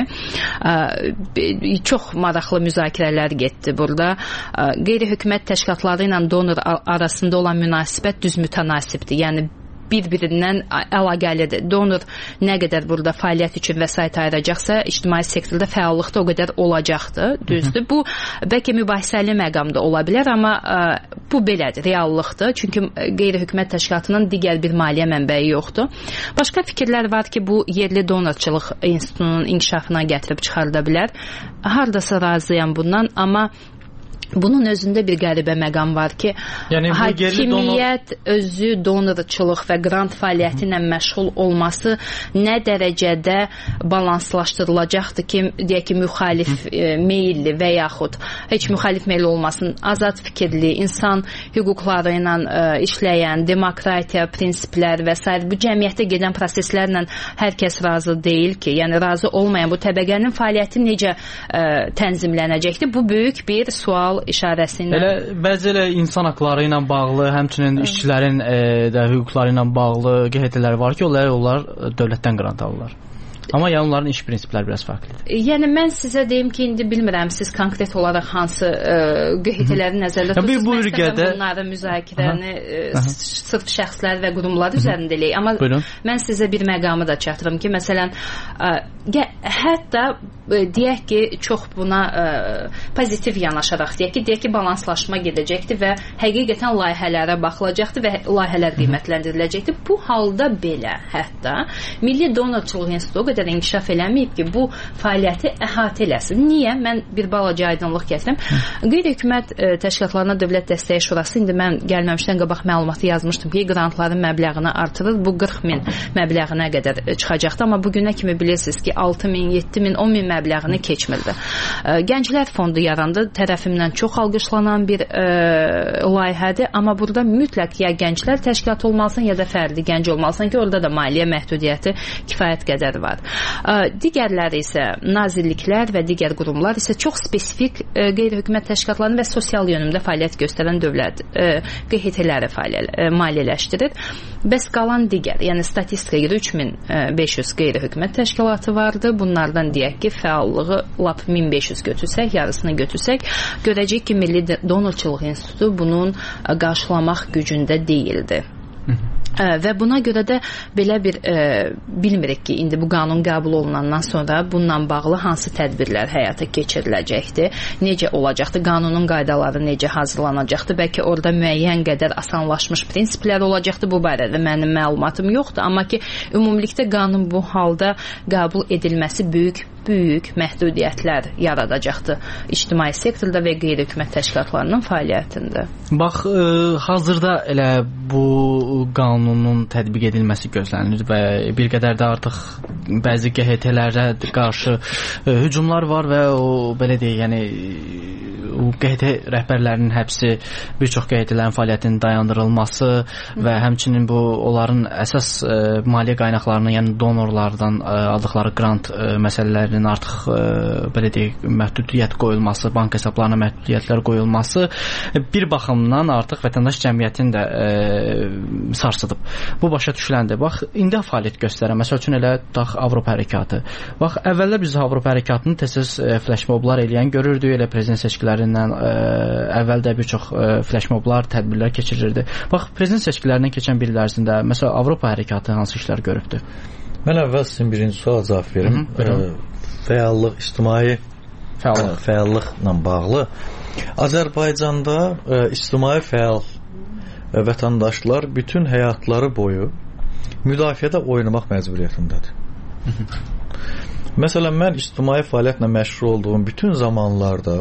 Çox maraqlı müzakirələr getdi burada. Qeyri-hökumət təşkilatları ilə donor arasında olan münasibət düz mütənasibdir. Yəni bir-birindən əlaqəlidir. Donor nə qədər burada fəaliyyət üçün vəsait ayıracaqsa, ictimai sektorda fəallıq da o qədər olacaqdır, düzdür. Bu, bəlkə mübahisəli məqamda ola bilər, amma ə, bu belədir, reallıqdır. Çünki qeyri-hökumət təşkilatının digər bir maliyyə mənbəyi yoxdur. Başqa fikirlər var ki, bu yerli donorçuluq institutunun inkişafına gətirib çıxarda bilər. Hardasa razıyam bundan, amma bunun özündə bir qəribə məqam var ki, yəni, hakimiyyət donor... özü donorçuluq və qrant fəaliyyəti ilə məşğul olması nə dərəcədə balanslaşdırılacaqdır ki, deyək ki, müxalif e, meyilli və yaxud heç müxalif meyilli olmasın, azad fikirli, insan hüquqları ilə e, işləyən, demokratiya, prinsiplər və s. bu cəmiyyətdə gedən proseslərlə hər kəs razı deyil ki, yəni razı olmayan bu təbəqənin fəaliyyəti necə e, tənzimlənəcəkdir? Bu böyük bir sual işarəsindən. Elə bəzi elə insan haqları ilə bağlı, həmçinin işçilərin e, də hüquqları ilə bağlı qeydlər var ki, onlar, onlar dövlətdən qrant alırlar. Amma yəni onların iş prinsipləri biraz fərqlidir. Yəni mən sizə deyim ki, indi bilmirəm siz konkret olaraq hansı qeydləri nəzərdə tutursunuz. Bu ürgədə bunları müzakirəni e, sırf şəxslər və qurumlar üzərində eləyək. Amma Buyurun. Mən sizə bir məqamı da çatdırım ki, məsələn, ə, hətta deyək ki, çox buna ə, pozitiv yanaşaraq deyək ki, deyək ki, balanslaşma gedəcəkdir və həqiqətən layihələrə baxılacaqdır və layihələr qiymətləndiriləcəkdir. Bu halda belə, hətta Milli Donorçuluq İnstitutu o qədər inkişaf eləməyib ki, bu fəaliyyəti əhatə eləsin. Niyə? Mən bir balaca aydınlıq gətirim. Qeyri-hökumət təşkilatlarına Dövlət Dəstəyi Şurası indi mən gəlməmişdən qabaq məlumatı yazmışdım ki, qrantların məbləğini artırır. Bu qırx min məbləğinə qədər çıxacaqdı, amma bu günə kimi bilirsiniz ki, altı min, yeddi min, on min məbləğini keçmirdi. Gənclər fondu yarandı. Tərəfimdən çox alqışlanan bir ə, layihədir, amma burada mütləq ya gənclər təşkilatı olmalısan, ya da fərdi gənc olmalısan ki, orada da maliyyə məhdudiyyəti kifayət qədər var. Ə, digərləri isə nazirliklər və digər qurumlar isə çox spesifik ə, qeyri-hökumət təşkilatlarını və sosial yönümdə fəaliyyət göstərən dövlət ə, Q H T-ləri fəaliyyət maliyyələşdirir. Bəs qalan digər, yəni statistikaya görə üç min beş yüz qeyri-hökumət təşkilatı vardı. Bunlardan deyək ki, fəallığı lap min beş yüz götürsək, yarısını götürsək, görəcək ki, Milli Donorçuluq İnstitutu bunun qarşılamaq gücündə deyildi. Və buna görə də belə bir e, bilmirik ki, indi bu qanun qəbul olunandan sonra bununla bağlı hansı tədbirlər həyata keçiriləcəkdir, necə olacaqdır, qanunun qaydaları necə hazırlanacaqdır, bəlkə orada müəyyən qədər asanlaşmış prinsiplər olacaqdır, bu barədə mənim məlumatım yoxdur, amma ki, ümumilikdə qanun bu halda qəbul edilməsi böyük böyük məhdudiyyətlər yaradacaqdır ictimai sektorda və qeyri-hökumət təşkilatlarının fəaliyyətində. Bax, e, hazırda elə bu qanunun tətbiq edilməsi gözlənilir və bir qədər də artıq bəzi Q H T-lərə qarşı e, hücumlar var və o belə deyək, yəni o Q H T rəhbərlərinin həbsi, bir çox Q H T-lərin fəaliyyətinin dayandırılması və həmçinin bu onların əsas e, maliyyə qaynaqlarını, yəni donorlardan e, aldıqları qrant e, məsələləri artıq e, belə deyək, məhdudiyyət qoyulması, bank hesablarına məhdudiyyətlər qoyulması bir baxımdan artıq vətəndaş cəmiyyətini də e, sarsıdıb. Bu başa düşüləndir. Bax, indi fəaliyyət göstərən, məsəl üçün elə dax Avropa hərəkatı. Bax, əvvəllər biz Avropa hərəkatını tez-tez e, flashmoblar eləyən görürdük, elə prezident seçkilərindən e, əvvəl də bir çox e, flashmoblar, tədbirlər keçirilirdi. Bax, prezident seçkilərindən keçən bir il ərzində məsəl Avropa hərəkatı hansı işlər görübdür? Mən əvvəl sizin birinci suala cavab verim. Hı -hı, fəallıq, ictimai fəallıq. fəallıqla bağlı Azərbaycanda ə, ictimai fəal ə, vətəndaşlar bütün həyatları boyu müdafiədə oynamaq məcburiyyətindədir. Məsələn, mən ictimai fəaliyyətlə məşğul olduğum bütün zamanlarda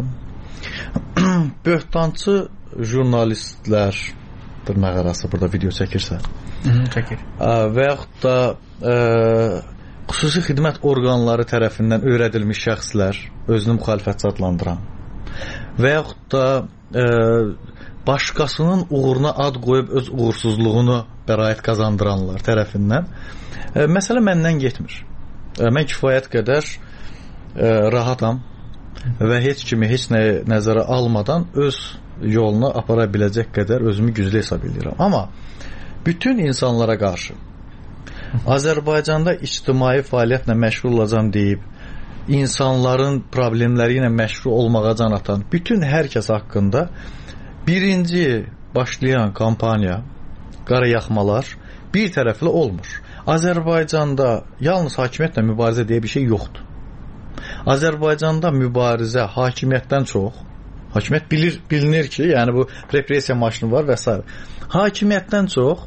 böhtançı jurnalistlər, dırnaq arası burada video çəkirsə, çəkir. Və yaxud da ə, xüsusi xidmət orqanları tərəfindən öyrədilmiş şəxslər, özünü müxalifətçi adlandıran və yaxud da e, başqasının uğruna ad qoyub öz uğursuzluğunu bəraət qazandıranlar tərəfindən e, məsələ məndən getmir. E, mən kifayət qədər e, rahatam və heç kimi heç nəyə nəzərə almadan öz yoluna apara biləcək qədər özümü güclü hesab edirəm. Amma bütün insanlara qarşı Azərbaycanda ictimai fəaliyyətlə məşğul olacam deyib, insanların problemləri ilə məşğul olmağa can atan bütün hər kəs haqqında birinci başlayan kampaniya, qarayaxmalar bir tərəfli olmur. Azərbaycanda yalnız hakimiyyətlə mübarizə deyə bir şey yoxdur. Azərbaycanda mübarizə hakimiyyətdən çox, hakimiyyət bilir, bilinir ki, yəni bu repressiya maşını var və s. Hakimiyyətdən çox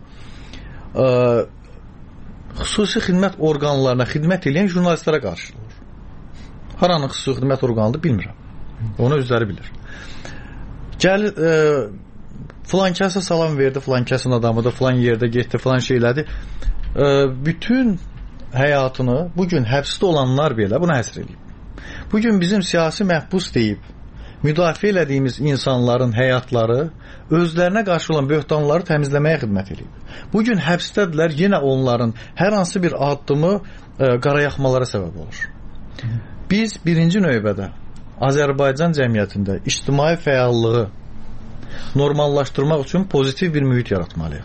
ə, xüsusi xidmət orqanlarına xidmət edən jurnalistlərə qarşıdır. Haranın xüsusi xidmət orqanıdır bilmirəm. Onu özləri bilir. Gəlir, e, filan kəsə salam verdi, filan kəsin adamıdır, filan yerdə getdi, filan şeylədi. E, bütün həyatını bugün həbsdə olanlar belə buna həsr edib. Bugün bizim siyasi məhbus deyib müdafiə elədiyimiz insanların həyatları özlərinə qarşı olan böhtanları təmizləməyə xidmət edib. Bugün həbsdədirlər, yenə onların hər hansı bir addımı e, qarayaxmalara səbəb olur. Biz birinci növbədə Azərbaycan cəmiyyətində ictimai fəallığı normallaşdırmaq üçün pozitiv bir mühit yaratmalıyıq.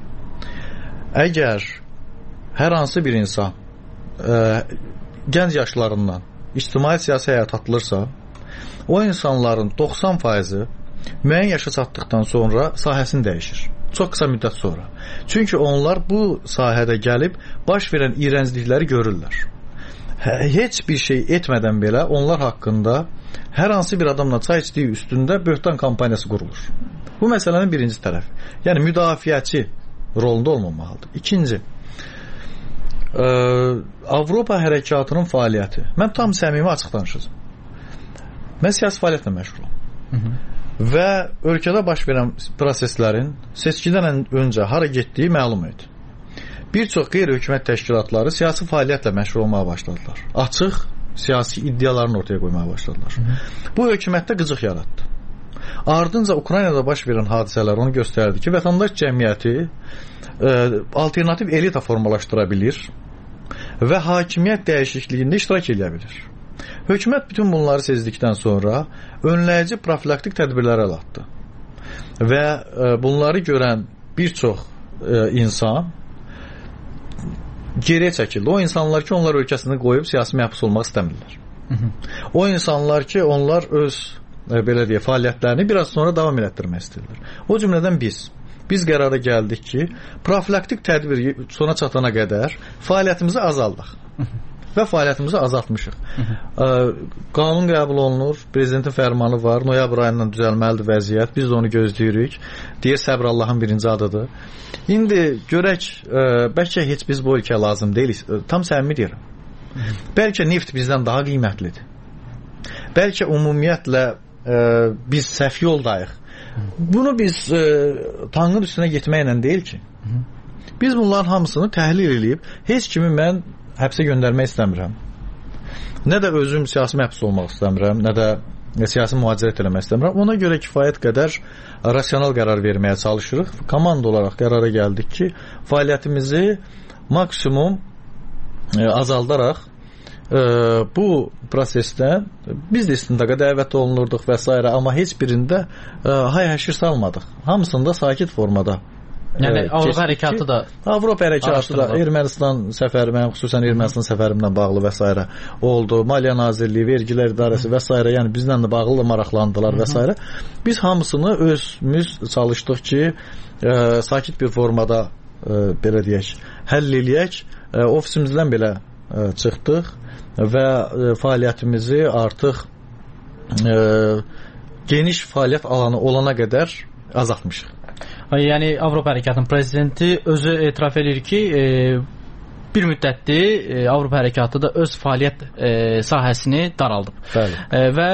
Əgər hər hansı bir insan e, gənc yaşlarından ictimai siyasi həyat atılırsa, o insanların doxsan faizi müəyyən yaşa çatdıqdan sonra sahəsini dəyişir. Çox qısa müddət sonra. Çünki onlar bu sahədə gəlib baş verən iyrənclikləri görürlər. heç bir şey etmədən belə onlar haqqında hər hansı bir adamla çay içdiyi üstündə böhtan kampaniyası qurulur. Bu məsələnin birinci tərəfi. Yəni müdafiəçi rolunda olmamalıdır. İkinci, ə, Avropa hərəkatının fəaliyyəti. Mən tam səmimi açıq danışacağım. Mən siyasi fəaliyyətlə məşğulam. Və ölkədə baş verən proseslərin seçkidən öncə hara getdiyi məlum idi. Bir çox qeyri-hökumət təşkilatları siyasi fəaliyyətlə məşğul olmağa başladılar. Açıq siyasi iddialarını ortaya qoymaya başladılar. Hı -hı. Bu hökumətdə qıcıq yaratdı. Ardınca Ukraynada baş verən hadisələr onu göstərdi ki, vətəndaş cəmiyyəti e, alternativ elita formalaşdıra bilir və hakimiyyət dəyişikliyində iştirak edə bilir. Hökumət bütün bunları sezdikdən sonra önləyici profilaktik tədbirlərə əl atdı. Və e, bunları görən bir çox e, insan geriyə çəkildi. O insanlar ki, onlar ölkəsini qoyub siyasi məhbus olmaq istəmirlər. Hı -hı. O insanlar ki, onlar öz e, belə deyə fəaliyyətlərini biraz sonra davam elətdirmək istəyirlər. O cümlədən biz biz qərara gəldik ki, profilaktik tədbir sona çatana qədər fəaliyyətimizi azaldıq. Hı -hı. Və fəaliyyətimizi azaltmışıq. Hı -hı. Qanun qəbul olunur, prezidentin fərmanı var, noyabr ayından düzəlməlidir vəziyyət, biz də onu gözləyirik. Deyir, səbr Allahın birinci adıdır. İndi görək, ə, bəlkə heç biz bu ölkə lazım deyilik, tam səmimi deyirəm. Bəlkə neft bizdən daha qiymətlidir. Bəlkə ümumiyyətlə ə, biz səhv yoldayıq. Bunu biz ə, tanrının üstünə getməklə deyil ki. Biz bunların hamısını təhlil edib, heç kimi mən həbsə göndərmək istəmirəm. Nə də özüm siyasi məhbus olmaq istəmirəm, nə də siyasi mühacirət eləmək istəmirəm. Ona görə kifayət qədər rasional qərar verməyə çalışırıq. Komanda olaraq qərara gəldik ki, fəaliyyətimizi maksimum e, azaldaraq e, bu prosesdə biz də istintaqa dəvət olunurduq və s. amma heç birində e, hay-həşir salmadıq. Hamısında sakit formada. Yəni Avropa hərəkatı da Avropa hərəkatı da Ermənistan səfəri, mənim xüsusən Ermənistan səfərimdən bağlı və s. oldu. Maliyyə Nazirliyi, Vergilər İdarəsi və s. yəni bizlə də bağlı da maraqlandılar və s. Biz hamısını özümüz çalışdıq ki, e, sakit bir formada e, belə deyək, həll eləyək. E, ofisimizdən belə e, çıxdıq və e, fəaliyyətimizi artıq e, geniş fəaliyyət alanı olana qədər azaltmışıq. Yəni Avropa hərəkatının prezidenti özü etiraf edir ki, e, bir müddətdir e, Avropa hərəkatı da öz fəaliyyət e, sahəsini daraldıb. Bəli. E, və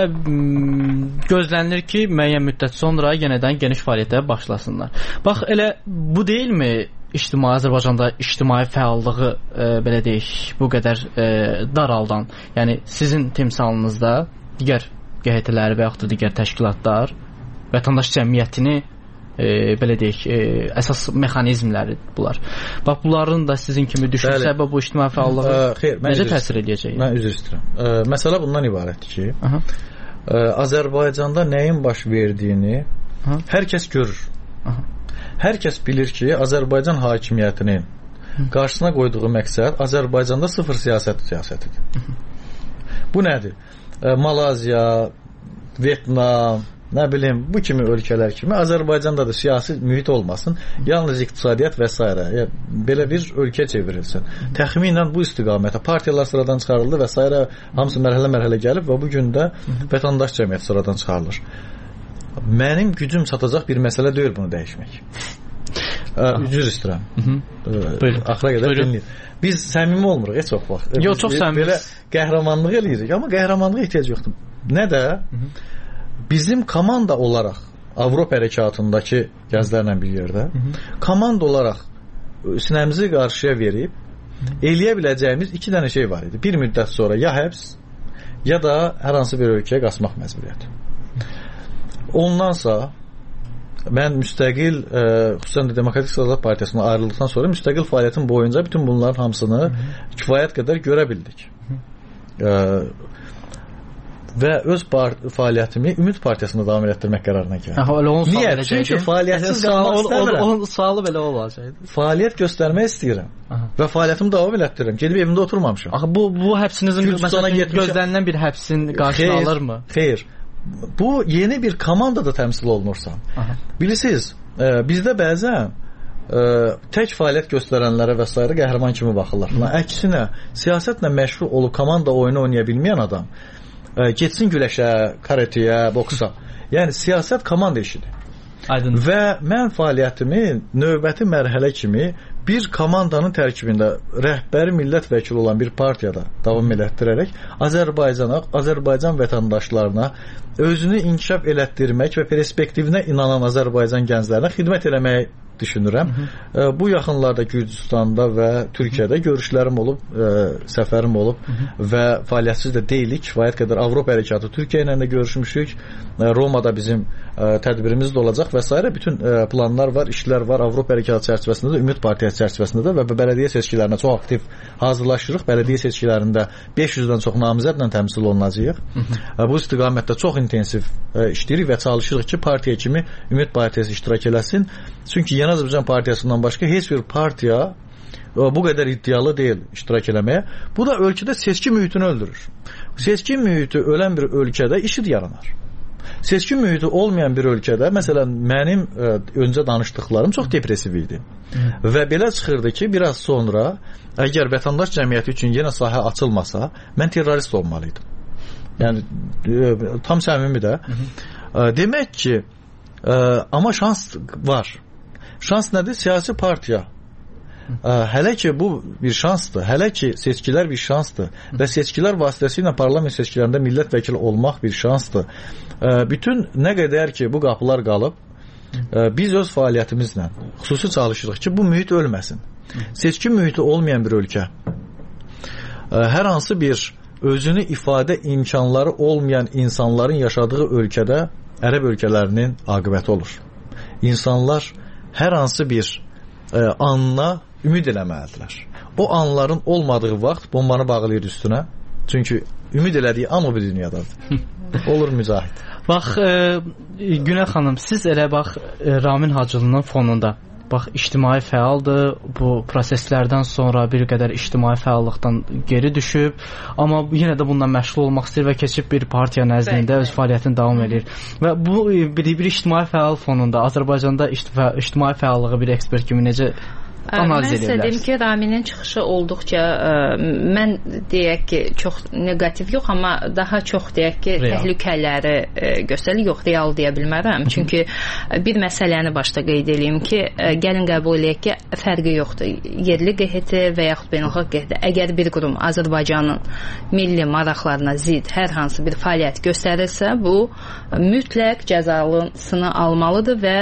m, gözlənilir ki, müəyyən müddət sonra yenidən geniş fəaliyyətə başlasınlar. Bax, elə bu deyilmi ictimai Azərbaycanda ictimai fəallığı e, belə deyək, bu qədər e, daraldan? Yəni sizin timsalınızda digər Q H T-ləri və yaxud da digər təşkilatlar vətəndaş cəmiyyətini E, belə deyək, e, əsas mexanizmləri bunlar. Bax, bunların da sizin kimi düşünsə bu ictimai fəallığı ə, xeyr, necə təsir edəcək? Mən üzr istəyirəm. Ə, məsələ bundan ibarətdir ki, ə, Azərbaycanda nəyin baş verdiyini Aha. hər kəs görür. Aha. Hər kəs bilir ki, Azərbaycan hakimiyyətinin Hı. qarşısına qoyduğu məqsəd Azərbaycanda sıfır siyasət siyasətidir. Hı. Bu nədir? Ə, Malaziya, Vyetnam, nə bilim, bu kimi ölkələr kimi Azərbaycanda da siyasi mühit olmasın, yalnız iqtisadiyyat və s. Yəni, belə bir ölkə çevrilsin. Təxminən bu istiqamətə partiyalar sıradan çıxarıldı və s. hamısı mərhələ-mərhələ gəlib və bu gün də vətəndaş cəmiyyəti sıradan çıxarılır. Mənim gücüm çatacaq bir məsələ deyil bunu dəyişmək. Üzr istəyirəm. Axıra qədər dinləyin. Biz səmimi olmuruq, heç çox vaxt. Yox, çox səmimi. Belə qəhrəmanlıq eləyirik, amma qəhrəmanlığa ehtiyac yoxdur. Nə də bizim komanda olaraq Avropa hərəkatındakı gəzlərlə bir yerdə Hı -hı. komanda olaraq sinəmizi qarşıya verib Hı -hı. eləyə biləcəyimiz iki dənə şey var idi. Bir müddət sonra ya həbs ya da hər hansı bir ölkəyə qaçmaq məcburiyyəti. Ondansa mən müstəqil e, xüsusən də Demokratik Sosialist Partiyasından ayrıldıqdan sonra müstəqil fəaliyyətim boyunca bütün bunların hamısını Hı -hı. kifayət qədər görə bildik. Hı -hı. E, və öz fəaliyyətimi Ümid Partiyasında davam etdirmək qərarına gəldim. Niyə? Çünki fəaliyyətsiz qalmaq istəmirəm. Onun sualı belə olacaq. Fəaliyyət göstərmək istəyirəm. Aha. Və fəaliyyətimi davam etdirirəm. Gedib evimdə oturmamışam. Axı bu bu həbsinizin məsələn gözlənilən bir həbsin qarşılıq alırmı? Xeyr. Bu yeni bir komandada təmsil olunursan. Aha. Bilirsiniz, e, bizdə bəzən ə, tək fəaliyyət göstərənlərə və s. qəhrəman kimi baxırlar. Hı. Əksinə, siyasətlə məşğul olub komanda oyunu oynaya bilməyən adam ə, getsin güləşə, karatəyə, boksa. Yəni siyasət komanda işidir. Aydın. Və mən fəaliyyətimi növbəti mərhələ kimi bir komandanın tərkibində rəhbəri millət vəkili olan bir partiyada davam elətdirərək Azərbaycana, Azərbaycan vətəndaşlarına özünü inkişaf elətdirmək və perspektivinə inanan Azərbaycan gənclərinə xidmət eləməyi düşünürəm. Hı -hı. Bu yaxınlarda Gürcüstanda və Türkiyədə görüşlərim olub, səfərim olub. Hı -hı. Və fəaliyyətsiz də deyilik. Kifayət qədər Avropa hərəkatı Türkiyə ilə də görüşmüşük. Romada bizim tədbirimiz də olacaq və s. Bütün planlar var, işlər var. Avropa hərəkatı çərçivəsində də, Ümid Partiyası çərçivəsində də və bələdiyyə seçkilərinə çox aktiv hazırlaşırıq. Bələdiyyə seçkilərində beş yüzdən çox namizədlə təmsil olunacağıq. Hı -hı. Bu istiqamətdə çox intensiv işləyirik və çalışırıq ki, partiya kimi Ümid Partiyası iştirak eləsin. Çünki Yeni Azərbaycan Partiyasından başqa heç bir partiya bu qədər iddialı deyil iştirak eləməyə. Bu da ölkədə seçki mühitini öldürür. Seçki mühiti ölən bir ölkədə işid yaranar. Seçki mühiti olmayan bir ölkədə, məsələn, mənim ə, öncə danışdıqlarım çox depressiv idi. Hı. Və belə çıxırdı ki, biraz sonra əgər vətəndaş cəmiyyəti üçün yenə sahə açılmasa, mən terrorist olmalıydım. Yəni ə, tam səmimi də. Hı -hı. Ə, demək ki, ə, amma şans var. Şans nədir? Siyasi partiya. Ə, hələ ki bu bir şansdır. Hələ ki seçkilər bir şansdır. Və seçkilər vasitəsilə parlament seçkilərində millət vəkili olmaq bir şansdır. Ə, bütün nə qədər ki bu qapılar qalıb, ə, biz öz fəaliyyətimizlə xüsusi çalışırıq ki bu mühit ölməsin. Seçki mühiti olmayan bir ölkə, ə, hər hansı bir özünü ifadə imkanları olmayan insanların yaşadığı ölkədə ərəb ölkələrinin aqibəti olur. İnsanlar hər hansı bir ə, anına ümid eləməlidirlər. O anların olmadığı vaxt bombanı bağlayır üstünə. Çünki ümid elədiyi an o bir dünyadadır. Olur mücahid. Bax, e, Günel xanım, siz elə bax e, Ramin Hacılının fonunda bax ictimai fəaldır. Bu proseslərdən sonra bir qədər ictimai fəallıqdan geri düşüb, amma yenə də bununla məşğul olmaq istəyir və keçib bir partiya nəzdində öz fəaliyyətini davam edir. Və bu bir, bir ictimai fəal fonunda Azərbaycanda ictimai fəallığı bir ekspert kimi necə analiz edə bilərsiniz? Mən dedim ki, Raminin çıxışı olduqca ə, mən deyək ki, çox negativ yox, amma daha çox deyək ki, real təhlükələri ə, göstərir. Yox, real deyə bilmərəm. Çünki bir məsələni başda qeyd edeyim ki, ə, gəlin qəbul eləyək ki, fərqi yoxdur. Yerli Q H T və yaxud beynəlxalq Q H T əgər bir qurum Azərbaycanın milli maraqlarına zid hər hansı bir fəaliyyət göstərirsə, bu mütləq cəzalısını almalıdır və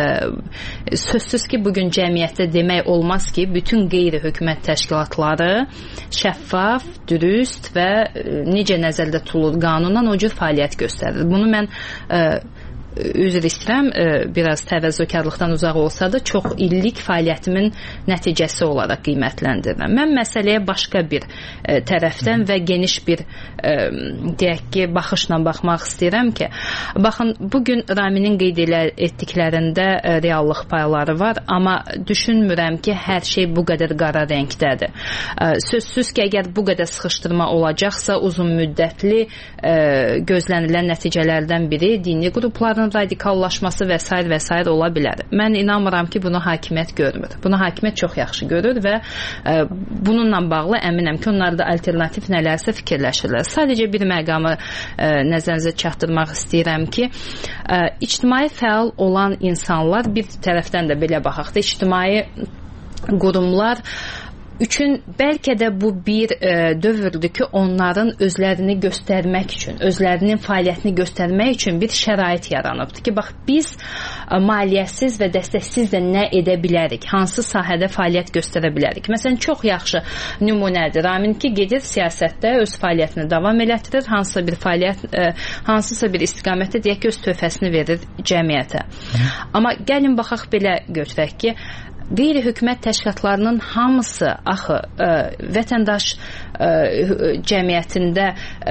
ə, sözsüz ki, bugün cəmiyyətdə demək olmaz ki, bütün qeyri-hökumət təşkilatları şəffaf, dürüst və necə nəzərdə tutulur qanunan o cür fəaliyyət göstərir. Bunu mən ə, üzr istəyirəm, biraz təvəzzökarlıqdan uzaq olsa da çox illik fəaliyyətimin nəticəsi olaraq qiymətləndirirəm. Mən məsələyə başqa bir ə, tərəfdən və geniş bir ə, deyək ki, baxışla baxmaq istəyirəm ki, baxın, bugün Raminin qeyd etdiklərində ə, reallıq payları var, amma düşünmürəm ki, hər şey bu qədər qara rəngdədir. Ə, sözsüz ki, əgər bu qədər sıxışdırma olacaqsa, uzun müddətli ə, gözlənilən nəticələrdən biri dini qrupların radikallaşması və s. və s. ola bilər. Mən inanmıram ki, bunu hakimiyyət görmür. Bunu hakimiyyət çox yaxşı görür və ə, bununla bağlı əminəm ki, onlar da alternativ nələrsə fikirləşirlər. Sadəcə bir məqamı ə, nəzərinizə çatdırmaq istəyirəm ki, ə, ictimai fəal olan insanlar bir tərəfdən də belə baxaq da, ictimai qurumlar üçün bəlkə də bu bir e, dövrdür ki, onların özlərini göstərmək üçün, özlərinin fəaliyyətini göstərmək üçün bir şərait yaranıbdır ki, bax, biz e, maliyyəsiz və dəstəksiz də nə edə bilərik, hansı sahədə fəaliyyət göstərə bilərik. Məsələn, çox yaxşı nümunədir. Ramin ki, gedir siyasətdə öz fəaliyyətini davam elətdirir, hansısa bir fəaliyyət, e, hansısa bir istiqamətdə deyək ki, öz töhfəsini verir cəmiyyətə. Amma gəlin baxaq belə götürək ki, qeyri-hökumət təşkilatlarının hamısı axı ə, vətəndaş ə, cəmiyyətində ə,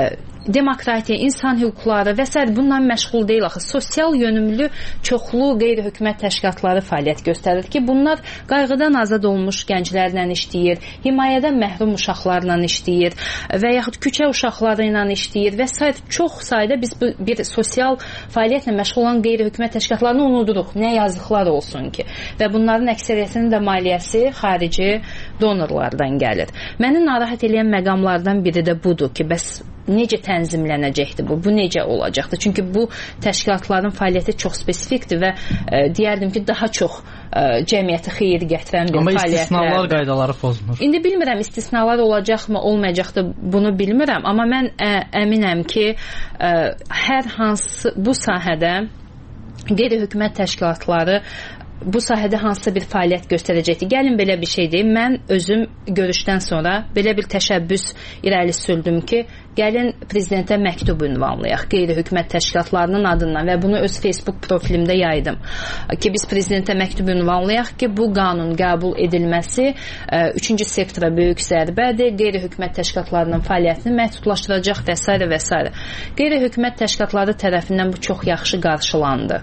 demokratiya, insan hüquqları və s. bundan məşğul deyil axı. Sosial yönümlü çoxlu qeyri-hökumət təşkilatları fəaliyyət göstərir ki, bunlar qayğıdan azad olmuş gənclərlə işləyir, himayədən məhrum uşaqlarla işləyir və yaxud küçə uşaqları ilə işləyir və s. Çox sayda biz bu, bir sosial fəaliyyətlə məşğul olan qeyri-hökumət təşkilatlarını unuduruq. Nə yazıqlar olsun ki. Və bunların əksəriyyətinin də maliyyəsi xarici donorlardan gəlir. Məni narahat edən məqamlardan biri də budur ki, bəs necə tənzimlənəcəkdir bu? Bu necə olacaqdır? Çünki bu təşkilatların fəaliyyəti çox spesifikdir və e, deyərdim ki, daha çox e, cəmiyyətə xeyir gətirən bir fəaliyyətlərdir. Amma istisnalar qaydaları pozulur. İndi bilmirəm, istisnalar olacaqmı, olmayacaqdır, bunu bilmirəm. Amma mən ə, əminəm ki, ə, hər hansı bu sahədə qeyri-hökumət təşkilatları bu sahədə hansısa bir fəaliyyət göstərəcəkdir. Gəlin belə bir şey deyim. Mən özüm görüşdən sonra belə bir təşəbbüs irəli sürdüm ki, gəlin prezidentə məktub ünvanlayaq qeyri-hökumət təşkilatlarının adından və bunu öz Facebook profilimdə yaydım. Ki biz prezidentə məktub ünvanlayaq ki, bu qanun qəbul edilməsi üçüncü sektora böyük zərbədir, qeyri-hökumət təşkilatlarının fəaliyyətini məhdudlaşdıracaq və s. və s. Qeyri-hökumət təşkilatları tərəfindən bu çox yaxşı qarşılandı.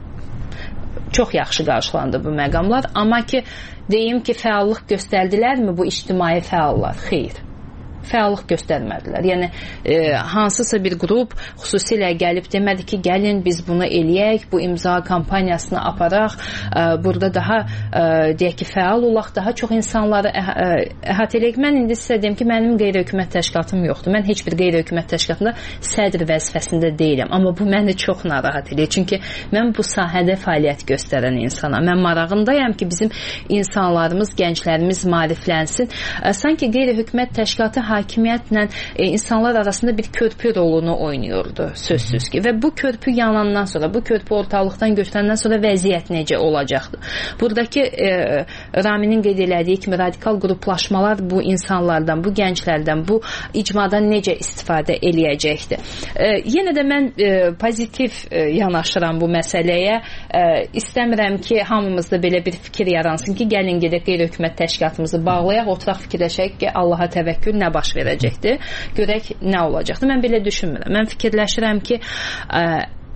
Çox yaxşı qarşılandı bu məqamlar, amma ki, deyim ki, fəallıq göstərdilərmi bu ictimai fəallar? Xeyr. Fəallıq göstərmədilər. Yəni, e, hansısa bir qrup xüsusilə gəlib demədi ki, gəlin biz bunu eləyək, bu imza kampaniyasını aparaq, e, burada daha e, deyək ki, fəal olaq, daha çox insanları əhatə eləyək. Mən indi sizə deyim ki, mənim qeyri-hökumət təşkilatım yoxdur. Mən heç bir qeyri-hökumət təşkilatında sədr vəzifəsində deyiləm. Amma bu məni çox narahat edir. Çünki mən bu sahədə fəaliyyət göstərən insanam. Mən marağındayam ki, bizim insanlarımız, gənclərimiz maariflənsin. E, sanki qeyri-hökumət təşkilatı hakimiyyətlə e, insanlar arasında bir körpü rolunu oynuyordu sözsüz ki. Və bu körpü yanandan sonra, bu körpü ortalıqdan götürəndən sonra vəziyyət necə olacaqdı? Buradakı e, Raminin qeyd elədiyi kimi radikal qruplaşmalar bu insanlardan, bu gənclərdən, bu icmadan necə istifadə eləyəcəkdi? E, yenə də mən e, pozitiv e, yanaşıram bu məsələyə. E, istəmirəm ki, hamımızda belə bir fikir yaransın ki, gəlin gedək qeyri-hökumət təşkilatımızı bağlayaq, oturaq fikirləşək ki, Allaha təvəkkül nə baş verəcəkdir, görək nə olacaqdır. Mən belə düşünmürəm. Mən fikirləşirəm ki, ə,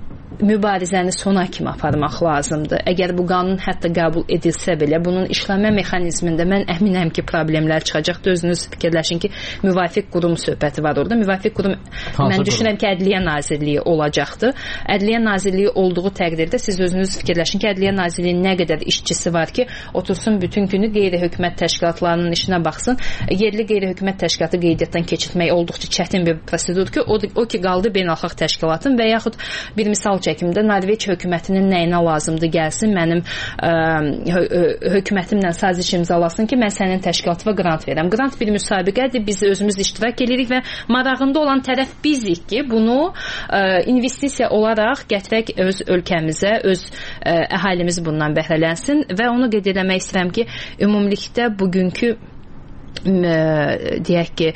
mübarizəni sona kimi aparmaq lazımdır. Əgər bu qanun hətta qəbul edilsə belə, bunun işləmə mexanizmində mən əminəm ki, problemlər çıxacaqdır. Özünüz fikirləşin ki, müvafiq qurum söhbəti var orada. Müvafiq qurum, Hansı mən düşünürəm ki, Ədliyyə Nazirliyi olacaqdır. Ədliyyə Nazirliyi olduğu təqdirdə siz özünüz fikirləşin ki, Ədliyyə Nazirliyinin nə qədər işçisi var ki, otursun bütün günü qeyri-hökumət təşkilatlarının işinə baxsın. Yerli qeyri-hökumət təşkilatı qeydiyyatdan keçirmək olduqca çətin bir prosedurdur ki, o, o ki qaldı beynəlxalq təşkilatın və yaxud bir misal çəkimdə Norveç hökumətinin nəyinə lazımdır gəlsin, mənim ə, hö hökumətimlə saziş imzalasın ki, mən sənin təşkilatıma qrant verəm. Qrant bir müsabiqədir, biz özümüz iştirak edirik və marağında olan tərəf bizik ki, bunu ə, investisiya olaraq gətirək öz ölkəmizə, öz ə, əhalimiz bundan bəhrələnsin və onu qeyd eləmək istəyirəm ki, ümumilikdə bugünkü deyək ki,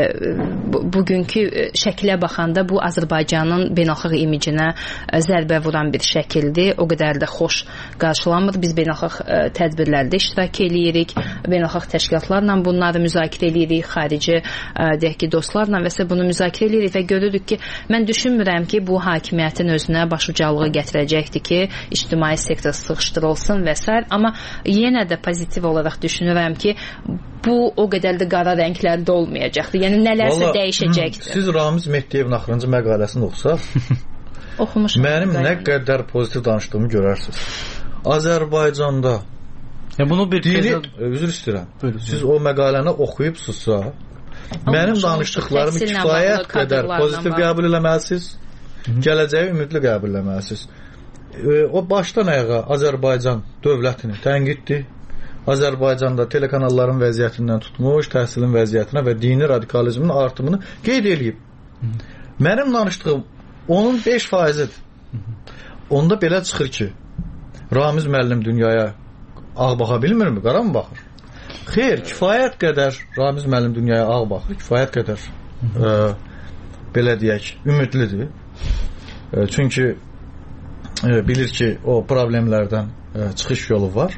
bugünkü şəkilə baxanda bu Azərbaycanın beynəlxalq imicinə zərbə vuran bir şəkildir. O qədər də xoş qarşılanmır. Biz beynəlxalq tədbirlərdə iştirak eləyirik, beynəlxalq təşkilatlarla bunları müzakirə eləyirik, xarici deyək ki, dostlarla və s. bunu müzakirə eləyirik və görürük ki, mən düşünmürəm ki, bu hakimiyyətin özünə başucalığı gətirəcəkdir ki, ictimai sektor sıxışdırılsın və s. Amma yenə də pozitiv olaraq düşünürəm ki, bu o qədər də qara rənglərdə olmayacaqdır. Yəni nələrsə Vallahi, dəyişəcəkdir. Siz Ramiz Mehdiyevin axırıncı məqaləsini oxusaq, oxumuşam. Mənim nə qədər pozitiv danışdığımı görərsiniz. Azərbaycanda ya bunu bir dini, üzr istəyirəm. Buyurun. Siz o məqaləni oxuyubsuzsa, mənim danışdıqlarımı kifayət qədər pozitiv qəbul eləməlisiniz, gələcəyi ümidli qəbul eləməlisiniz. O başdan ayağa Azərbaycan dövlətini tənqiddir. Azərbaycanda telekanalların vəziyyətindən tutmuş, təhsilin vəziyyətinə və dini radikalizmin artımını qeyd edib. Mənim danışdığım onun beş faizidir. Onda belə çıxır ki, Ramiz müəllim dünyaya ağ baxa bilmirmi, qara mı baxır? Xeyr, kifayət qədər Ramiz müəllim dünyaya ağ baxır, kifayət qədər e, belə deyək, ümidlidir. E, çünki e, bilir ki, o problemlərdən e, çıxış yolu var.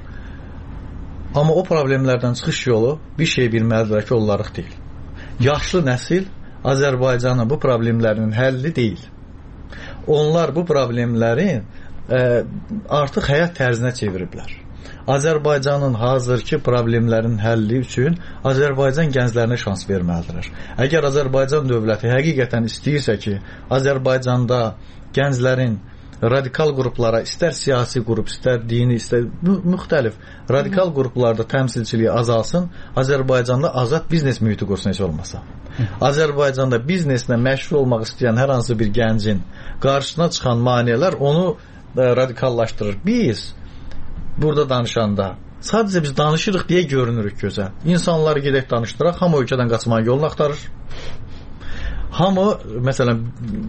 Amma o problemlərdən çıxış yolu bir şey bilməlidir ki, onlarıq deyil. Yaşlı nəsil Azərbaycanın bu problemlərinin həlli deyil. Onlar bu problemləri ə, artıq həyat tərzinə çeviriblər. Azərbaycanın hazırki problemlərin həlli üçün Azərbaycan gənclərinə şans verməlidir. Əgər Azərbaycan dövləti həqiqətən istəyirsə ki, Azərbaycanda gənclərin radikal qruplara, istər siyasi qrup, istər dini, istər müxtəlif radikal qruplarda təmsilçiliyi azalsın, Azərbaycanda azad biznes mühiti qursun, heç olmasa. Azərbaycanda bizneslə məşğul olmaq istəyən hər hansı bir gəncin qarşısına çıxan maneələr onu radikallaşdırır. Biz burada danışanda sadəcə biz danışırıq deyə görünürük gözə. İnsanları gedək danışdıraq, hamı ölkədən qaçmanın yolunu axtarır. Hamı, məsələn,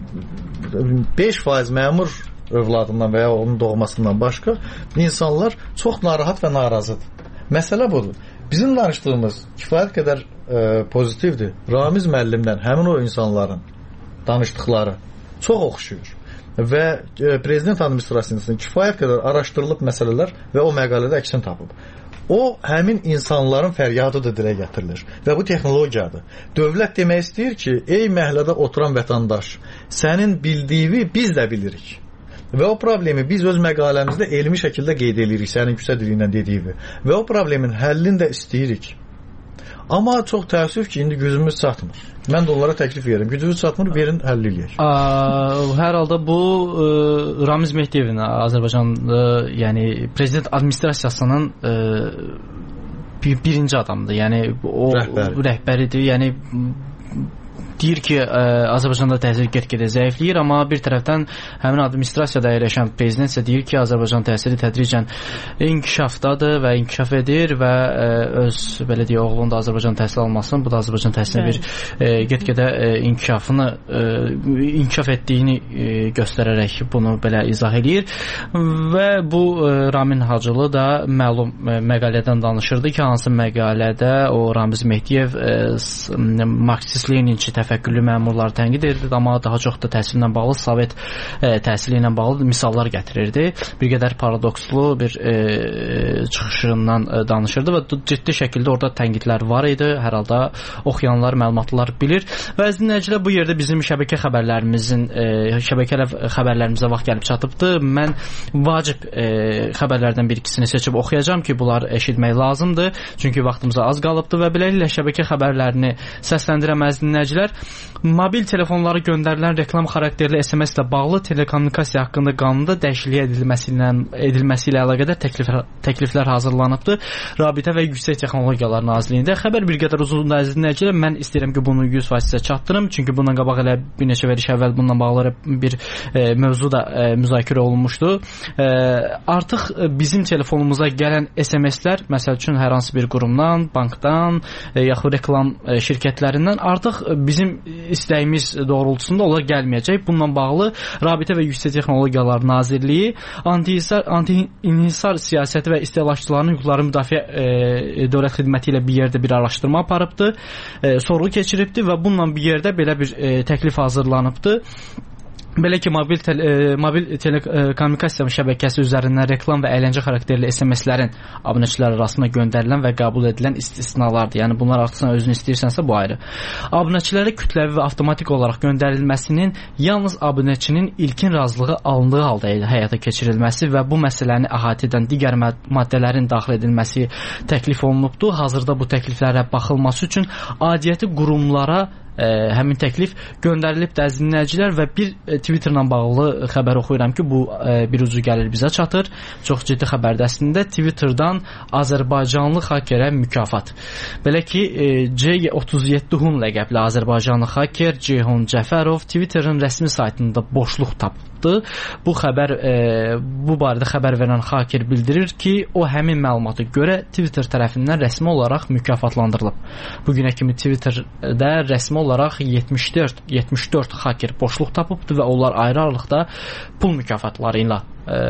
beş faiz məmur övladından və ya onun doğmasından başqa insanlar çox narahat və narazıdır. Məsələ budur. Bizim danışdığımız kifayət qədər e, pozitivdir. Ramiz müəllimdən həmin o insanların danışdıqları çox oxşuyur. Və e, prezident administrasiyasının kifayət qədər araşdırılıb məsələlər və o məqalədə əksini tapıb. O, həmin insanların fəryadıdır dilə gətirilir. Və bu texnologiyadır. Dövlət demək istəyir ki, ey məhəllədə oturan vətəndaş, sənin bildiyini biz də bilirik. Və o problemi biz öz məqaləmizdə elmi şəkildə qeyd edirik, sənin küçə dili ilə dediyini. Və o problemin həllini də istəyirik. Amma çox təəssüf ki, indi gücümüz çatmır. Mən də onlara təklif verirəm. Gücümüz çatmır, verin, həll eləyək. Hər halda bu ə, Ramiz Mehdiyevin Azərbaycan ə, yəni prezident administrasiyasının ə, bir, birinci adamdır. Yəni o Rəhbəri. rəhbəridir. Yəni deyir ki, ə, Azərbaycanda təhsil get-gedə zəifləyir, amma bir tərəfdən həmin administrasiyada əyləşən prezident isə deyir ki, Azərbaycan təhsili tədricən inkişafdadır və inkişaf edir və ə, öz belə deyə oğlunun da Azərbaycan təhsil almasın, bu da Azərbaycan təhsilinin bir ə, get-gedə ə, inkişafını ə, inkişaf etdiyini ə, göstərərək bunu belə izah edir və bu ə, Ramin Hacılı da məlum ə, məqalədən danışırdı ki, hansı məqalədə o Ramiz Mehdiyev ə, Marksist-Leninçi təfəkkürlü məmurları tənqid edirdi, amma daha çox da təhsillə bağlı, Sovet e, təhsili ilə bağlı misallar gətirirdi. Bir qədər paradokslu bir e, çıxışından e, danışırdı və ciddi şəkildə orada tənqidlər var idi. Hər halda oxuyanlar, məlumatlar bilir. Və əzizləyicilər, bu yerdə bizim şəbəkə xəbərlərimizin e, şəbəkə xəbərlərimizə vaxt gəlib çatıbdır. Mən vacib e, xəbərlərdən bir ikisini seçib oxuyacağam ki, bunlar eşitmək lazımdır. Çünki vaxtımıza az qalıbdır və beləliklə şəbəkə xəbərlərini səsləndirəm əzizləyicilər. Mobil telefonlara göndərilən reklam xarakterli S M S ilə bağlı telekommunikasiya haqqında qanunda dəyişiklik edilməsi ilə edilməsi ilə əlaqədar təkliflər, təkliflər hazırlanıbdır. Rabitə və Yüksək Texnologiyalar Nazirliyində. Xəbər bir qədər uzundur əzizləyicilər. Mən istəyirəm ki, bunu yüz faiz sizə çatdırım. Çünki bundan qabaq elə bir neçə veriş əvvəl bununla bağlı bir e, mövzu da e, müzakirə olunmuşdu. E, artıq bizim telefonumuza gələn S M S-lər, məsəl üçün hər hansı bir qurumdan, bankdan, e, yaxud reklam e, şirkətlərindən artıq bizim istəyimiz doğrultusunda onlar gəlməyəcək. Bununla bağlı Rabitə və Yüksək Texnologiyalar Nazirliyi anti-inhisar, anti-inhisar siyasəti və istehlakçıların hüquqları müdafiə e, dövlət xidməti ilə bir yerdə bir araşdırma aparıbdı, e, sorğu keçiribdi və bununla bir yerdə belə bir e, təklif hazırlanıbdı. Belə ki, mobil, tele, e, mobil telekommunikasiya şəbəkəsi üzərindən reklam və əyləncə xarakterli S M S-lərin abunəçilər arasında göndərilən və qəbul edilən istisnalardır. Yəni bunlar artıq sən özün istəyirsənsə bu ayrı. Abunəçilərə kütləvi və avtomatik olaraq göndərilməsinin yalnız abunəçinin ilkin razılığı alındığı halda həyata keçirilməsi və bu məsələni əhatə edən digər maddələrin daxil edilməsi təklif olunubdur. Hazırda bu təkliflərə baxılması üçün aidiyyəti qurumlara Ə, həmin təklif göndərilib dəzinləyicilər və bir ə, Twitterla bağlı xəbər oxuyuram ki, bu ə, bir ucu gəlir bizə çatır. Çox ciddi xəbərdə əslində Twitterdan Azərbaycanlı hakerə mükafat. Belə ki, ə, C otuz yeddi Hun ləqəbli Azərbaycanlı haker Ceyhun Cəfərov Twitterin rəsmi saytında boşluq tapdı. Bu xəbər e, bu barədə xəbər verən haker bildirir ki, o həmin məlumata görə Twitter tərəfindən rəsmi olaraq mükafatlandırılıb. Bu günə kimi Twitterdə rəsmi olaraq yetmiş dörd yetmiş dörd haker boşluq tapıbdı və onlar ayrı aralıqda pul mükafatları ilə e,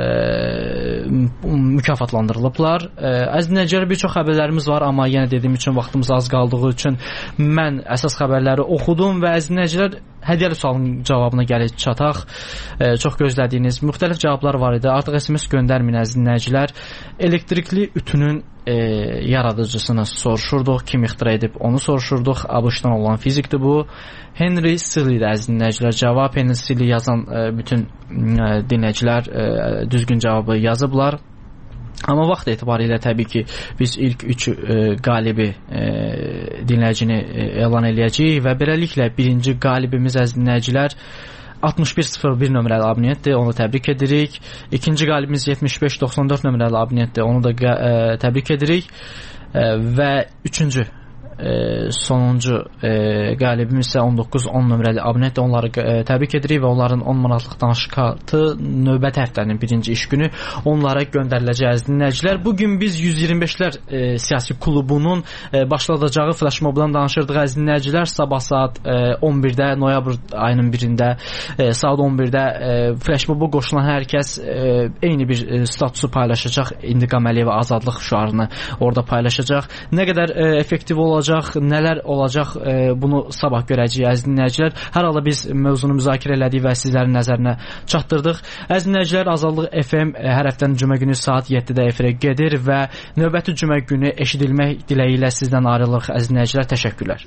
mükafatlandırılıblar. E, əzizləyicilər, bir çox xəbərlərimiz var, amma yenə dediyim üçün vaxtımız az qaldığı üçün mən əsas xəbərləri oxudum və əzizləyicilər, hədiyyəli sualın cavabına gəlib çataq. E, çox gözlədiyiniz müxtəlif cavablar var idi. Artıq S M S göndərməyin əziz dinləyicilər. Elektrikli ütünün e, yaradıcısını soruşurduq, kim ixtira edib onu soruşurduq. ABŞ-dan olan fizikdir bu. Henry Seeley əziz dinləyicilər cavab. Henry Seeley yazan e, bütün e, dinləyicilər e, düzgün cavabı yazıblar. Amma vaxt etibarilə təbii ki, biz ilk üç e, qalibi e, dinləyicini e, elan eləyəcəyik və beləliklə birinci qalibimiz əziz dinləyicilər altmış bir sıfır bir nömrəli abunentdir, onu təbrik edirik. İkinci qalibimiz yetmiş beş doxsan dörd nömrəli abunentdir, onu da e, təbrik edirik. E, və üçüncü e, sonuncu e, qalibimiz isə on doqquz on nömrəli abunentdir, onları e, təbrik edirik və onların on manatlıq danış kartı növbəti həftənin birinci iş günü onlara göndəriləcək əziz dinləyicilər. Bugün biz yüz iyirmi beşlər e, siyasi klubunun e, başladacağı flash mobdan danışırdıq əziz dinləyicilər. Sabah saat e, on birdə, noyabr ayının birində e, saat on birdə e, flash moba qoşulan hər kəs e, eyni bir e, statusu paylaşacaq. İntiqam Əliyev azadlıq şüarını orada paylaşacaq. Nə qədər e, effektiv olacaq, nələr olacaq, e, bunu sabah görəcəyik əziz dinləyicilər. Hər halda biz mövzunu müzakirə elədik və sizlərin nəzərinə çatdırdıq. Əziz dinləyicilər, Azadlıq F M hər həftənin cümə günü saat yeddidə efirə gedir və növbəti cümə günü eşidilmək diləyi ilə sizdən ayrılırıq əziz dinləyicilər. Təşəkkürlər.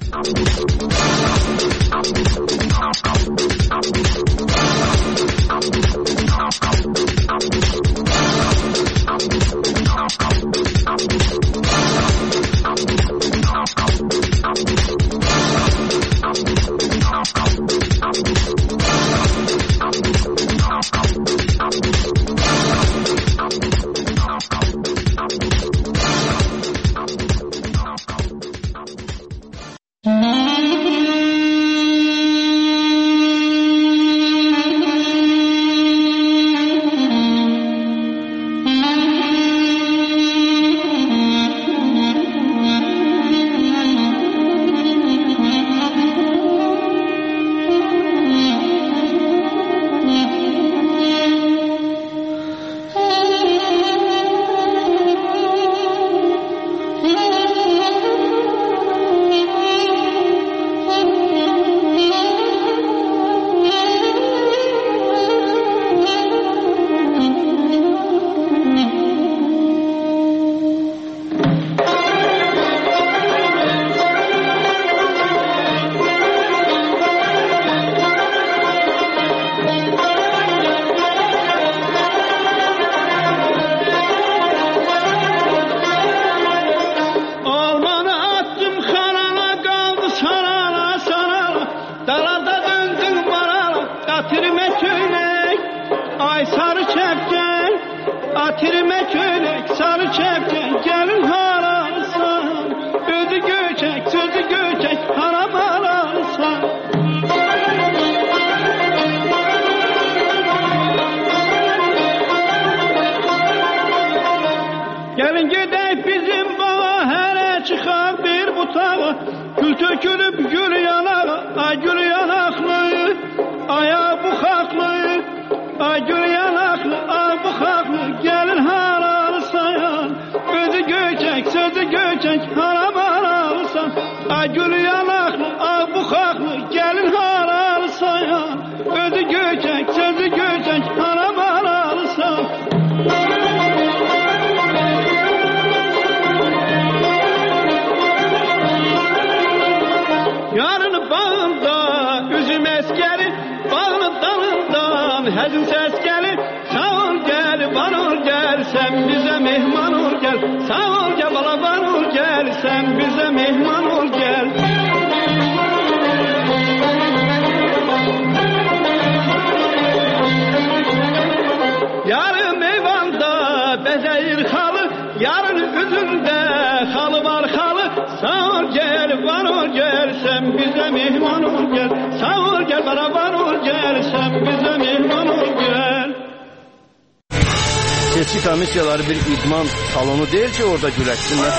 Seçki komissiyaları bir idman salonu deyil ki, orada güləşsinlər.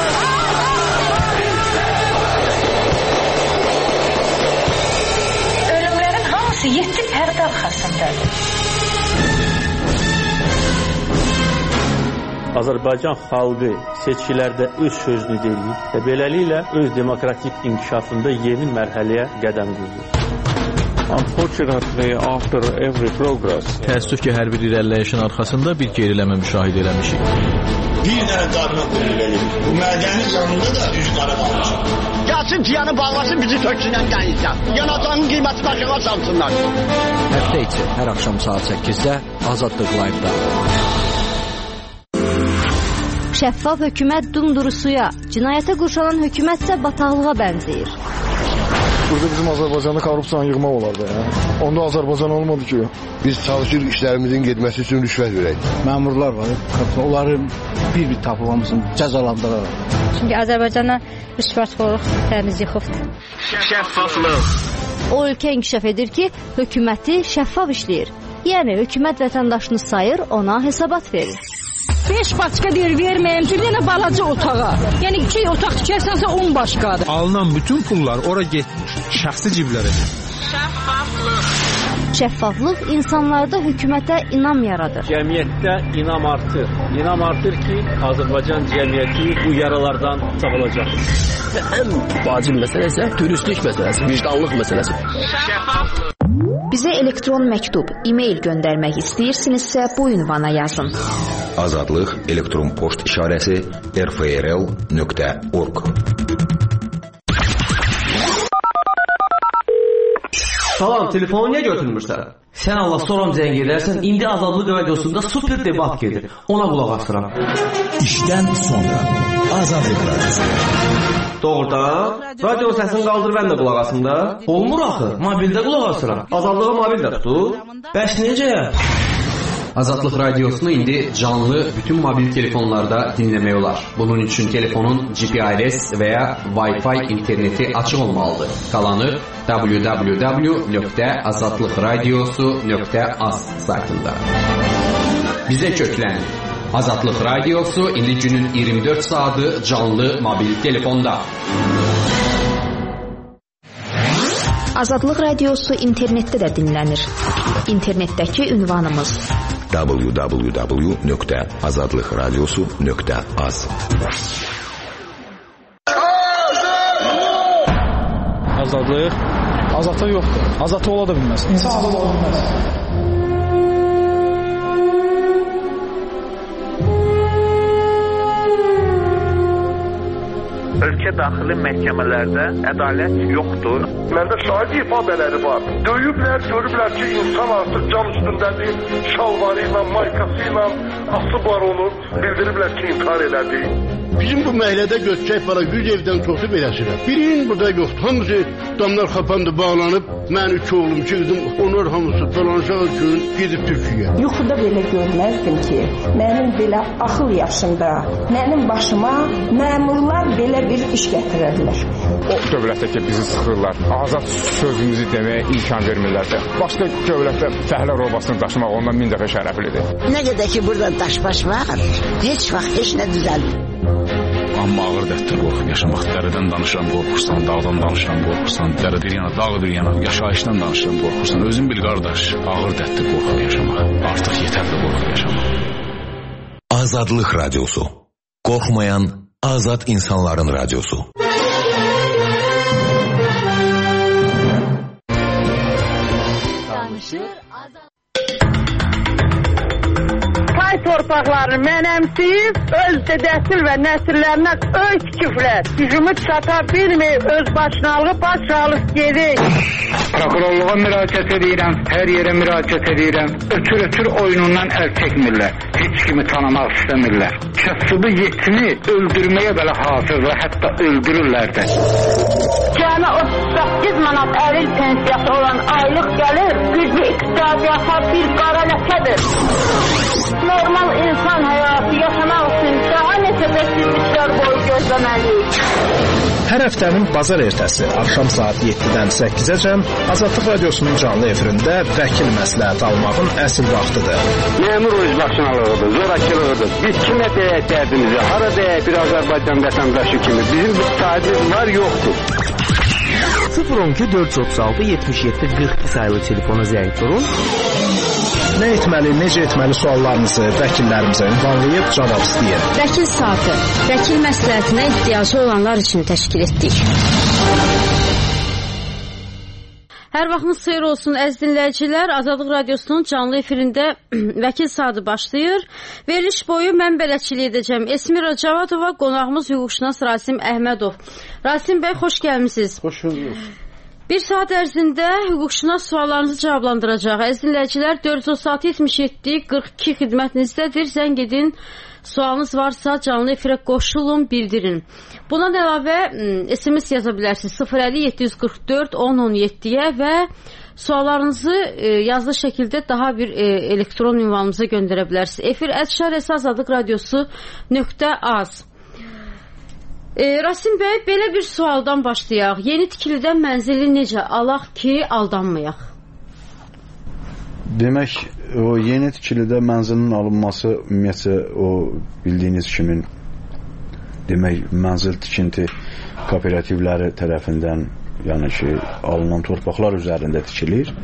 Ölümlərin hamısı yeddi pərdə arxasındadır. Azərbaycan xalqı seçkilərdə öz sözünü deyir və beləliklə öz demokratik inkişafında yeni mərhələyə qədəm qoyur. Unfortunately, after every progress, təəssüf ki, hər bir irəliləyişin arxasında bir geriləmə müşahidə eləmişik. Bir dənə qarına qulluq edir. Bu mədəni canında da üç qara qalmışıq. Gəlsin ciyanı bağlasın, bizi töksünən dənizdən. Yanacağının qiyməti aşağı salsınlar. Həftə içi hər axşam saat səkkizdə Azadlıq Live-da. Şəffaf hökumət dumduru suya, cinayətə qurşanan hökumət isə bataqlığa bənzəyir. Burada bizim Azərbaycanda korrupsiyanı yığmaq olar da ya. Onda Azərbaycan olmadı ki. Biz çalışırıq işlərimizin getməsi üçün rüşvət verək. Məmurlar var, onların bir-bir tapılmamızın cəzalandırır. Çünki Azərbaycana rüşvətxorluq təmiz yıxıbdır. Şəffaflıq. O ölkə inkişaf edir ki, hökuməti şəffaf işləyir. Yəni hökumət vətəndaşını sayır, ona hesabat verir. beş başqa deyir verməyim, bir dənə balaca otağa. Yəni iki otaq tikərsənsə on başqadır. Alınan bütün pullar ora getmir, şəxsi ciblərə. Şəffaflıq. Şəffaflıq insanlarda hökumətə inam yaradır. Cəmiyyətdə inam artır. İnam artır ki, Azərbaycan cəmiyyəti bu yaralardan sağolacaq. Ən vacib məsələ isə dürüstlük məsələsi, vicdanlıq məsələsi. Şəffaflıq. Bizə elektron məktub, e-mail göndərmək istəyirsinizsə bu ünvana yazın. Azadlıq elektron poçt işarəsi r f r l nöqtə org. Salam, telefonu niyə götürmürsən? Sən Allah soram zəng edərsən, indi Azadlıq radiosunda super debat gedir. Ona qulaq asıram. İşdən sonra Azadlıq radiosu. Doğrudan, radio səsini qaldır mən də qulaq asım da. Olmur axı, mobildə qulaq asıram. Azadlığı mobildə tutur. Bəs necə? Azadlıq radiosunu indi canlı bütün mobil telefonlarda dinləmək olar. Bunun üçün telefonun G P R S və ya Wi-Fi interneti açıq olmalıdır. Qalanı w w w nöqtə azadlıq radiosu nöqtə az saytında. Bizə köklənin. Azadlıq radiosu indi günün iyirmi dörd saatı canlı mobil telefonda. Azadlıq radiosu internetdə də dinlənir. İnternetdəki ünvanımız w w w nöqtə azadlıq radiosu nöqtə az. Azadlıq? Azadlıq yoxdur. Azadlıq ola da bilməz. İnsan azad ola bilməz. Ölkə daxili məhkəmələrdə ədalət yoxdur. Məndə şahid ifadələri var. Döyüblər, görüblər ki, insan artıq cam üstündədir, şalvarı ilə, maykası ilə asıb var onu, bildiriblər ki, intihar elədi. Bizim bu məhəllədə götürək falan yüz evdən çoxu beləsirəm. Birinin burada yoxdur. Hamısı damlar xapandı, bağlanıb. Mən üç oğlum, iki qızım, onlar hamısı falanşaq üçün gedib Türkiyə. Yuxuda belə görməzdim ki, mənim belə axıl yaşımda, mənim başıma məmurlar belə bir iş gətirərlər. O dövlətdəki bizi sıxırlar, azad sözümüzü deməyə imkan vermirlər. Başqa dövlətdə fəhlə robasını daşımaq ondan min dəfə şərəflidir. Nə qədər ki, burada daşbaş var, heç vaxt heç nə düzəlmir. Amma ağır dərddir qorxub yaşamaq. Dərədən danışıram, qorxursan, dağdan danışıram, qorxursan, dərə bir yana, dağ bir yana, yaşayışdan danışıram, qorxursan. Özün bil, qardaş, ağır dərddir qorxub yaşamaq. Artıq yetərli qorxub yaşamaq. Azadlıq radiosu. Qorxmayan azad insanların radiosu. Pay torpaqlarını mənəmsiyib, öz dədəsil və nəsillərinə öz küfrət. Gücümü çata bilmir, öz başınalığı başsağlıq gedir. Prokurorluğa müraciət edirəm, hər yerə müraciət edirəm. Ötür-ötür oyunundan əl çəkmirlər, heç kimi tanımaq istəmirlər. Kəsubu yetini öldürməyə belə hazırlar, hətta öldürürlər də. Cəmi otuz səkkiz manat əril pensiyası olan aylıq gəlir, güclü iqtisadiyyata bir qara ləkədir. Normal insan həyatı yaşamaq üçün daha neçə bəsizliklər boyu gözləməliyik. Hər həftənin bazar ertəsi axşam saat yeddidən səkkizəcən Azadlıq radiosunun canlı efirində vəkil məsləhət almağın əsl vaxtıdır. Məmur özbaşınalığıdır, zorakılığıdır. Biz kimə deyək dərdimizi, hara deyək bir Azərbaycan vətəndaşı kimi. Bizim bir sahibimiz var, yoxdur. sıfır on iki dörd yüz otuz altı yetmiş yeddi qırx iki sayılı telefona zəng vurun. Nə etməli, necə etməli suallarınızı vəkillərimizə ünvanlayıb cavab istəyin. Vəkil saatı, vəkil məsləhətinə ehtiyacı olanlar üçün təşkil etdik. Hər vaxtınız xeyir olsun əziz dinləyicilər. Azadlıq Radiosunun canlı efirində vəkil saatı başlayır. Veriliş boyu mən bələdçilik edəcəm. Esmira Cavadova, qonağımız hüquqşünas Rasim Əhmədov. Rasim bəy, xoş gəlmisiniz. Xoş bulduk. Bir saat ərzində hüquqşünas suallarınızı cavablandıracaq. Əziz dinləyicilər, dörd yüz otuz altı yetmiş yeddi qırx iki xidmətinizdədir. Zəng edin. Sualınız varsa canlı efirə qoşulun, bildirin. Bundan əlavə S M S yaza bilərsiniz sıfır əlli yeddi yüz qırx dörd on on yeddiyə və suallarınızı yazılı şəkildə daha bir elektron ünvanımıza göndərə bilərsiniz. Efir et şarəsi azadlıq radiosu nöqtə az. E, Rasim bəy, belə bir sualdan başlayaq. Yeni tikilidən mənzili necə alaq ki, aldanmayaq? Demək, o yeni tikilidə mənzilin alınması ümumiyyətcə o bildiyiniz kimi demək, mənzil tikinti kooperativləri tərəfindən, yəni ki, alınan torpaqlar üzərində tikilir.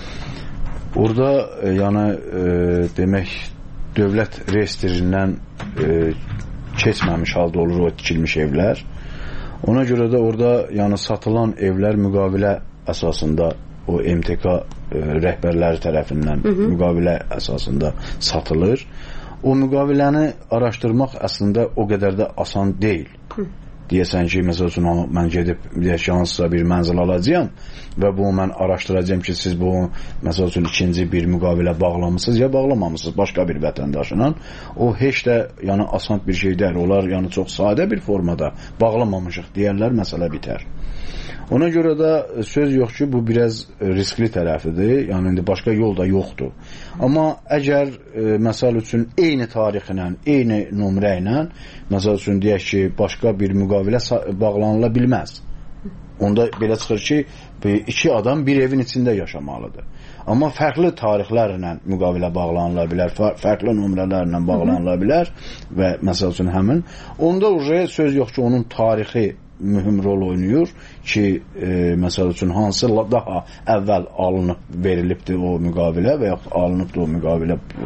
Orada, yəni, e, demək, dövlət reyestrindən e, keçməmiş halda olur o tikilmiş evlər. Ona görə də orada, yəni, satılan evlər müqavilə əsasında o M T K e, rəhbərləri tərəfindən hı -hı. müqavilə əsasında satılır. O müqaviləni araşdırmaq əslində o qədər də asan deyil. Hı. Deyəsən ki, məsəl üçün mən gedib deyək ki, hansısa bir mənzil alacağam və bunu mən araşdıracağım ki, siz bu məsəl üçün ikinci bir müqavilə bağlamısınız ya bağlamamışsınız başqa bir vətəndaşla. O heç də yəni asan bir şey deyil. Onlar yəni çox sadə bir formada bağlamamışıq deyərlər, məsələ bitər. Ona görə də söz yox ki, bu biraz riskli tərəfidir. Yəni indi başqa yol da yoxdur. Amma əgər e, məsəl üçün eyni tarixlə, eyni nömrə ilə, məsəl üçün deyək ki, başqa bir müqavilə bağlanıla bilməz. Onda belə çıxır ki, iki adam bir evin içində yaşamalıdır. Amma fərqli tarixlərlə müqavilə bağlanıla bilər, fərqli nömrələrlə bağlanıla bilər və məsəl üçün həmin. Onda oraya söz yox ki, onun tarixi mühüm rol oynayır ki, e, məsəl üçün hansı daha əvvəl alınıb verilibdir o müqavilə və yaxud alınıbdır o müqavilə. E,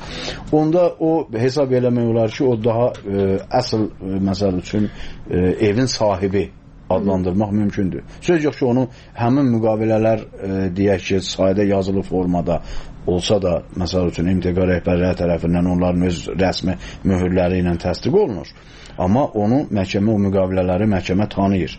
onda o hesab eləmək olar ki, o daha e, əsl e, məsəl üçün e, evin sahibi adlandırmaq mümkündür. Söz yox ki, onu həmin müqavilələr e, deyək ki, sadə yazılı formada olsa da, məsəl üçün M T K rəhbərləri tərəfindən onların öz rəsmi möhürləri ilə təsdiq olunur. Amma onu məhkəmə, o müqavilələri məhkəmə tanıyır.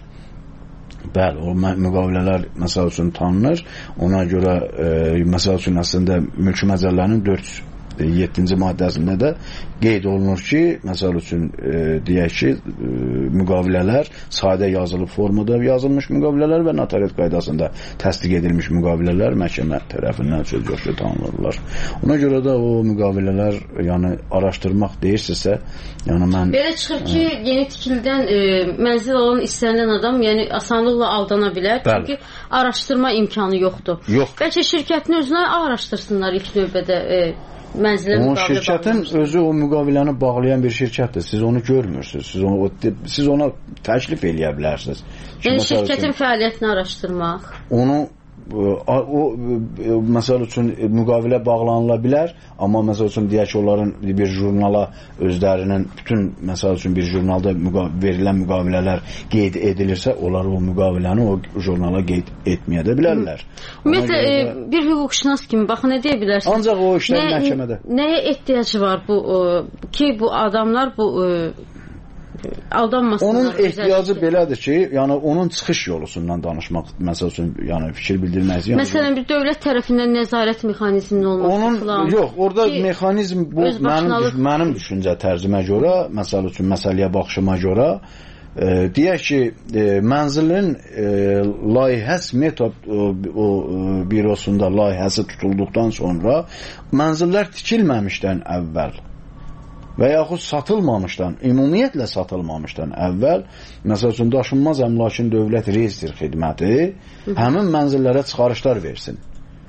Bəli, o müqavilələr məsəl üçün tanınır. Ona görə e, məsəl üçün əslində mülki məcəllənin dörd yüz yeddinci maddəsində də qeyd olunur ki, məsəl üçün e, deyək ki, e, müqavilələr sadə yazılı formada yazılmış müqavilələr və notariat qaydasında təsdiq edilmiş müqavilələr məhkəmə tərəfindən söz yox ki, tanınırlar. Ona görə də o müqavilələr, yəni araşdırmaq deyirsinizsə, yəni mən belə çıxır ki, ə, yeni tikilidən e, mənzil alan istənilən adam, yəni asanlıqla aldana bilər. Bəli. Çünki araşdırma imkanı yoxdur. Yox. Bəlkə şirkətin özünə araşdırsınlar ilk növbədə e, mənzilə o müqavilə şirkətin bağlamışsınız. Özü o müqaviləni bağlayan bir şirkətdir. Siz onu görmürsünüz. Siz onu siz ona təklif eləyə bilərsiniz. Yəni şirkətin fəaliyyətini araşdırmaq. Onu o, o məsəl üçün müqavilə bağlanıla bilər, amma məsəl üçün deyək ki, onların bir jurnala özlərinin bütün məsəl üçün bir jurnalda müqa verilən müqavilələr qeyd edilirsə, onlar o müqaviləni o jurnala qeyd etməyə də bilərlər. Ümumiyyətlə e, bir hüquqşünas kimi baxın nə deyə bilərsiniz? Ancaq o işlər nə, məhkəmədə. Nəyə ehtiyacı var bu o, ki, bu adamlar bu e, aldanmasınlar. Onun ehtiyacı belədir ki, yəni onun çıxış yolusundan danışmaq, məsəl üçün, yəni fikir bildirmək. Yəni, məsələn, bir dövlət tərəfindən nəzarət mexanizminin olması onun, falan. Yox, orada ki, mexanizm bu mənim, mənim düşüncə tərzimə görə, məsəl üçün, məsələyə baxışıma görə, e, deyək ki, e, mənzilin e, layihəs metod o, o bürosunda layihəsi tutulduqdan sonra mənzillər tikilməmişdən əvvəl və yaxud satılmamışdan, ümumiyyətlə satılmamışdan əvvəl, məsəl üçün, daşınmaz əmlakın dövlət reyestr xidməti həmin mənzillərə çıxarışlar versin.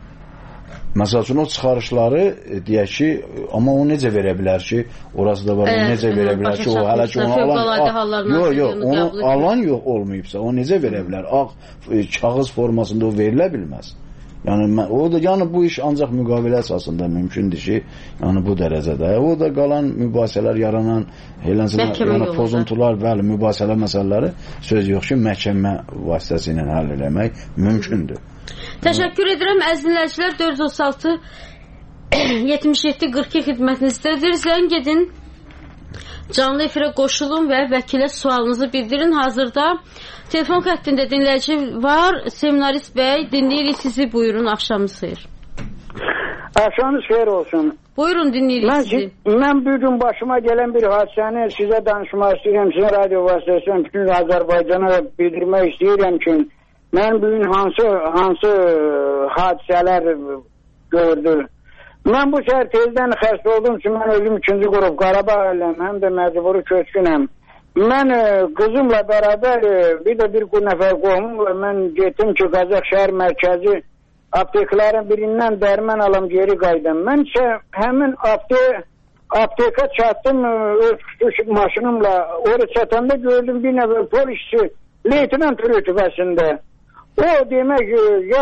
Məsəl üçün, o çıxarışları deyək ki, amma o necə verə bilər ki, orası da var, o necə verə bilər ki, o hələ ki, onu alan, yox, yox, onu alan yox olmayıbsa, o necə verə bilər? Ağ, kağız formasında o verilə bilməz. Yəni, o da, yəni bu iş ancaq müqavilə əsasında mümkündür ki, yəni bu dərəcədə. O da qalan mübahisələr yaranan, yəni pozuntular, bəli, mübahisələr məsələləri söz yox ki, məhkəmə vasitəsilə həll eləmək mümkündür. Təşəkkür edirəm. Əziz dinləyicilər, dörd yüz otuz altı yetmiş yeddi qırx iki xidmətinizdədir. Zəng edin, canlı efirə qoşulun və vəkilə sualınızı bildirin. Hazırda telefon xəttində dinləyici var. Seminarist bəy, dinləyirik sizi. Buyurun, axşamınız xeyir. Axşamınız xeyir olsun. Buyurun, dinləyirik mən, sizi. Mən bugün başıma gələn bir hadisəni sizə danışmaq istəyirəm. Sizin radio vasitəsindən bütün Azərbaycana bildirmək istəyirəm ki, mən bugün hansı hansı hadisələr gördüm. Mən bu səhər tezdən xəstə oldum ki, mən özüm ikinci qrup Qarabağ ələm, həm də məcburi köçkünəm. Mən qızımla bərabər bir də bir nəfər qohumla mən getdim ki, Qazaxşəhər mərkəzi apteklərin birindən dərman alam geri qaydım. Mən isə həmin apte, apteka çatdım öz küçük maşınımla. Oraya çatanda gördüm bir nəfər polisçi leytenant rütbəsində. O demək ya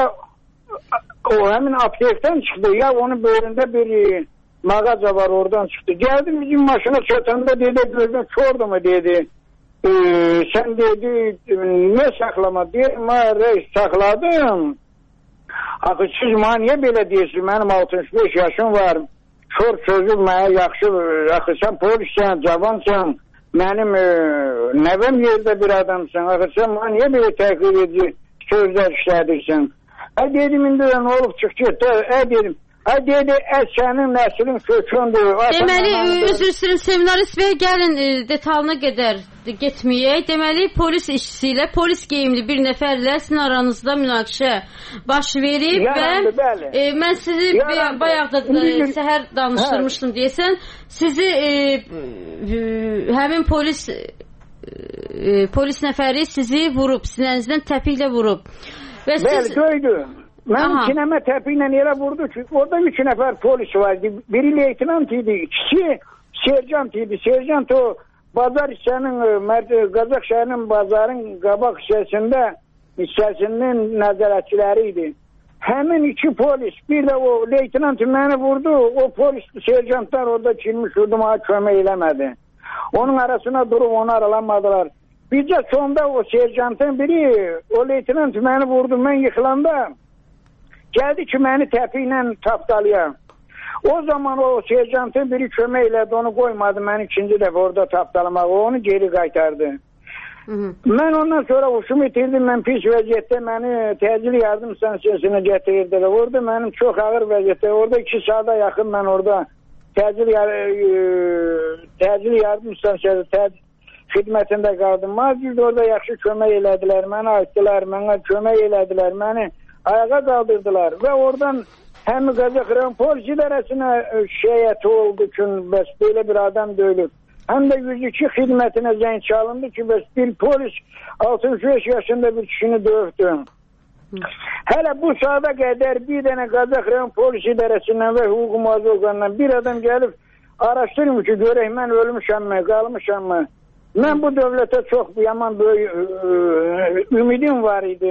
o həmin aptekdən çıxdı ya onun böyründə bir mağaza var, oradan çıxdı. Gəldim bizim maşına çatanda dedi gözün çordu mu dedi. E, sen dedi ne saklama dedim ha reis sakladım. Axı siz mənə niyə belə deyirsiniz? Mənim altmış beş yaşım var. Çox sözüm mənə yaxşı. Axı sən polissən, cavansan. Mənim e, nəvəm yerdə bir adamsan. Axı sən mənə niyə belə təhqir edici sözlər işlədirsən? Ə dedim, indi nə olub çıx get. Ə dedim. Ə dedi, ə sənin nəslin kökündür. Deməli, üzr istəyirəm, seminarist bəy, gəlin e, detalına qədər getməyək. Deməli, polis işçisi ilə, polis geyimli bir nəfərlə sizin aranızda münaqişə baş verib Yarandı, və e, mən sizi Yarandı. bayaq da e, səhər danışdırmışdım deyəsən. Sizi e, e, həmin polis e, polis nəfəri sizi vurub, sinənizdən təpiklə vurub. Və siz... Bəli, döydü. Mən sinəmə təpiklə elə vurdu ki, orada üç nəfər polis vardı. Biri leytenant idi, ikisi serjant idi. Serjant o bazar hissənin, Qazaxşəhərin bazarın qabaq hissəsində hissəsinin nəzarətçiləri idi. Həmin iki polis, bir də o leytenant məni vurdu, o polis serjantlar orada çilmiş vurdu, mənə kömək eləmədi. Onun arasına durub onu aralanmadılar. Bircə sonda o serjantın biri, o leytenant məni vurdu, mən yıxılanda gəldi ki, məni təpiklə tapdalaya. O zaman o serjantın biri kömək elədi, onu qoymadı, mən ikinci dəfə orada tapdalamağı, onu geri qaytardı. Hı -hı. Mən ondan sonra huşumu itirdim, mən pis vəziyyətdə məni təcil yardım stansiyasına getirdilər. Orada mənim çox ağır vəziyyətdə, orada iki saata yaxın mən orada təcil, təcil yardım stansiyası təcil xidmətində qaldım. Mazgirdə orada yaxşı kömək elədilər, mənə aitdilər, mənə kömək elədilər, məni ayağa qaldırdılar və oradan həm Qazaxıran polis idarəsinə şikayəti oldu ki, bəs belə bir adam döyülüb. Həm də yüz iki xidmətinə zəng çalındı ki, bəs bir polis altmış beş yaşında bir kişini dövdü. Hələ bu saata qədər bir dənə Qazaxıran polis idarəsindən və hüquq mühafizə orqanından bir adam gəlib araşdırmır ki, görək mən ölmüşəmmi, qalmışəmmi. Mən bu dövlətə çox yaman böyük ümidim var idi.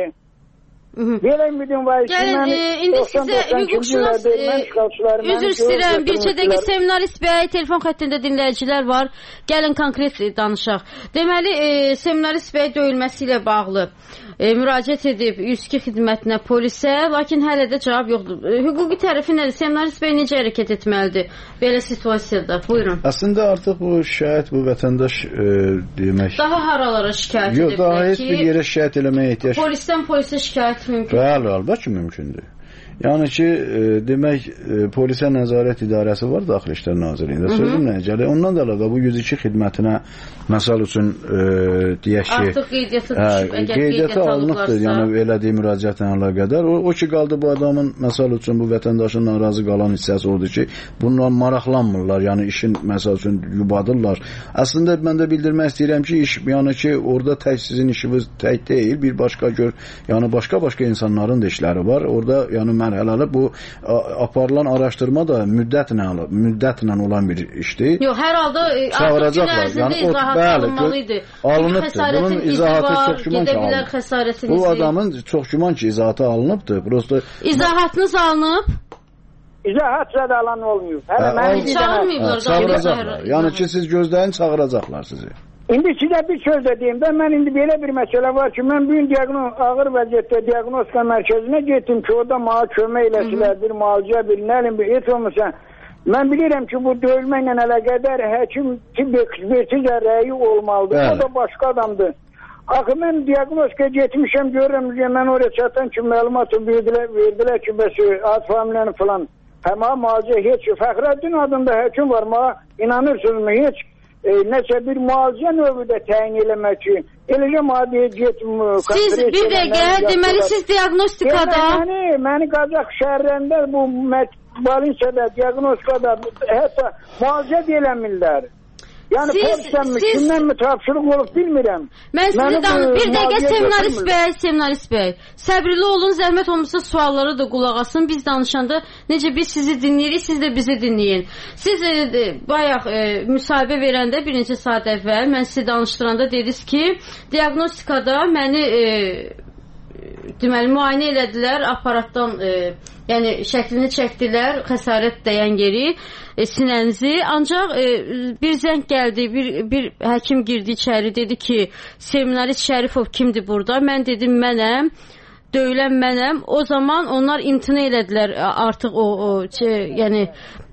Belə ümidim var ki, gəlin, e, indi sizə hüquqşünas e, üzr istəyirəm, bir çədəki seminarist bəy, telefon xəttində dinləyicilər var, gəlin konkret danışaq. Deməli, e, seminarist bəy döyülməsi ilə bağlı e, müraciət edib yüz iki xidmətinə, polisə, lakin hələ də cavab yoxdur. E, hüquqi tərəfi nədir? Seminarist bəy necə hərəkət etməlidir belə situasiyada? Buyurun. Əslində artıq bu şikayət, bu vətəndaş e, demək... Daha haralara şikayət edib? Yox, daha heç ki, bir yerə şikayət eləməyə ehtiyac... Polisdən polisə şikayət mümkün. Bəli, əlbəttə ki, mümkündür. Yəni ki, e, demək, e, polisə nəzarət idarəsi var Daxili İşlər Nazirliyində. Sözüm nə gəlir? Ondan da əlavə bu yüz iki xidmətinə məsəl üçün e, deyək ki, artıq qeydiyyatı düşüb, əgər qeydiyyatı alınıbdır, yəni elədiyi müraciətlə əlaqədar. O, o ki, qaldı bu adamın, məsəl üçün bu vətəndaşın narazı qalan hissəsi odur ki, bundan maraqlanmırlar, yəni işin məsəl üçün yubadırlar. Əslində mən də bildirmək istəyirəm ki, iş, yəni ki, orada tək sizin işiniz tək deyil, bir başqa gör, yəni başqa-başqa insanların da işləri var. Orada, yəni mərhələli bu aparılan araşdırma da müddətlə müddətlə olan bir işdir. Yox, hər halda artıq gün ərzində izahat alınmalıydı. Alınıbdır. Bunun izahatı çox güman ki alınıb. Bu adamın çox güman ki izahatı alınıbdır. Prosto İzahatınız alınıb? İzahat zədə alan olmuyor. Hələ məni çağırmayıblar. Çağıracaqlar. Yəni ki siz gözləyin, çağıracaqlar sizi. İndi sizə bir söz də deyim də, mən indi belə bir məsələ var ki, mən bugün diaqnoz, ağır vəziyyətdə diaqnostika mərkəzinə getdim ki, orada mənə kömək eləsilər, bir müalicə, bir nəlim, bir heç olmasa. Mən bilirəm ki, bu döyülmə ilə əlaqədar həkim tibb ekspertiza rəyi olmalıdır. Bəli. O da başqa adamdır. Axı mən diaqnostika getmişəm, görürəm ki, mən oraya çatan ki, məlumatı verdilər, verdilər ki, bəs ad familiyanı falan. Həmə müalicə heç, Fəxrəddin adında həkim var, mənə inanırsınızmı, heç e, nəsə bir müalicə növü də təyin eləmək ki, eləcə mənə deyəcək... Siz bir dəqiqə, deməli siz diaqnostikada... Məni, məni Qazax şəhərlərində bu Balinsiyada, diaqnostikada hətta müalicə deyiləmirlər. Yəni polisənmi, kimdən mi tapşırıq olub bilmirəm. Mən sizi danım, bir dəqiqə Seminarist bəy, Seminarist bəy, səbrili olun, zəhmət olmasa suallara da qulaq asın. Biz danışanda necə biz sizi dinləyirik, siz də bizi dinləyin. Siz e, bayaq e, müsahibə verəndə bir neçə saat əvvəl mən sizi danışdıranda dediniz ki, diaqnostikada məni e, deməli müayinə elədilər, aparatdan e, yəni şəklini çəkdilər, xəsarət dəyən yeri, e, sinənizi. Ancaq e, bir zəng gəldi, bir, bir həkim girdi içəri, dedi ki, Seminarist Şərifov kimdir burada? Mən dedim, mənəm, döyülən mənəm. O zaman onlar imtina elədilər artıq o, o şey, yəni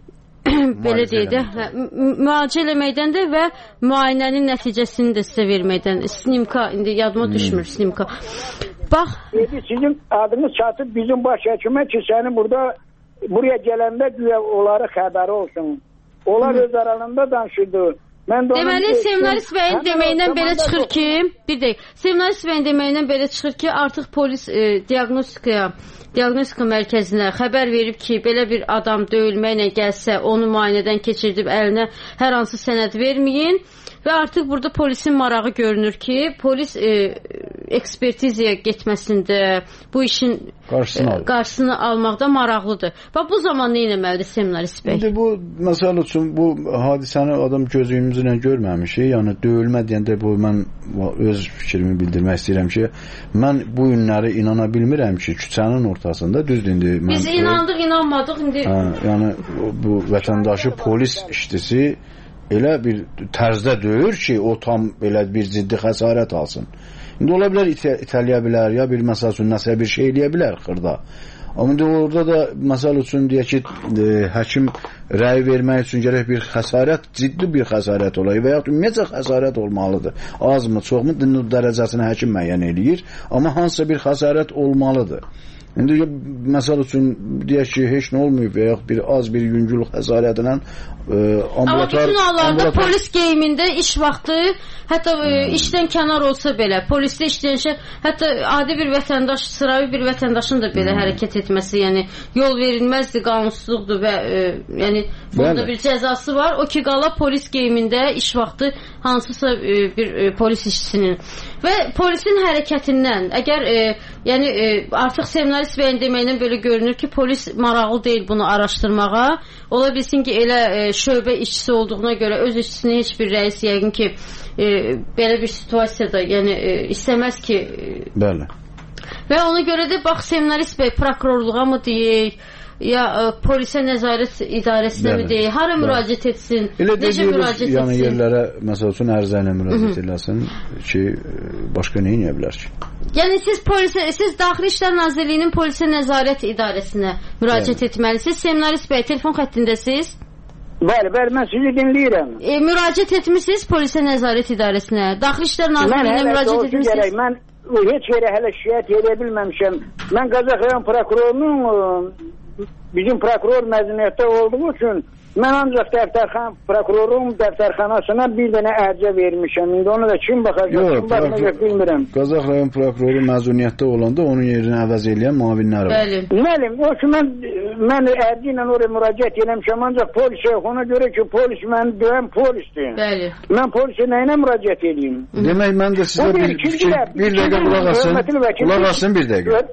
belə deyək də, müalicə eləməkdən də və müayinənin nəticəsini də sizə verməkdən. Snimka, indi yadıma düşmür Snimka. Bax. Dedi, sizin adınız çatıb bizim baş həkimə ki, səni burada, buraya gələndə güya onları xəbəri olsun. Onlar öz aralarında danışırdı. Deməli, Seminarist bəyin deməyindən belə çıxır ki, bir deyək, Seminarist bəyin deməyindən belə çıxır ki, artıq polis e, diaqnostikaya, diaqnostika mərkəzinə xəbər verib ki, belə bir adam döyülməklə gəlsə, onu müayinədən keçirdib əlinə hər hansı sənəd verməyin və artıq burada polisin marağı görünür ki, polis e, ekspertizaya getməsində bu işin qarşısını, e, qarşısını almaqda maraqlıdır. Və bu zaman nə etməlidir Seminarist bəy? İndi bu, məsəl üçün, bu hadisəni adam gözümüzlə görməmişik. Yəni, döyülmə deyəndə bu, mən öz fikrimi bildirmək istəyirəm ki, mən bu günləri inana bilmirəm ki, küçənin ortasında, düzdür indi. Biz mən, inandıq, o, inanmadıq. Indi... Hə, yəni, bu vətəndaşı polis işçisi elə bir tərzdə döyür ki, o tam belə bir ciddi xəsarət alsın. İndi ola bilər itə, itələyə bilər, ya bir məsəl üçün nəsə bir şey eləyə bilər xırda. Amma indi orada da məsəl üçün deyək ki, e, həkim rəy vermək üçün gərək bir xəsarət, ciddi bir xəsarət olayı və yaxud ümumiyyətlə xəsarət olmalıdır. Azmı, çoxmu dərəcəsini həkim müəyyən eləyir, amma hansısa bir xəsarət olmalıdır. İndi məsəl üçün deyək ki, heç nə olmayıb və yaxud bir az bir yüngül xəsarətlə e, ambulator... Amma bütün hallarda ambulator... polis geyimində iş vaxtı, hətta e, hmm. işdən kənar olsa belə, polisdə işləyən şey, hətta adi bir vətəndaş, sıravi bir vətəndaşın da belə hmm. hərəkət etməsi, yəni yol verilməzdir, qanunsuzluqdur və e, yəni bunda bir cəzası var. O ki, qala polis geyimində iş vaxtı hansısa e, bir e, polis işçisinin və polisin hərəkətindən, əgər e, yəni e, artıq Seminarist bəyin deməyindən belə görünür ki, polis maraqlı deyil bunu araşdırmağa. Ola bilsin ki, elə e, şöbə işçisi olduğuna görə öz işçisini heç bir rəis yəqin ki, e, belə bir situasiyada yəni e, istəməz ki. E, Bəli. Və ona görə də bax Seminarist bəy prokurorluğa mı deyək, ya ə, polisə nəzarət idarəsinə mi deyək, hara müraciət etsin, elə necə müraciət etsin? Yəni yerlərə, məsəl üçün ərizə ilə müraciət eləsin ki, başqa nə edə bilər ki? Yəni siz polisə, siz Daxili İşlər Nazirliyinin polisə nəzarət idarəsinə müraciət etməlisiniz. Seminarist bəy, telefon xəttindəsiz? Bəli, bəli, mən sizi dinləyirəm. E, müraciət etmişsiniz polisə nəzarət idarəsinə? Daxili İşlər Nazirliyinə müraciət etmişsiniz? Mən heç yerə hələ şikayət edə bilməmişəm. Mən Qazax rayon prokurorunun bizim prokuror məzuniyyətdə olduğu üçün mən ancaq dəftərxan, prokurorun dəftərxanasına bir dənə ərcə vermişəm. İndi onu da kim baxacaq, kim baxacaq bilmirəm. Qazax rayon prokuroru məzuniyyətdə olanda onun yerini əvəz eləyən müavinlər var. Bəli. Məlim, o ki, mən, mən ərci ilə oraya müraciət eləmişəm, ancaq polis yox. Ona görə ki, polis mən döyən polisdir. Bəli. Mən polisə nəyinə müraciət edeyim? Demək, mən də sizə bir, bir, bir dəqiqə qulaq asın, qulaq asın bir dəqiqə.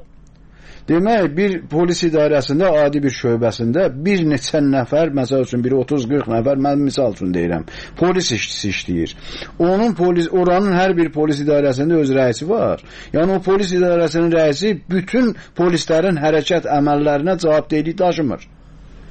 Demək, bir polis idarəsində, adi bir şöbəsində bir neçə nəfər, məsəl üçün biri otuz qırx nəfər, mən misal üçün deyirəm, polis işçisi işləyir. Onun polis, oranın hər bir polis idarəsində öz rəisi var. Yəni o polis idarəsinin rəisi bütün polislərin hərəkət əməllərinə cavabdehlik daşımır.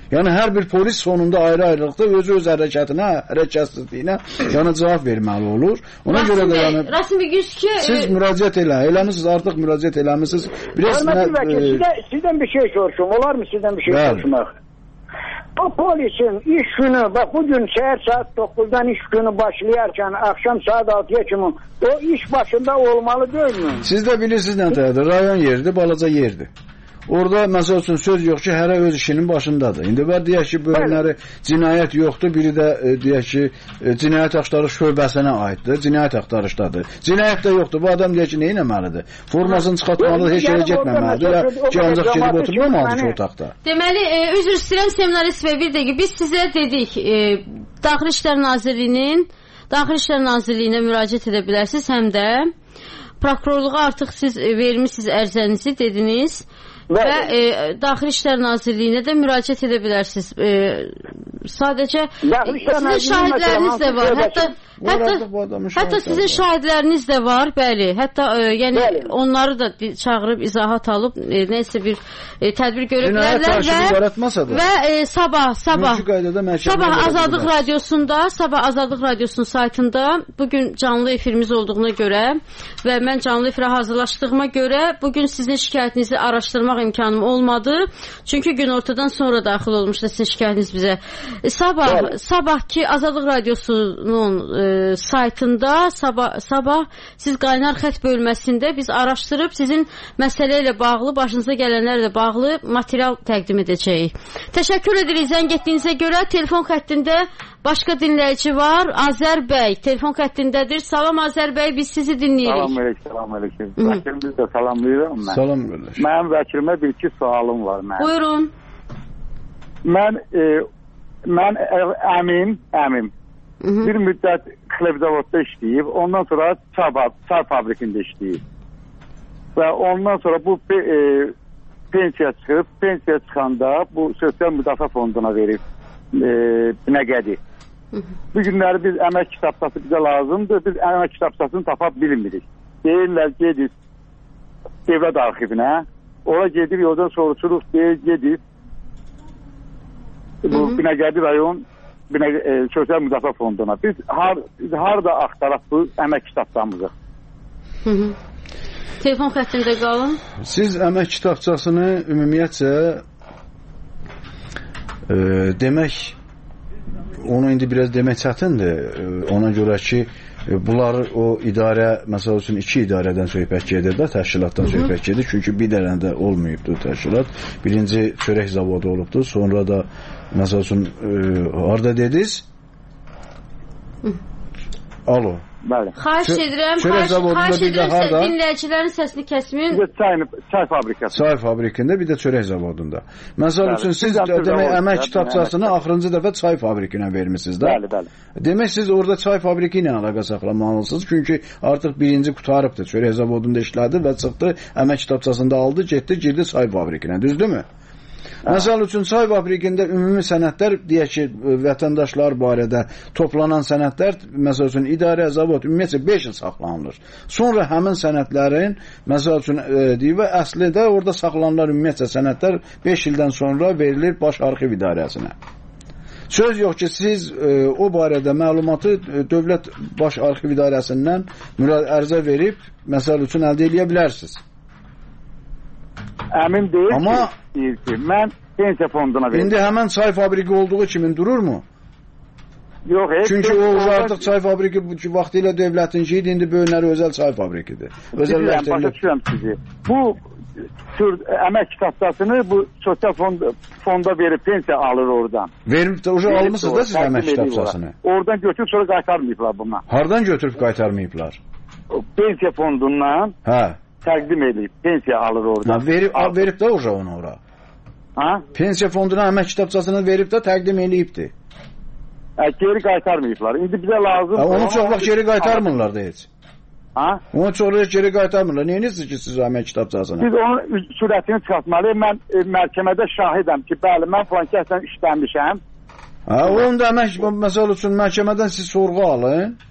Yəni hər bir polis sonunda ayrı-ayrılıqda özü öz hərəkətinə, hərəkətsizliyinə yəni cavab verməli olur. Ona görə də yəni Rasim bəy ki, siz müraciət elə, eləmisiniz, artıq müraciət eləmisiniz. Biraz sizdən bir şey soruşum, olar mı sizdən bir şey soruşmaq? Bu polisin iş günü, bak bugün səhər saat dokuzdan iş günü başlayarkən akşam saat altıya kimi o iş başında olmalı değil mi? Siz də bilirsiniz nə deyədir, rayon yeridir, balaca yerdir. Orada məsəl üçün söz yox ki, hərə öz işinin başındadır. İndi var deyək ki, bölümləri cinayət yoxdur, biri də e, deyək ki, e, cinayət axtarış şöbəsinə aiddir, cinayət axtarışdadır. Cinayət də yoxdur, bu adam deyək ki, nə etməlidir? Formasını çıxartmalıdır, heç yerə getməməlidir ya ki, ancaq gedib oturmamalıdır ki, otaqda. Deməli, e, üzr istəyirəm Seminarist bəy, bir dəqiqə, biz sizə dedik, e, Daxili İşlər Nazirliyinin, Daxili İşlər Nazirliyinə müraciət edə bilərsiniz, həm də prokurorluğa artıq siz vermişsiniz ərizənizi, dediniz. Və e, Daxili İşlər Nazirliyinə də müraciət edə bilərsiniz. E, sadəcə sizin şahidləriniz də var. Hətta hətta, hətta sizin şahidləriniz də var, bəli. Hətta e, yəni bəli. Onları da çağırıb izahat alıb e, nəsə bir e, tədbir görə bilərlər və və e, sabah sabah sabah Azadlıq Radiosunda, sabah Azadlıq Radiosunun saytında bu gün canlı efirimiz olduğuna görə və mən canlı efirə hazırlaşdığıma görə bu gün sizin şikayətinizi araşdırmaq imkanım olmadı. Çünki günortadan sonra daxil olmuşdu sizin şikayətiniz bizə. E, sabah evet. Sabahki Azadlıq Radiosunun e, saytında sabah sabah siz qaynar xətt bölməsində biz araşdırıb sizin məsələ ilə bağlı, başınıza gələnlərlə bağlı material təqdim edəcəyik. Təşəkkür edirik zəng etdiyinizə görə. Telefon xəttində başqa dinləyici var. Azər bəy telefon xəttindədir. Salam Azər bəy, biz sizi dinləyirik. Salam əleykum, salam əleykum. Vəkilimiz də salamlayıram mən. Salam qardaş. Mənim vəkilimə bir iki sualım var mənim. Buyurun. Mən e, mən əmim, əmim. Hı -hı. Bir müddət xlebzavodda işləyib, ondan sonra çay, çay fabrikində işləyib. Və ondan sonra bu e, pensiya çıxıb, pensiya çıxanda bu sosial müdafiə fonduna verib e, Binəqədi. Bu günləri biz əmək kitabçası bizə lazımdır, biz əmək kitabçasını tapa bilmirik. Deyirlər gedib Dövlət Arxivinə, ora gedib yoldan soruşuruq, deyir gedib bu Binəqədi rayon Binə, e, sosial müdafiə fonduna. Biz har, harada axtaraq bu əmək kitabçamızı? Telefon xəttində qalın. Siz əmək kitabçasını ümumiyyətcə e, demək onu indi biraz demək çətindir. E, ona görə ki e, bunlar o idarə, məsəl üçün iki idarədən söhbət gedir də, təşkilatdan Hı -hı. söhbət gedir. Çünki bir dənədə olmayıbdır təşkilat. Birinci çörək zavodu olubdur, sonra da məsəl üçün e, harada dediniz? Alo. Bəli. Xahiş edirəm, xahiş, xahiş edirəm dinləyicilərin səsini kəsməyin. Bir də çay, çay fabrikası. Çay fabrikində, bir də çörək zavodunda. Məsəl üçün siz demək əmək kitabçasını axırıncı dəfə çay fabrikinə vermisiniz də. Bəli, bəli. Demək siz orada çay fabriki ilə əlaqə saxlamalısınız. Çünki artıq birinci qutarıbdır. Çörək zavodunda işlədi və çıxdı, əmək kitabçasında aldı, getdi, girdi çay fabrikinə. Düzdürmü? Məsəl üçün çay fabrikində ümumi sənədlər, deyək ki, vətəndaşlar barədə toplanan sənədlər, məsəl üçün idarə, zavod ümumiyyətcə beş il saxlanılır. Sonra həmin sənədlərin, məsəl üçün e, deyil və əslində orada saxlanılan ümumiyyətcə sənədlər beş ildən sonra verilir baş arxiv idarəsinə. Söz yox ki, siz e, o barədə məlumatı e, Dövlət Baş Arxiv İdarəsindən ərizə verib, məsəl üçün əldə edə bilərsiniz. Əmin deyil Amma, ki, deyil ki, mən pensiya fonduna verim. İndi həmən çay fabriki olduğu kimi dururmu? Yox, heç. Çünki o artıq çay fabriki vaxtilə dövlətin şeydi, indi böyünləri özəl çay fabrikidir. Bilirəm, başa düşürəm sizi. Bu tür əmək kitabçasını bu sosial fond, fonda verib pensiya alır oradan. Verib, uca almışsınız da siz əmək kitabçasını. Oradan götürüb sonra qaytarmayıblar bunlar. Hardan götürüb qaytarmayıblar? Pensiya fondundan. Hə. Təqdim edib, pensiya alır oradan. Ha, verib, al, verib də uca onu ora. Ha? Pensiya fonduna əmək kitabçasını verib də təqdim edibdi. Hə, geri qaytarmayıblar. İndi bizə lazım. Ha, onu çox vaxt geri qaytarmırlar da heç. Ha? Onu çox vaxt geri qaytarmırlar. Neyiniz ki siz əmək kitabçasını? Biz onun sürətini çıxartmalıyıq. Mən e, məhkəmədə şahidəm ki, bəli, mən falan kəsdən işləmişəm. Ha, onu da əmək, məsəl üçün məhkəmədən siz sorğu alın.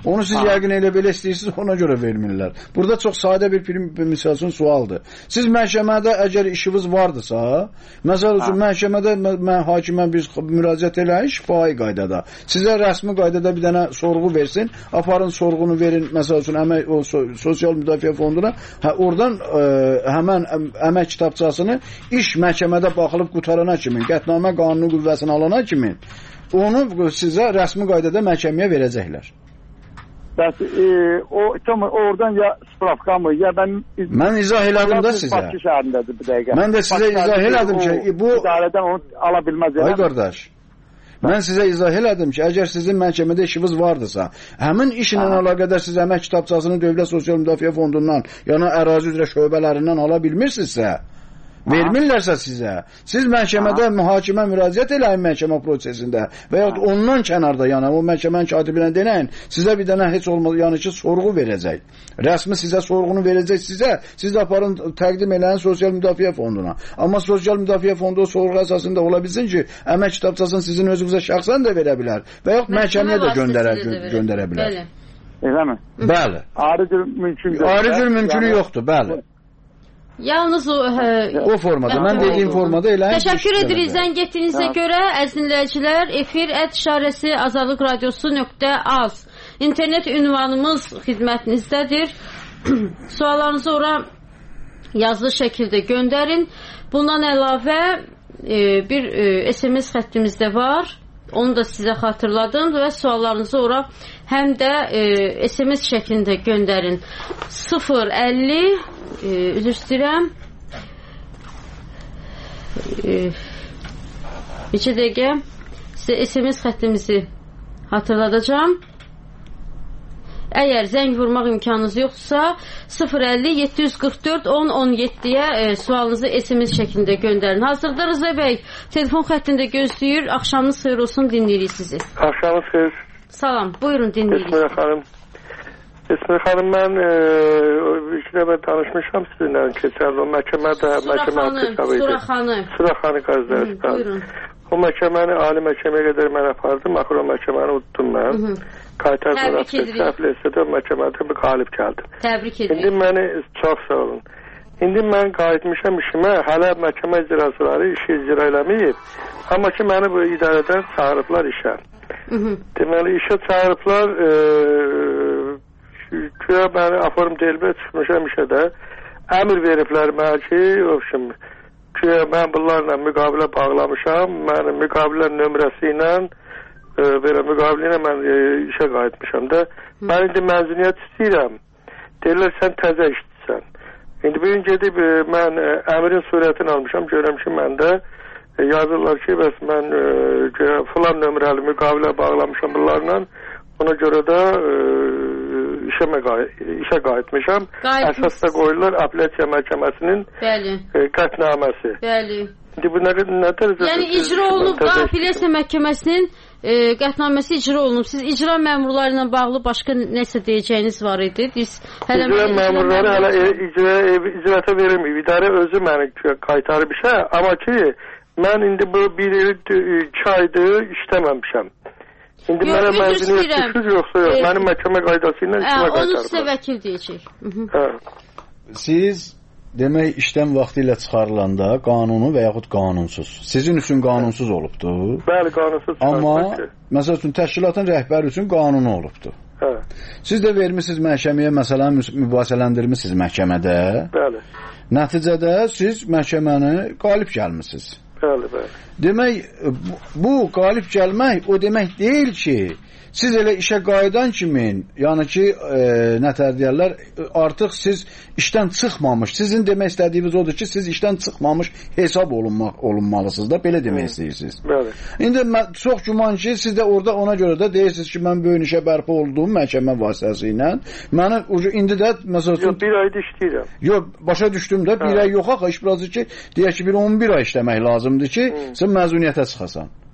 Onu siz yəqin elə belə istəyirsiniz, ona görə vermirlər. Burada çox sadə bir misal üçün sualdır. Siz məhkəmədə əgər işiniz vardısa, məsəl üçün məhkəmədə mən hakimə bir müraciət eləyin şifahi qaydada. Sizə rəsmi qaydada bir dənə sorğu versin, aparın sorğunu verin, məsəl üçün əmək o sosial müdafiə fonduna, hə oradan ə, həmən əmək kitabçasını iş məhkəmədə baxılıb qutarana kimi, qətnamə qanunu qüvvəsini alana kimi onu sizə rəsmi qaydada məhkəməyə verəcəklər. Bəs e, o tam oradan ya spravka mı ya ben mən izah elədim də sizə. Bakı şəhərindədir bu dəqiqə. Mən də sizə izah elədim ki, bu idarədən onu ala bilməz. Ay qardaş. Mən sizə izah elədim ki, əgər sizin məhkəmədə işiniz vardısa, həmin işlə əlaqədar siz əmək kitabçasını Dövlət Sosial Müdafiə Fondundan, yəni ərazi üzrə şöbələrindən ala bilmirsinizsə, vermirlərsə sizə, siz məhkəmədə mühakimə müraciət eləyin məhkəmə prosesində və yaxud ondan kənarda, yəni o məhkəmənin katibinə denəyin, sizə bir dənə heç olmaz, yəni ki, sorğu verəcək. Rəsmi sizə sorğunu verəcək sizə, siz də aparın təqdim eləyin Sosial Müdafiə Fonduna. Amma Sosial Müdafiə Fondu sorğu əsasında ola bilsin ki, əmək kitabçasını sizin özünüzə şəxsən də verə bilər və yaxud məhkəməyə də göndərə, göndərə bilər. Eləmi? Bəli. Ayrı cür mümkündür. Ayrı cür mümkünü yoxdur, bəli. Yalnız o, hə, o formada, mən dediyim formada elə. Təşəkkür edirik zəng etdiyinizə görə. Əziz dinləyicilər, efir ət işarəsi azadlıq radiosu nöqtə az. İnternet ünvanımız xidmətinizdədir. Suallarınızı ora yazılı şəkildə göndərin. Bundan əlavə e, bir e, S M S xəttimizdə var. Onu da sizə xatırladım və suallarınızı ora həm də e, S M S şəklində göndərin. sıfır əlli e, üzr istəyirəm. E, İki dəqiqə sizə S M S xəttimizi hatırladacağım. Əgər zəng vurmaq imkanınız yoxsa sıfır əlli yeddi yüz qırx dörd on on yeddiyə e, sualınızı S M S şəklində göndərin. Hazırda Rıza bəy telefon xəttində gözləyir. Axşamınız xeyir olsun, dinləyirik sizi. Axşamınız xeyir. Salam, buyurun dinləyirik. İsmail xanım. İsmail xanım, mən e, iki dəfə danışmışam sizinlə keçən o məhkəmədə məhkəmə hesabı idi. Suraxanı. Suraxanı qazdədir. Buyurun. O məhkəməni ali məhkəməyə qədər mən apardım. Axır o məhkəməni unutdum mən. Hı -hı. Qaytar mürafiqəsində məhkəmədə bir qalib gəldim. Təbrik edirik. İndi məni çox sağ olun. İndi mən qayıtmışam işimə, hələ məhkəmə icraçıları işi icra eləməyib. Amma ki məni bu idarədən çağırıblar işə. Hı -hı. Deməli işə çağırıblar, e, güya məni aforum delbə çıxmışam işə də. Əmr veriblər mənə ki, ofşum, güya mən bunlarla müqavilə bağlamışam, mənim müqavilə nömrəsi ilə e, belə müqavilə ilə mən e, işə qayıtmışam da. Hı. Mən indi məzuniyyət istəyirəm. Deyirlər sən təzə işçisən. İndi bir gün gedib e, mən e, əmrin surətini almışam, görürəm ki məndə e, yazırlar ki, bəs mən e, filan nömrəli müqavilə bağlamışam bunlarla. Ona görə də e, işə, işə qayıtmışam. Əsas da qoyurlar apellyasiya məhkəməsinin e, qətnaməsi. Bəli. İndi bu nə nədir? Yəni icra olunub da apellyasiya məhkəməsinin e, qətnaməsi icra olunub. Siz icra məmurları ilə bağlı başqa nəsə deyəcəyiniz var idi? Biz hələ icra məmurları hələ icra icraata verilməyib. İdarə özü məni qaytarıb işə, amma ki mən indi bu bir il iki aydır işləməmişəm. İndi yox, mənə məzuniyyət düşür yoxsa yox? E, mənim məhkəmə qaydası ilə işimə qaytarıblar. Onu sizə vəkil deyəcək. Siz demək işdən vaxtı ilə çıxarılanda qanunu və yaxud qanunsuz. Sizin üçün qanunsuz olubdur. Bəli, qanunsuz. Amma məsəl üçün təşkilatın rəhbəri üçün qanunu olubdur. Hə. Siz də vermisiniz məhkəməyə, məsələn, mübahisələndirmisiniz məhkəmədə. Bəli. Nəticədə siz məhkəməni qalib gəlmisiniz. Bəli, bəli. Demək, bu, bu qalib gəlmək o demək deyil ki, siz elə işə qayıdan kimi, yəni ki, e, nətər deyərlər, artıq siz işdən çıxmamış, sizin demək istədiyiniz odur ki, siz işdən çıxmamış hesab olunmaq, olunmalısınız da, belə demək istəyirsiniz. Bəli. İndi mən, çox güman ki, siz də orada ona görə də deyirsiniz ki, mən böyük işə bərpa olduğum məhkəmə vasitəsi ilə, mənə indi də, məsəl üçün... Yox, bir ayda işləyirəm. Yox, başa düşdüm də, bir hə. ay yox axı, iş burası ki, deyək ki, bir on bir ay işləmək lazımdır ki, hmm. sən məzuniyyətə çıxasan.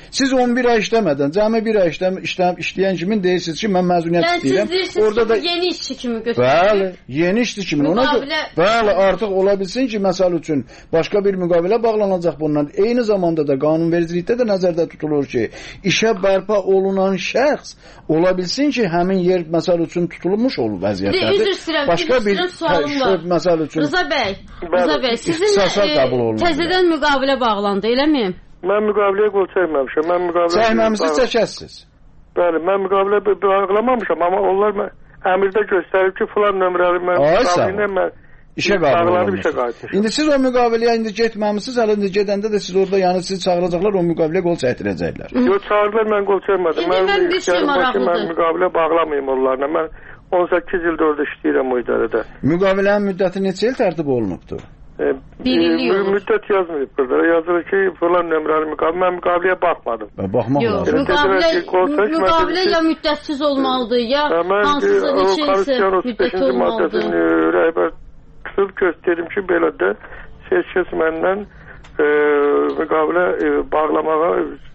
Siz on bir ay işləmədən, cəmi bir ay işləm, işləm, işləyən kimin deyirsiniz ki, mən məzuniyyət yəni, istəyirəm. Yəni siz deyirsiniz orada ki, da... yeni işçi kimi göstərir. Bəli, yeni işçi kimi. Ona müqavilə... Bəli, artıq ola bilsin ki, məsəl üçün başqa bir müqavilə bağlanacaq bundan. Eyni zamanda da qanunvericilikdə də nəzərdə tutulur ki, işə bərpa olunan şəxs ola bilsin ki, həmin yer məsəl üçün tutulmuş olur vəziyyətlərdir. Üzr istəyirəm, başqa üzr istəyirəm, sualım var. Məsəl üçün... Rıza bəy, Rıza bəy, sizin e, təzədən müqavilə bağlandı, eləmi? Mən müqaviləyə qol çəkməmişəm. Mən müqavilə çəkməmişsiniz, çəkəsiniz. Bəli, mən müqavilə bağlamamışam, amma onlar mən əmirdə göstərib ki, filan nömrəli mən müqavilə mən işə qayıtmışsınız. İndi siz o müqaviləyə indi getməmisiniz, hələ indi gedəndə də siz orada yəni sizi çağıracaqlar, o müqaviləyə qol çəkdirəcəklər. Yox, çağırdılar, mən qol çəkmədim. İndi mən bir şey maraqlıdır. Mən müqavilə bağlamayım onlarla. Mən on səkkiz ildə orada işləyirəm o idarədə. Müqavilənin müddəti neçə il tərtib olunubdur? Bir illik olur. Müddət yazmıyıb burada. Yazılır ki, falan nömrəli müqavilə. Mən müqaviləyə baxmadım. Baxmaq lazım. Müqavilə, müqavilə ya müddətsiz olmalıdır, ya hansısa neçə ilsə müddət olmalıdır. Rəhbər tutub göstərdim ki, belə də seçkəs məndən müqavilə bağlamağa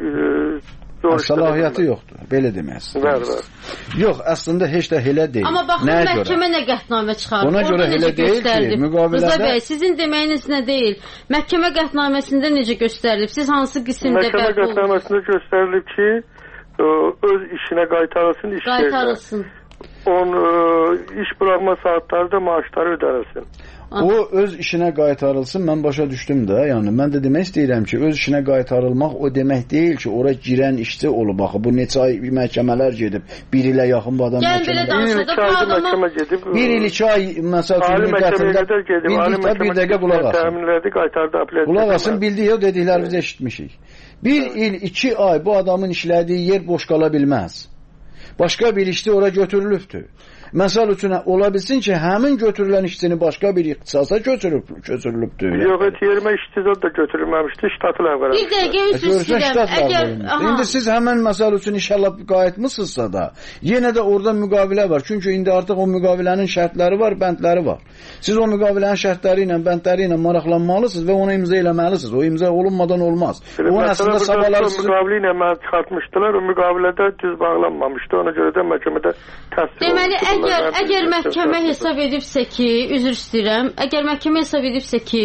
səlahiyyəti yoxdur, belə deməksin. Bəli, bəli. Yox, əslində heç də elə deyil. Amma baxın, məhkəmə nə qətnamə çıxarır? Ona görə elə deyil ki, müqavilədə... Rıza bəy, sizin deməyiniz nə deyil? Məhkəmə qətnaməsində necə göstərilib? Siz hansı qismdə bərpa olunur? Məhkəmə qətnaməsində göstərilib ki, öz işinə qaytarılsın, iş qaytarılsın. Onun iş buraxma saatları da maaşları ödənilsin. O öz işinə qaytarılsın, mən başa düşdüm də, yəni mən də demək istəyirəm ki, öz işinə qaytarılmaq o demək deyil ki, ora girən işçi olub, baxı, bu neçə ay məhkəmələr gedib, bir ilə yaxın bu adam məhkəmələr. Bir il iki ay, məsəl üçün, müddətində, bildikdə bir dəqiqə qulaq asın. Qulaq asın, bildik o dediklərimizi eşitmişik. Bir il, iki ay bu adamın işlədiyi yer boş qala bilməz. Başqa bir işçi ora götürülübdür. Məsəl üçün, ola bilsin ki, həmin götürülən işçini başqa bir ixtisasa götürülübdür. Yox, et yerimə işçizat da götürülməmişdir, ştatı ləvvərəm. Bir dəqiqə üzr istəyirəm. İndi siz həmən məsəl üçün inşallah qayıtmışsınızsa da, yenə də orada müqavilə var. Çünki indi artıq o müqavilənin şərtləri var, bəndləri var. Siz o müqavilənin şərtləri ilə, bəndləri ilə maraqlanmalısınız və ona imza eləməlisiniz. O imza olunmadan olmaz. O əslində sabahları sizin... Müqavilə ilə mənə çıxartmışdılar, o müqavilədə düz bağlanmamışdı. Ona görə də məhkəmədə təsdiq olunmuşdur. Əgər, əgər məhkəmə hesab edibsə ki, üzr istəyirəm, əgər məhkəmə hesab edibsə ki,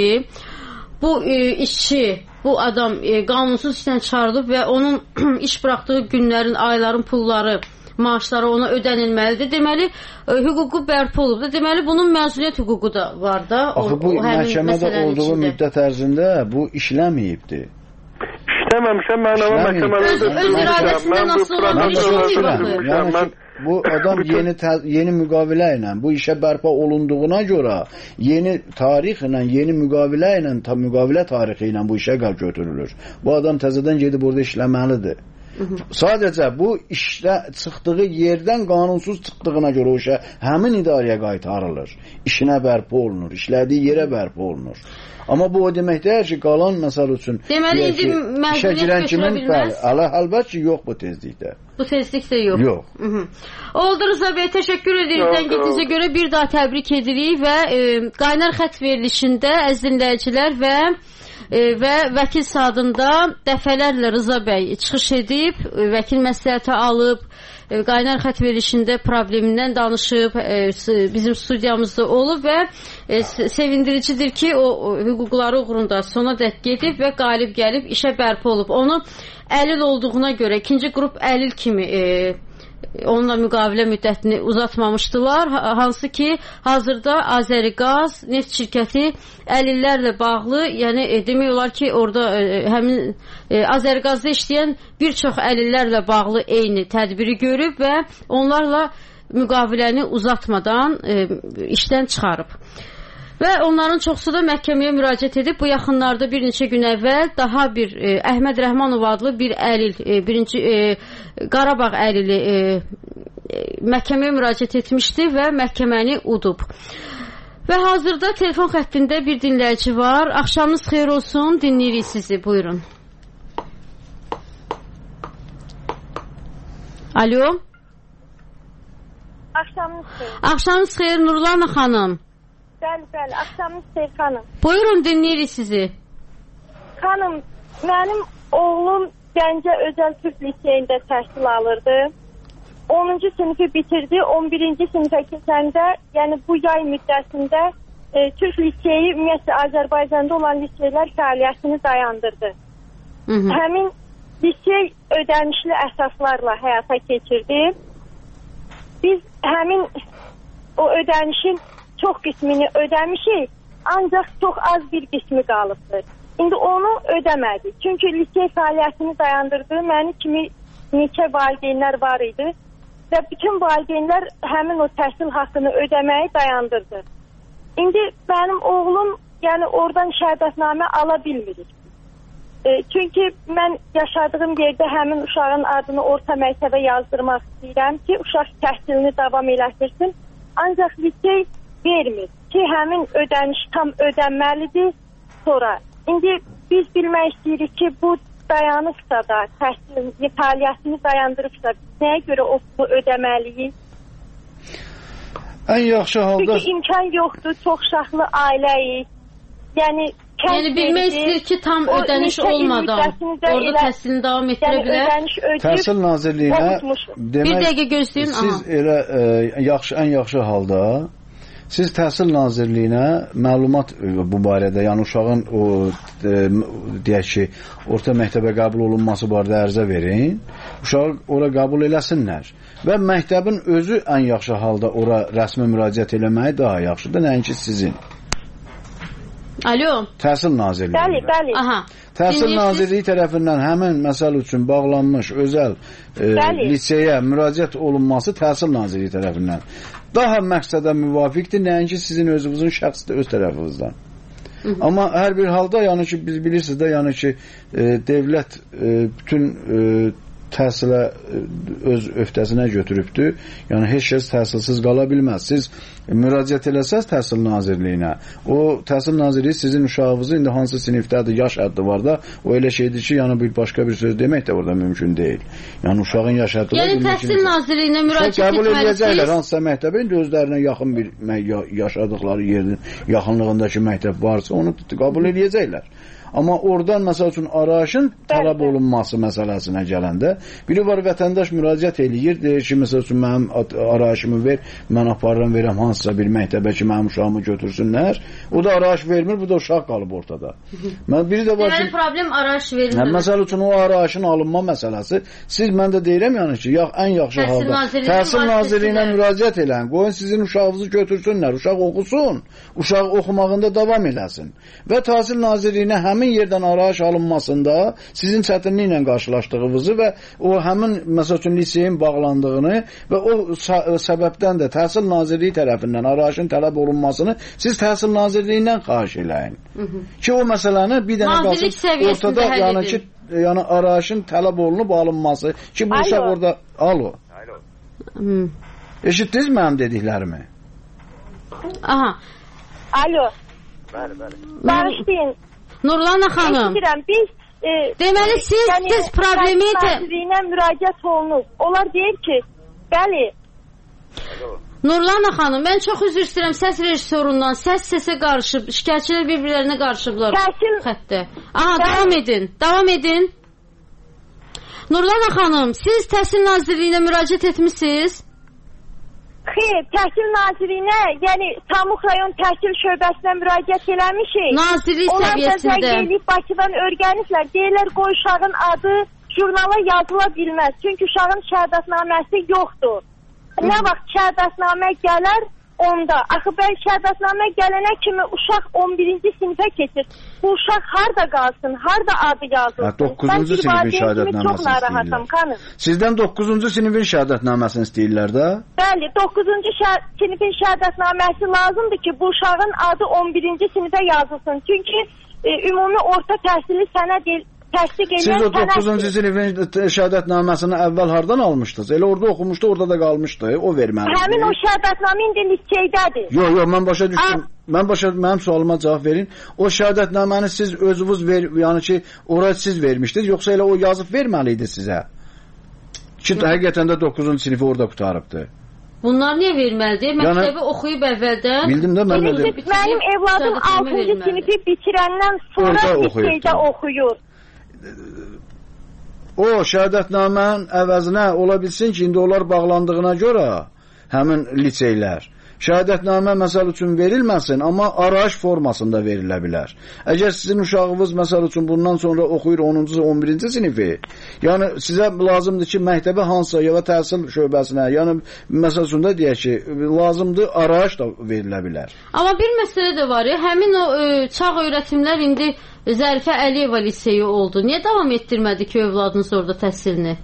bu e, işçi, bu adam e, qanunsuz işdən çıxarılıb və onun iş buraxdığı günlərin, ayların pulları, maaşları ona ödənilməlidir. Deməli, e, hüququ bərpa olubdur. Deməli, bunun məsuliyyət hüququ da var da. O, Axı bu o, məhkəmədə olduğu içində. Müddət ərzində bu işləməyibdir. İşləməmişəm, mən ama məhkəmələrdə... Öz, öz iradəsindən asılı olan bir işləməyib baxır. Bu adam yeni yeni müqavilə ilə bu işə bərpa olunduğuna görə yeni tarix ilə, yeni müqavilə ilə, tam müqavilə tarixi ilə bu işə götürülür. Bu adam təzədən gedib orada işləməlidir. Sadəcə bu işdə çıxdığı yerdən qanunsuz çıxdığına görə o işə həmin idarəyə qaytarılır. İşinə bərpa olunur, işlədiyi yerə bərpa olunur. Amma bu o demək deyir ki, qalan məsəl üçün deməli indi məsuliyyət götürə bilməz. Ələ əlbət ki, yox bu tezlikdə. Bu tezlikdə yox. Yox. Hı -hı. Oldu Rıza bəy, təşəkkür edirik zəngitinizə görə bir daha təbrik edirik və e, qaynar xətt verilişində əziz dinləyicilər və e, və vəkil sadında dəfələrlə Rıza bəy çıxış edib, e, vəkil məsləhəti alıb, e, qaynar xətt verilişində problemindən danışıb, e, bizim studiyamızda olub və e, sevindiricidir ki, o, o hüquqları uğrunda sona dək gedib və qalib gəlib işə bərpa olub. Onu əlil olduğuna görə ikinci qrup əlil kimi e, onunla müqavilə müddətini uzatmamışdılar. Hansı ki, hazırda Azəriqaz neft şirkəti əlillərlə bağlı, yəni e, demək olar ki, orada e, həmin e, Azəriqazda işləyən bir çox əlillərlə bağlı eyni tədbiri görüb və onlarla müqaviləni uzatmadan e, işdən çıxarıb. Və onların çoxsu da məhkəməyə müraciət edib. Bu yaxınlarda bir neçə gün əvvəl daha bir e, Əhməd Rəhmanov adlı bir əlil, e, birinci e, Qarabağ əlili e, e, məhkəməyə müraciət etmişdi və məhkəməni udub. Və hazırda telefon xəttində bir dinləyici var. Axşamınız xeyir olsun, dinləyirik sizi, buyurun. Alo. Axşamınız xeyir. Axşamınız xeyir, Nurlana xanım. Bəli, bəli, axşamınız xeyir xanım. Buyurun, dinləyirik sizi. Xanım, mənim oğlum Gəncə Özəl Türk Liseyində təhsil alırdı. onuncu sinifi bitirdi. on birinci sinifə keçəndə, yəni bu yay müddətində e, Türk Liseyi ümumiyyətlə Azərbaycanda olan liseylər fəaliyyətini dayandırdı. Hı -hı. Həmin lisey ödənişli əsaslarla həyata keçirdi. Biz həmin o ödənişin çox qismini ödəmişik, ancaq çox az bir qismi qalıbdır. İndi onu ödəmədik. Çünki lisey fəaliyyətini dayandırdı. Mənim kimi neçə valideynlər var idi və bütün valideynlər həmin o təhsil haqqını ödəməyi dayandırdı. İndi mənim oğlum yəni oradan şəhadətnamə ala bilmirik. E, çünki mən yaşadığım yerdə həmin uşağın adını orta məktəbə yazdırmaq istəyirəm ki, uşaq təhsilini davam elətirsin. Ancaq lisey vermir ki, həmin ödəniş tam ödənməlidir sonra. İndi biz bilmək istəyirik ki, bu dayanıbsa da, təhsil fəaliyyətini dayandırıbsa, nəyə görə o pulu ödəməliyik? Ən yaxşı halda... Çünki imkan yoxdur, çox uşaqlı ailəyik. Yəni, yəni bilmək istəyir ki, tam ödəniş olmadan orada təhsilini davam etdirə bilər. Təhsil Nazirliyinə demək, bir dəqiqə gözləyin. Siz aha. elə e, yaxşı, ən yaxşı halda siz Təhsil Nazirliyinə məlumat bu barədə, yəni uşağın o e, deyək ki, orta məktəbə qəbul olunması barədə ərizə verin. Uşağı ora qəbul eləsinlər. Və məktəbin özü ən yaxşı halda ora rəsmi müraciət eləməyi daha yaxşıdır, nəinki sizin. Alo. Təhsil Nazirliyi. Bəli, bəli. Aha. Təhsil Nazirliyi tərəfindən həmin məsəl üçün bağlanmış özəl e, liseyə müraciət olunması Təhsil Nazirliyi tərəfindən daha məqsədə müvafiqdir, nəinki sizin özünüzün şəxsi öz tərəfinizdən. Hı -hı. Amma hər bir halda, yəni ki, biz bilirsiniz də, yəni ki, e, devlət e, bütün e, təhsilə öz öhdəsinə götürübdür. Yəni heç kəs təhsilsiz qala bilməz. Siz müraciət eləsəz Təhsil Nazirliyinə, o Təhsil Nazirliyi sizin uşağınızı indi hansı sinifdədir, yaş həddi var da, o elə şeydir ki, yəni bir başqa bir söz demək də orada mümkün deyil. Yəni uşağın yaş həddi var. Yəni Təhsil Nazirliyinə müraciət etməlisiniz. Qəbul edəcəklər hansısa məktəbə, indi özlərinə yaxın bir yaşadıkları yerin yaxınlığındakı məktəb varsa, onu qəbul edəcəklər. Amma oradan məsəl üçün arayışın tələb olunması məsələsinə gələndə biri var, vətəndaş müraciət eləyir, deyir ki, məsəl üçün mənim arayışımı ver, mən aparıram, verəm hansısa bir məktəbə ki, mənim uşağımı götürsünlər. O da arayış vermir, bu da uşaq qalıb ortada. Mən biri də var ki, deməli problem arayış verilmir. Hə, məsəl üçün o arayışın alınma məsələsi, siz mən də deyirəm yəni ki, yax ən yaxşı halda Təhsil Nazirliyinə müraciət eləyin, qoyun sizin uşağınızı götürsünlər, uşaq oxusun, uşaq oxumağında davam eləsin. Və Təhsil Nazirliyinə həmin yerdən arayış alınmasında sizin çətinliklə qarşılaşdığınızı və o həmin məsəl üçün liseyin bağlandığını və o səbəbdən də Təhsil Nazirliyi tərəfindən arayışın tələb olunmasını siz Təhsil Nazirliyindən xahiş eləyin. Hı -hı. Ki o məsələni bir dənə qalsın ortada, yəni ki, yəni arayışın tələb olunub alınması ki, bu uşaq orada... Alo. Alo. Eşitdiniz mənim dediklərimi? Aha. Alo. Bəli, bəli. Bağışlayın. Nurlana xanım. Eşidirəm, biz e, deməli siz yəni, siz problemi Nazirliyinə müraciət olunub. Onlar deyir ki, bəli. Nurlana xanım, mən çox üzr istəyirəm səs rejissorundan. Səs səsə qarışıb, şikayətçilər bir-birlərinə qarışıblar. Təhsil xəttə. Aha, davam edin. Davam edin. Nurlana xanım, siz Təhsil Nazirliyinə müraciət etmisiniz? Xeyr, Təhsil Nazirliyinə, yəni Samux rayon təhsil şöbəsinə müraciət eləmişik. Nazirlik səviyyəsində. Onlar da zəng Bakıdan örgəniblər. Deyirlər, qoy uşağın adı jurnala yazıla bilməz. Çünki uşağın şəhadətnaməsi yoxdur. Nə vaxt şəhadətnamə gələr, onda. Axı bəy şəhadətnamə gələnə kimi uşaq on birinci sinifə keçir. Bu uşaq harda qalsın, harda adı yazılsın? doqquzuncu sinifin şəhadətnaməsini istəyirlər. Sizdən doqquzuncu sinifin şəhadətnaməsini istəyirlər də? Bəli, doqquzuncu sinifin şəhadətnaməsi lazımdır ki, bu uşağın adı on birinci sinifə yazılsın. Çünki e, ümumi orta təhsili sənəd təsdiq edən siz o doqquzuncu sinifin şəhadətnaməsini əvvəl hardan almışdınız? Elə orada oxumuşdu, orada da qalmışdı. O verməlidir. Həmin o şəhadətnamə indi liseydədir. Yox, yox, mən başa düşdüm. Mən başa mənim sualıma cavab verin. O şəhadətnaməni siz özünüz ver, yəni ki, ora siz vermişdiniz, yoxsa elə o yazıb verməli idi sizə? Ki, həqiqətən də doqquzuncu sinifi orada qutarıbdı. Bunlar niyə verməlidir? Məktəbi yəni, oxuyub əvvəldən. Bildim də mən də. Mənim evladım altıncı sinifi bitirəndən sonra liseydə oxuyur. o şəhadətnamənin əvəzinə ola bilsin ki, indi onlar bağlandığına görə həmin liseylər şəhadətnamə məsəl üçün verilməsin, amma arayış formasında verilə bilər. Əgər sizin uşağınız məsəl üçün bundan sonra oxuyur onuncu on birinci sinifi, yəni sizə lazımdır ki, məktəbə hansısa ya da təhsil şöbəsinə, yəni məsəl üçün də deyək ki, lazımdır arayış da verilə bilər. Amma bir məsələ də var ya, həmin o ə, çağ öyrətimlər indi Zərifə Əliyeva liseyi oldu. Niyə davam etdirmədi ki, övladınız orada təhsilini?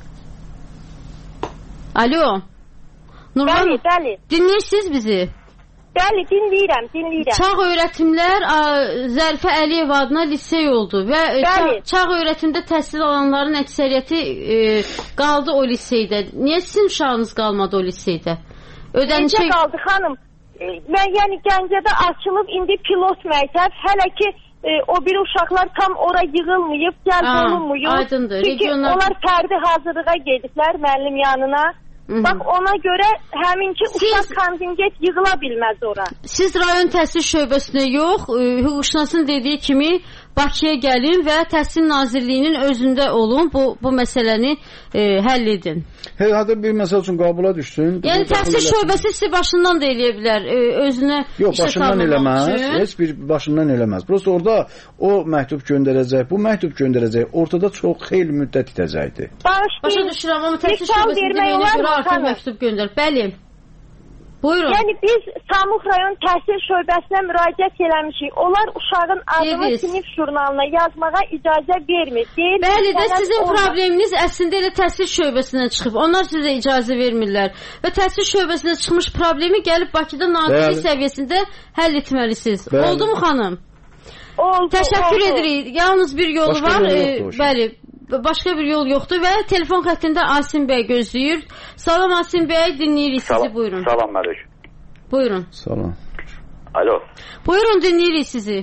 Alo. Nurhan, bəli, bəli. Dinləyirsiniz bizi? Bəli, dinləyirəm, dinləyirəm. Çağ öyrətimlər ə, Zərifə Əliyeva adına lisey oldu və çağ, çağ öyrətimdə təhsil alanların əksəriyyəti ə, qaldı o liseydə. Niyə sizin uşağınız qalmadı o liseydə? Ödənişə şey... qaldı xanım. Mən yəni Gəncədə açılıb indi pilot məktəb, hələ ki e, o bir uşaqlar tam ora yığılmayıb, cəlb olunmuyub. Aydındır. Çünki regionlar... onlar fərdi hazırlığa gediblər müəllim yanına. Hı-hı. Bax ona görə həminki siz, uşaq kontingent yığıla bilməz ora. Siz rayon təhsil şöbəsinə yox, hüquqşünasın dediyi kimi Bakıya gəlin və Təhsil Nazirliyinin özündə olun, bu, bu məsələni e, həll edin. Hey, hadi bir məsəl üçün qabula düşsün. Yəni təhsil şöbəsi sizi başından da eləyə bilər, e, özünə yox, başından eləməz, üçün. Heç bir başından eləməz. Prosta orada o məktub göndərəcək, bu məktub göndərəcək, ortada çox xeyli müddət itəcəkdir. Başa düşürəm, amma təhsil şöbəsində deməyinə görə artıq məktub göndər. Bəli. Buyurun. Yəni biz Samux rayon təhsil şöbəsinə müraciət eləmişik. Onlar uşağın adını evet. sinif jurnalına yazmağa icazə vermir. Deyil, bəli də sizin onlar... probleminiz əslində elə təhsil şöbəsindən çıxıb. Onlar sizə icazə vermirlər. Və təhsil şöbəsindən çıxmış problemi gəlib Bakıda nazirlik səviyyəsində həll etməlisiniz. Bəli. Oldu mu xanım? Oldu. Təşəkkür oldu. edirik. Yalnız bir yolu Başka var. Yol yoxdur, e, bəli. Başqa bir yol yoxdur və telefon xəttində Asim bəy gözləyir. Salam Asim bəy, dinləyirik sizi, salam, buyurun. Salam Məlik. Buyurun. Salam. Alo. Buyurun, dinləyirik sizi.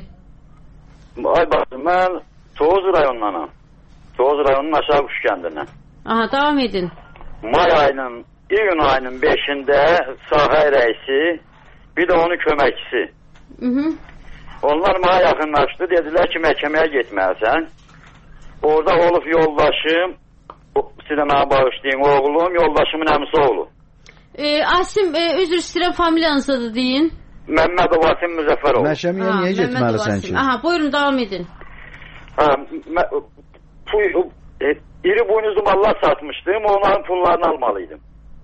Ay baxın, mən Toğuz rayonundanam. Toğuz rayonunun aşağı Quş kəndindən. Aha, devam edin. May ayının, iyun ayının beşində sahə rəisi, bir də onun köməkçisi. Hı -hı. Onlar mənə yaxınlaşdı, dedilər ki, məhkəməyə getməlisən. Orada olub yoldaşım, sizə mənə bağışlayın, oğlum, yoldaşımın əmisi oğlu. E, Asim, e, üzr istəyirəm, familiyanızda da deyin. Məmmədov Asim Müzəffərov. Məhkəməyə niyə getməlisən ki? Aha, buyurun, devam edin. Ha, mə, pu, e, iri boynuzlu mallar satmışdım, onların pullarını almalıydım.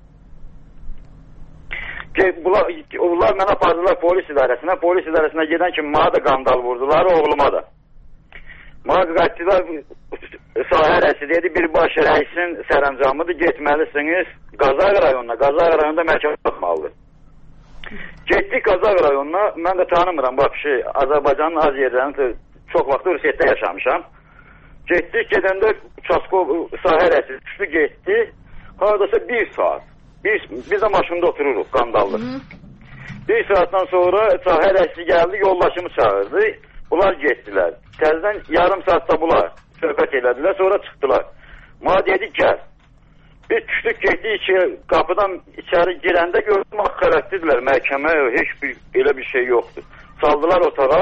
Bunlar, onlar mənə apardılar polis idarəsinə, polis idarəsinə gedən kimi mənə da qandal vurdular, oğluma da. Mənə qaçdılar, sahə rəisi dedi, birbaş rəisin sərəncamıdır, getməlisiniz Qazaq rayonuna, Qazaq rayonunda məhkəmə baxmalıdır. Getdik Qazaq rayonuna, mən də tanımıram, bax şey, Azərbaycanın az yerlərini çox vaxt Rusiyyətdə yaşamışam. Getdik, gedəndə Çaskov sahə rəisi düşdü, getdi, haradasa bir saat, biz, biz də maşında otururuq, qandallıq. Bir saatdan sonra sahə rəisi gəldi, yoldaşımı çağırdı, bunlar getdilər. Təzdən yarım saatda bunlar söhbət elədilər, sonra çıxdılar. Mənə dedik, gəl. Biz düşdük, getdik ki, qapıdan içəri girəndə gördüm, xərəkdirlər, məhkəmə, heç bir, elə bir şey yoxdur. Saldılar otağa,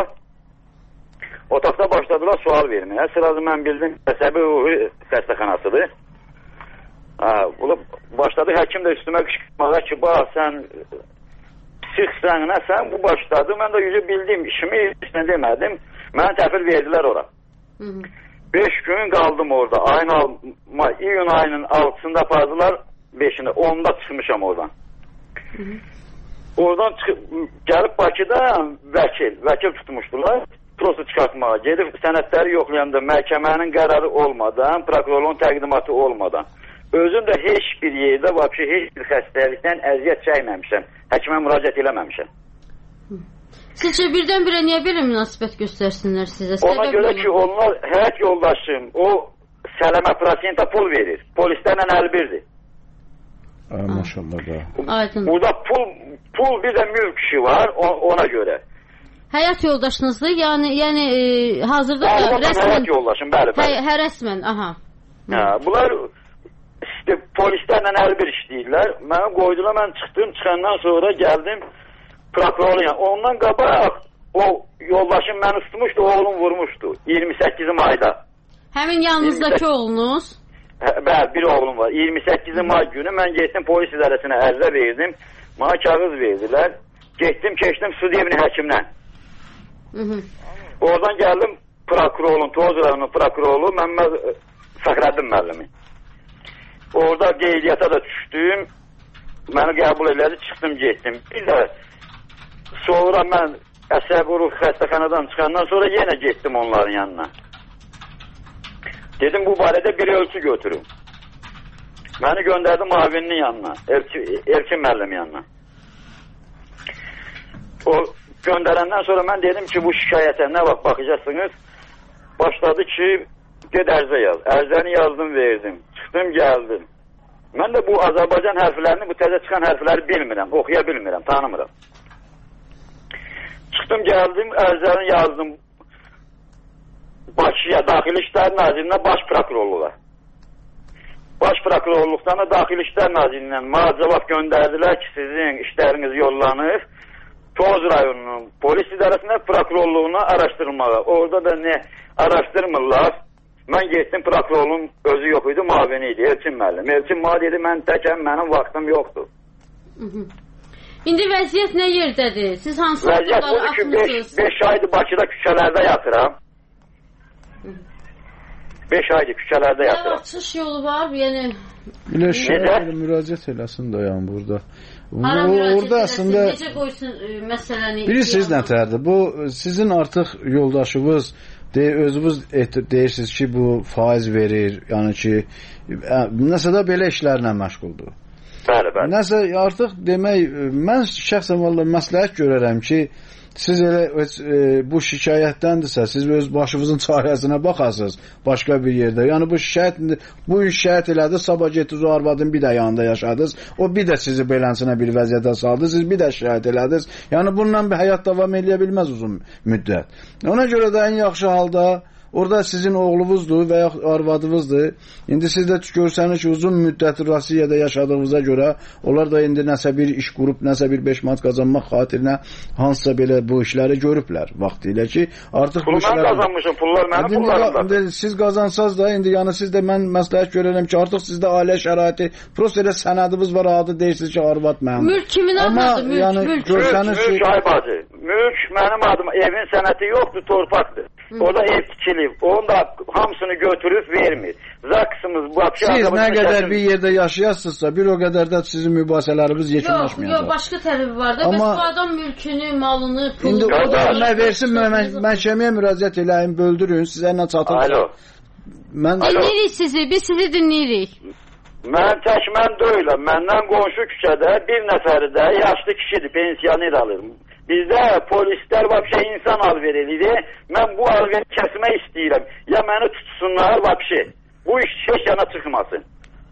otaqda başladılar sual verməyə. Sırası mən bildim, əsəbi ruhi xəstəxanasıdır. Ha, başladı, həkim də üstümə qışqırmağa ki, bax, sən psixsən, nə sən, bu başladı. Mən də yüzü bildim, işimi heç nə demədim. Mənə təhvil verdilər ora. Hı -hı. Beş gün qaldım orada. Ayın al, iyun ayının altısında apardılar, beşində, onda çıxmışam oradan. Hı -hı. Oradan çıxıb, gəlib Bakıda vəkil, vəkil tutmuşdular, prosu çıxartmağa. Gedib sənədləri yoxlayanda məhkəmənin qərarı olmadan, prokurorun təqdimatı olmadan. Özüm də heç bir yerdə, vəbşi, heç bir xəstəlikdən əziyyət çəkməmişəm. Həkimə müraciət eləməmişəm. Sizcə birdən-birə niyə belə münasibət göstərsinlər sizə? Ona görə ki, onlar, həyat yoldaşım, o sələmə prosentə pul verir. Polislərlə əl birdir. Maşallah da. Aydın. Burada pul, pul bir də mülk işi var, ona görə. Həyat yoldaşınızdır, yəni, yəni e, hazırda da rəsmən... Həyat yoldaşım, bəli, bəli. Hə, hə rəsmən, aha. Hə, bunlar işte, polislərlə əl bir işləyirlər. Mənə qoydular, mən çıxdım, çıxandan sonra gəldim prokurorun yanı. Ondan qabaq o yoldaşım məni tutmuşdu, oğlum vurmuşdu. iyirmi səkkiz ayda. Həmin yanınızdakı oğlunuz? Bəli, bir oğlum var. iyirmi səkkizi may günü mən getdim polis idarəsinə ərizə verdim. Mənə kağız verdilər. Getdim, keçdim Sudiyevin həkimlə. Oradan gəldim prokurorun, Toz rayonunun prokuroru Məmməd Fəxrəddin müəllimi. Orada qeydiyyata da düşdüm. Məni qəbul elədi, çıxdım, getdim. Bir də sonra mən əsəbi ruh xəstəxanadan çıxandan sonra yenə getdim onların yanına. Dedim bu barədə bir ölçü götürün. Məni göndərdim muavininin yanına, Elçin, Elçin müəllim yanına. O göndərəndən sonra mən dedim ki, bu şikayətə nə vaxt baxacaqsınız? Başladı ki, ged ərzə yaz. Ərzəni yazdım, verdim. Çıxdım, gəldim. Mən də bu Azərbaycan hərflərini, bu təzə çıxan hərfləri bilmirəm, oxuya bilmirəm, tanımıram. Çıxdım, gəldim, ərzəni yazdım. Bakıya, Daxili İşlər Nazirliyinə, baş prokurorluğa. Baş prokurorluqdan da Daxili İşlər Nazirliyindən mənə cavab göndərdilər ki, sizin işləriniz yollanır. Toz rayonunun polis idarəsinə, prokurorluğuna araşdırılmağa. Orada da nə araşdırmırlar. Mən getdim, prokurorluğun özü yox idi, mavini idi, Elçin müəllim. Elçin mənə dedi, mən təkəm, mənim vaxtım yoxdur. İndi vəziyyət nə yerdədir? Siz hansı vəziyyət budur ki, beş aydır Bakıda küçələrdə yatıram. beş aydır küçələrdə yatıram. Çıxış yolu var, yəni... Elə şəhərlə müraciət eləsin dayan burada. Hara müraciət eləsin, əslində, necə qoysun məsələni... Bilirsiniz nətərdir? Bu, sizin artıq yoldaşınız, de, özünüz deyirsiniz ki, bu faiz verir, yəni ki, nəsə də belə işlərlə məşğuldur. Bəli, bəli. Nəsə artıq demək, mən şəxsən vallahi məsləhət görərəm ki, siz elə e, bu şikayətdəndirsə, siz öz başınızın çarəsinə baxasınız başqa bir yerdə. Yəni bu şikayət, bu şikayət elədi, sabah getdiniz o arvadın bir də yanında yaşadınız, o bir də sizi beləsinə bir vəziyyətə saldı, siz bir də şikayət elədiniz. Yəni bununla bir həyat davam edə bilməz uzun müddət. Ona görə də ən yaxşı halda orada sizin oğlunuzdur və ya arvadınızdır. İndi siz də görsəniz ki, uzun müddət Rusiyada yaşadığınıza görə onlar da indi nəsə bir iş qurub, nəsə bir beş manat qazanmaq xatirinə hansısa belə bu işləri görüblər vaxtilə ki, artıq pulu mən qazanmışım, pullar mənim pullarımdır. Siz qazansaz da, indi yəni siz də mən məsləhət görərəm ki, artıq sizdə ailə şəraiti, prosta elə sənədiniz var, adı deyirsiniz ki, arvad mənim. Mülk kimin adındadır? Mülk, yəni, mülk. Görsəniz mülk, mülk, ay bacı. Mülk mənim adım, evin sənəti yoxdur, torpaqdır. O da ev tikilib. Onu da hamısını götürüb vermir. Zaksımız bu akşam... Siz nə qədər bir yerdə yaşayasınızsa, bir o qədər də sizin mübahisələriniz yekunlaşmayacaq. Yox, yox, başqa tərəfi var da. Amma... Bəs bu adam mülkünü, malını, pulunu... İndi o da nə versin, məhkəməyə müraciət eləyin, böldürün, sizə nə çatır. Alo. Mən... Dinləyirik sizi, biz sizi dinləyirik. Mən tək mən deyiləm. Məndən qonşu küçədə bir nəfəri də yaşlı kişidir, pensiyoner alır. Bizdə polislər vəbşə insan alverilidir. Mən bu alveri kəsmək istəyirəm. Ya məni tutsunlar vəbşə. Bu iş heç yana çıxmasın.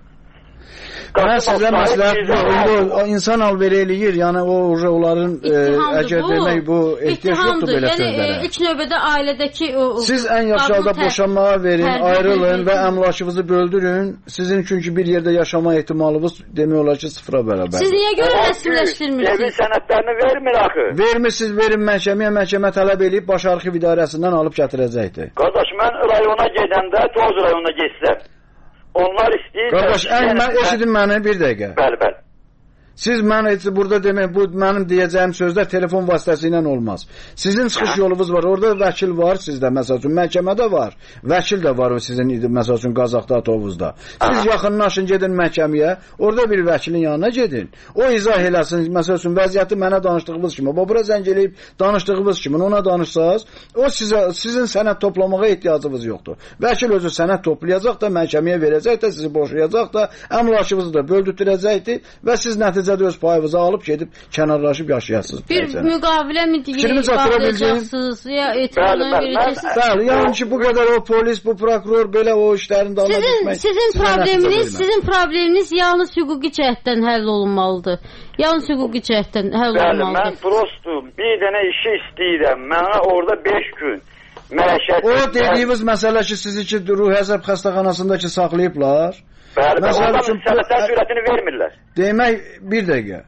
Mən sizə məsləhət o insan alveri eləyir. Yəni o onların əgər demək bu ehtiyac yoxdur belə sözlərə. Yəni ilk növbədə ailədəki o... Siz ən yaxşı halda boşanmağa verin, ayrılın və əmlakınızı böldürün. Sizin çünki bir yerdə yaşama ehtimalınız demək olar ki sıfıra bərabər. Siz niyə görə rəsmiləşdirmirsiniz? Evin sənədlərini vermir axı. Vermirsiniz, verin məhkəməyə, məhkəmə tələb eləyib baş arxiv idarəsindən alıb gətirəcəkdir. Qardaş, mən rayona gedəndə Toz rayonuna geçsəm. Onlar istəyir... Qardaş, ən mən eşidin məni bir dəqiqə. Bəli, bəli. Siz mən burada demək, bu mənim deyəcəyim sözlər telefon vasitəsilə olmaz. Sizin çıxış yolunuz var, orada vəkil var sizdə, məsəl üçün, məhkəmədə var. Vəkil də var sizin, məsəl üçün, Qazaxda, Tovuzda. Siz yaxınlaşın, gedin məhkəməyə, orada bir vəkilin yanına gedin. O izah eləsin, məsəl üçün, vəziyyəti mənə danışdığımız kimi, o bura zəng eləyib danışdığımız kimi, ona danışsaz, o sizə, sizin sənəd toplamağa ehtiyacınız yoxdur. Vəkil özü sənəd toplayacaq da, məhkəməyə verəcək də, sizi boşayacaq da, əmlakınızı da böldürtürəcəkdir və siz nəticə öz payınızı alıb gedib kənarlaşıb yaşayasınız. Bir müqavilə mi deyil, bağlayacaqsınız, ya etibarına verəcəksiniz? Bəli, yəni ki, bu qədər o polis, bu prokuror belə o işlərin dalına düşmək. Sizin probleminiz, sizin probleminiz yalnız hüquqi cəhətdən həll olunmalıdır. Yalnız hüquqi cəhətdən həll olunmalıdır. Bəli, mən prostum, bir dənə işi istəyirəm. Mənə orada beş gün məişət... O dediyimiz məsələ ki, sizi ki, ruh həzəb xəstəxanasındakı saxlayıblar. Bəli, bəli, ondan sənətlər sürətini vermirlər. Demək, bir dəqiqə.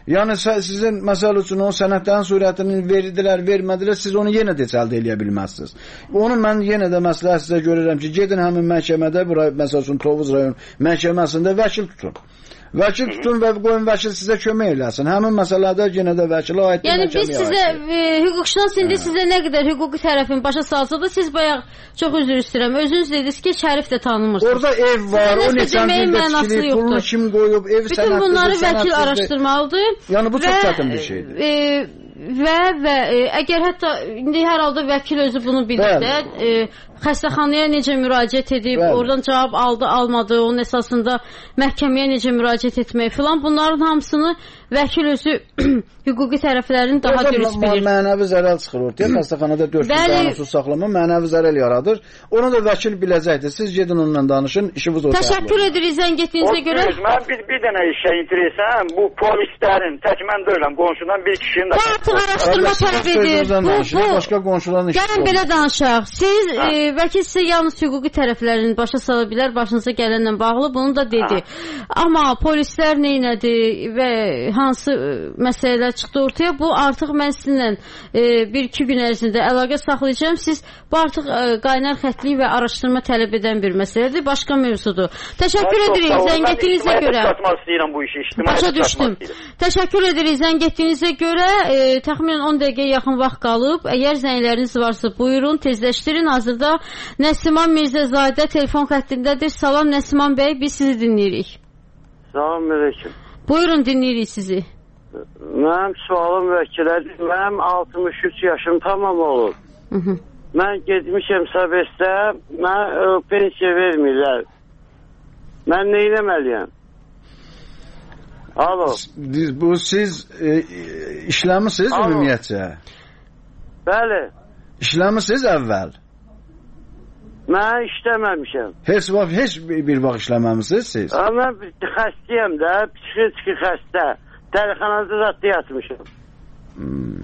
Yəni sizin məsəl üçün o sənədlərin surətini verdilər, vermədilər, siz onu yenə də əldə edə bilməzsiniz. Onu mən yenə də məsləhət sizə görürəm ki, gedin həmin məhkəmədə, məsəl üçün Tovuz rayon məhkəməsində vəkil tutun. Vəkil tutun və qoyun vəkil sizə kömək eləsin. Həmin məsələdə yenə də vəkilə aid yəni biz sizə e, hüquqşünas indi sizə nə qədər hüquqi tərəfin başa salsa da siz bayaq çox üzr istəyirəm. Özünüz dediniz ki, Şərif də tanımırsınız. Orada ev var, o neçən ildə tikilib, pulunu kim qoyub, ev sənədlidir. Bütün bunları vəkil araşdırmalıdır. Yəni bu çox çətin bir şeydir. E, və və e, əgər hətta indi hər halda vəkil özü bunu bilir də, e, xəstəxanaya necə müraciət edib, bəli, oradan cavab aldı, almadı, onun əsasında məhkəməyə necə müraciət etmək filan, bunların hamısını vəkil özü hüquqi tərəflərin daha orada dürüst bilir. Mənəvi zərər çıxır ortaya. Xəstəxanada dörd yüz qanunsuz saxlama mənəvi zərər yaradır. Onu da vəkil biləcəkdir. Siz gedin onunla danışın, işiniz ortaya. Təşəkkür edirik zəng etdiyinizə görə. Mən bir, bir dənə işə itirsəm, bu polislərin, tək mən deyiləm, qonşudan bir kişinin də... Bu artıq araşdırma tələb edir. Bu, bu, başqa qonşuların işi. Gəlin belə danışaq. Siz, e, vəkil sizə yalnız hüquqi tərəflərin başa sala bilər, başınıza gələnlə bağlı, bunu da dedi. Ha. Amma polislər neynədi və hansı məsələlər çıxdı ortaya, bu artıq mən sizinlə e, bir-iki gün ərzində əlaqə saxlayacağım. Siz bu artıq e, qaynar xətlik və araşdırma tələb edən bir məsələdir, başqa mövzudur. Təşəkkür edirik zəng etdiyinizə görə. Başa düşdüm. Təşəkkür edirik zəng etdiyinizə görə. E, təxminən on dəqiqəyə yaxın vaxt qalıb. Əgər zəngləriniz varsa buyurun, tezləşdirin. Hazırda Nəsiman Mirzəzadə telefon xəttindədir. Salam Nəsiman bəy, biz sizi dinləyirik. Salam aleyküm. Buyurun, dinləyirik sizi. Mənim sualım vəkilədir. Mənim altmış üç yaşım tamam olur. Hı -hı. Mən getmişəm səbəstə, mən ə, pensiya vermirlər. Mən nə eləməliyəm? Alo. Bu siz e, işləmisiniz ümumiyyətcə? Bəli. İşləmisiniz əvvəl? Mən işləməmişəm. Heç vaxt, heç bir vaxt işləməmisiniz siz? Mən xəstəyəm də, psixiki xəstə. Dərxanada zətdə yatmışım. Hmm.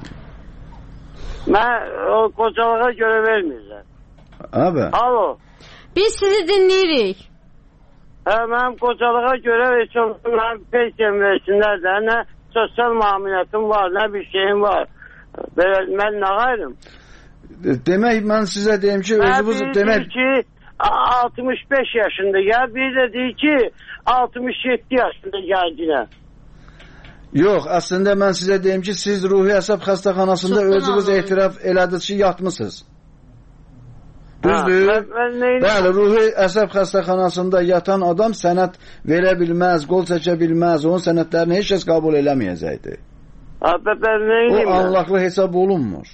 Mən o qocalığa görə vermirlər. Abi. Alo. Biz sizi dinləyirik. Hə, mənim qocalığa görə heç olsun, mənim pensiyam versinlər də, nə sosial müaminətim var, nə bir şeyim var. Belə, mən nə qayrım? Demək, mən sizə deyim ki, özünüz demək... Mən ki, altmış beş yaşında gəl, bir də deyir ki, altmış yeddi yaşında gəldinə. Yox, əslində mən sizə deyim ki, siz ruhi əsəb xəstəxanasında özünüz etiraf elədiniz ki, yatmısınız. Düzdür? Bəli, ruhi əsəb xəstəxanasında yatan adam sənəd verə bilməz, qol çəkə bilməz, onun sənədlərini heç kəs qəbul eləməyəcəkdir. O anlaqlı hesab olunmur.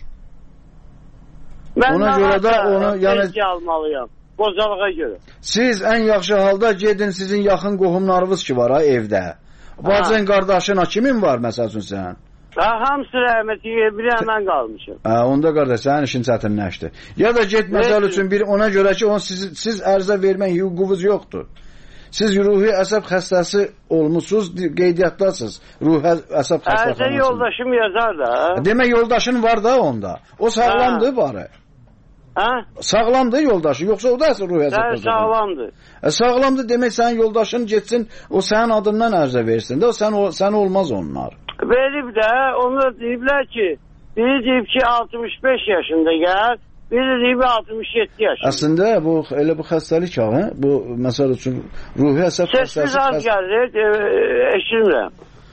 Mən ona görə də onu yəni almalıyam. Qocalığa görə. Siz ən yaxşı halda gedin, sizin yaxın qohumlarınız ki var ha evdə. Bacın qardaşına kimin var məsəl üçün sən? Ha, hamısı rəhməti bir həmən qalmışım. Hə, onda qardaş sənin işin çətinləşdi. Ya da get məsəl üçün bir ona görə ki, on siz siz ərizə vermək hüququnuz yoxdur. Siz ruhi əsəb xəstəsi olmusunuz, qeydiyyatdasınız. Ruhi əsəb xəstəxanasında. Ərzə yoldaşım yazar da. Demək yoldaşın var da onda. O sağlamdır bari. Hə? Sağlamdır yoldaşı, yoxsa o da əsəb ruhi əsəb xəstəsi. Sağlamdır. E, sağlamdır demək sənin yoldaşın getsin, o sənin adından ərizə versin də, o sən o sən olmaz onlar. Verib də, onlar deyiblər ki, biri deyib ki altmış beş yaşında gəl, biri deyib altmış yeddi yaşında. Əslində bu elə bu xəstəlik ha, bu məsəl üçün ruhi əsəb xəstəsi. Səsiz az gəlir, eşitmirəm.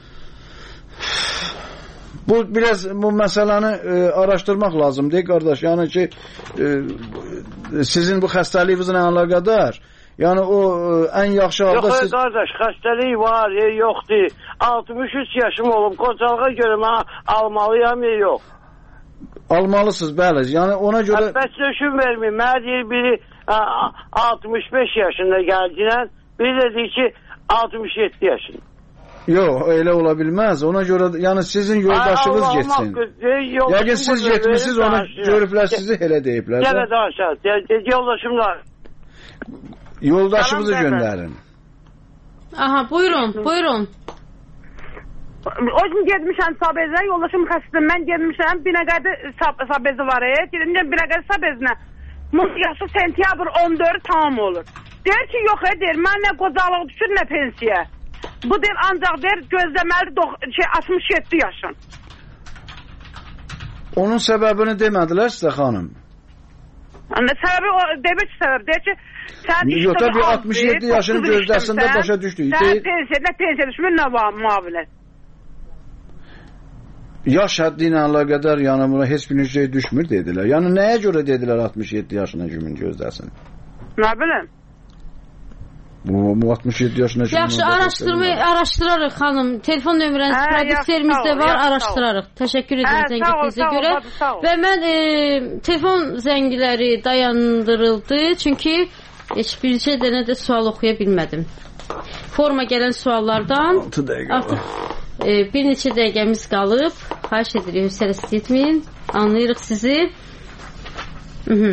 Bu biraz bu məsələni e, araşdırmaq lazımdır qardaş. Yəni ki e, sizin bu xəstəliyinizlə əlaqədar. Yəni o ən yaxşı halda yox, siz... Yox qardaş, xəstəlik var, ya yoxdur. altmış üç yaşım olub, qocalığa görə mən almalıyam, ya yox. Almalısınız, bəli. Yəni ona görə... Bəs hökm vermir. Mənə deyir biri altmış beş yaşında gəldiyən, biri də deyir ki altmış yeddi yaşında. Yox, elə ola bilməz. Ona görə, yəni sizin yoldaşınız Allah, getsin. Allah, Yəqin siz getmişsiniz, onu görüblər, sizi elə deyiblər. Gələ danışaq, yoldaşım var. Yoldaşımızı göndərin. Aha, buyurun, buyurun. O gün getmişəm Sabezə, yoldaşım xəstədir. Mən getmişəm, Binəqədi Sabezi var. Gedmişəm Binəqədi Sabezinə. Yaşı sentyabr on dörd tamam olur. Deyir ki, yox, deyir, mən nə qocalığı düşür, nə pensiya. Bu deyil ancaq deyir gözləməli şey, altmış yeddi yaşın. Onun səbəbini demədilər sizə xanım? Səbəbi o, demək ki səbəb deyir ki sən Yox, tabii altmış yeddi yaşının gözdəsində başa düşdük. Sən pensiya, nə pensiya düşmür, nə müavinət. Yaş həddi ilə əlaqədar yəni buna heç bir şey düşmür dedilər. Yəni nəyə görə dedilər altmış yeddi yaşına kimin gözdəsin? Nə bilim? Bu altmış yeddi yaşına kimin? Yaxşı, araşdırma araşdırarıq xanım. Telefon nömrəniz prodüserimizdə var, araşdırarıq. Təşəkkür edirəm zənginizə görə. Və mən e, telefon zəngiləri dayandırıldı, çünki heç bircə dənə də sual oxuya bilmədim. Forma gələn suallardan artıq e, bir neçə dəqiqəmiz qalıb. Xahiş edirik, hüsəl istəyitməyin. Anlayırıq sizi. Hı -hı.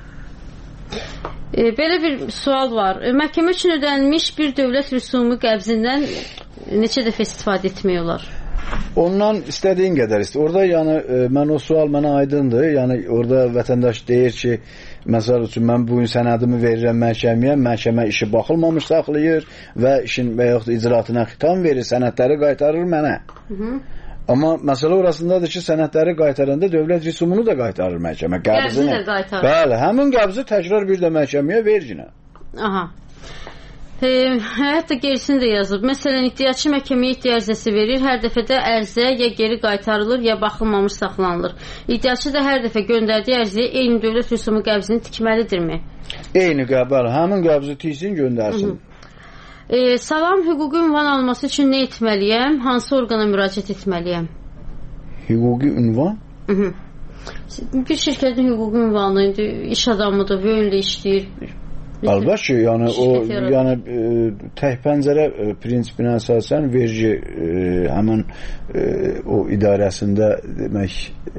E, belə bir sual var. E, məhkəmə üçün ödənilmiş bir dövlət rüsumu qəbzindən neçə dəfə istifadə etmək olar? Ondan istədiyin qədər istəyir. Orada yəni e, mən o sual mənə aydındır. Yəni orada vətəndaş deyir ki, məsəl üçün mən bu gün sənədimi verirəm məhkəməyə, məhkəmə işi baxılmamış saxlayır və işin və yaxud icraatına xitam verir, sənədləri qaytarır mənə. Hı -hı. Amma məsələ orasındadır ki, sənədləri qaytaranda dövlət rüsumunu da qaytarır məhkəmə. Qəbzi də qaytarır. Bəli, həmin qəbzi təkrar bir də məhkəməyə verginə. Aha. E, hətta gerisini də yazıb. Məsələn, iddiaçı məhkəməyə iddia ərizəsi verir. Hər dəfədə ərizə ya geri qaytarılır, ya baxılmamış saxlanılır. İddiaçı da hər dəfə göndərdiyi ərizəyə eyni dövlət rüsumu qəbzini tikməlidirmi? Eyni qəbul, həmin qəbzi tiksin, göndərsin. Hı -hı. E, salam, hüquqi ünvan alması üçün nə etməliyəm? Hansı orqana müraciət etməliyəm? Hüquqi ünvan? Hı -hı. Bir şirkətin hüquqi ünvanı, iş adamıdır, böyünlə işləyir. Əlbəttə ki, yəni o yəni e, tək pəncərə e, prinsipinə əsasən vergi e, həmin e, o idarəsində demək e,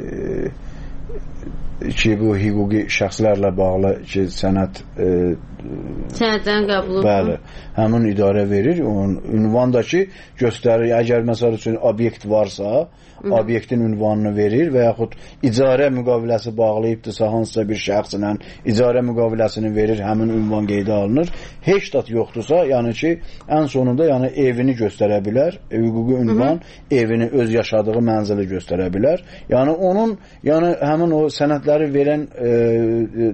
ki, bu hüquqi şəxslərlə bağlı ki, sənəd e, sənədlərin qəbulu. Bəli, həmin idarə verir. Onun ünvan da ki, göstərir. Əgər məsəl üçün obyekt varsa, Hı. obyektin ünvanını verir və yaxud icarə müqaviləsi bağlayıbdırsa hansısa bir şəxslə icarə müqaviləsini verir, həmin ünvan qeydə alınır. Heç dat yoxdursa, yəni ki, ən sonunda yəni evini göstərə bilər. Hüquqi ünvan Hı -hı. evini, öz yaşadığı mənzili göstərə bilər. Yəni onun, yəni həmin o sənədləri verən e, e,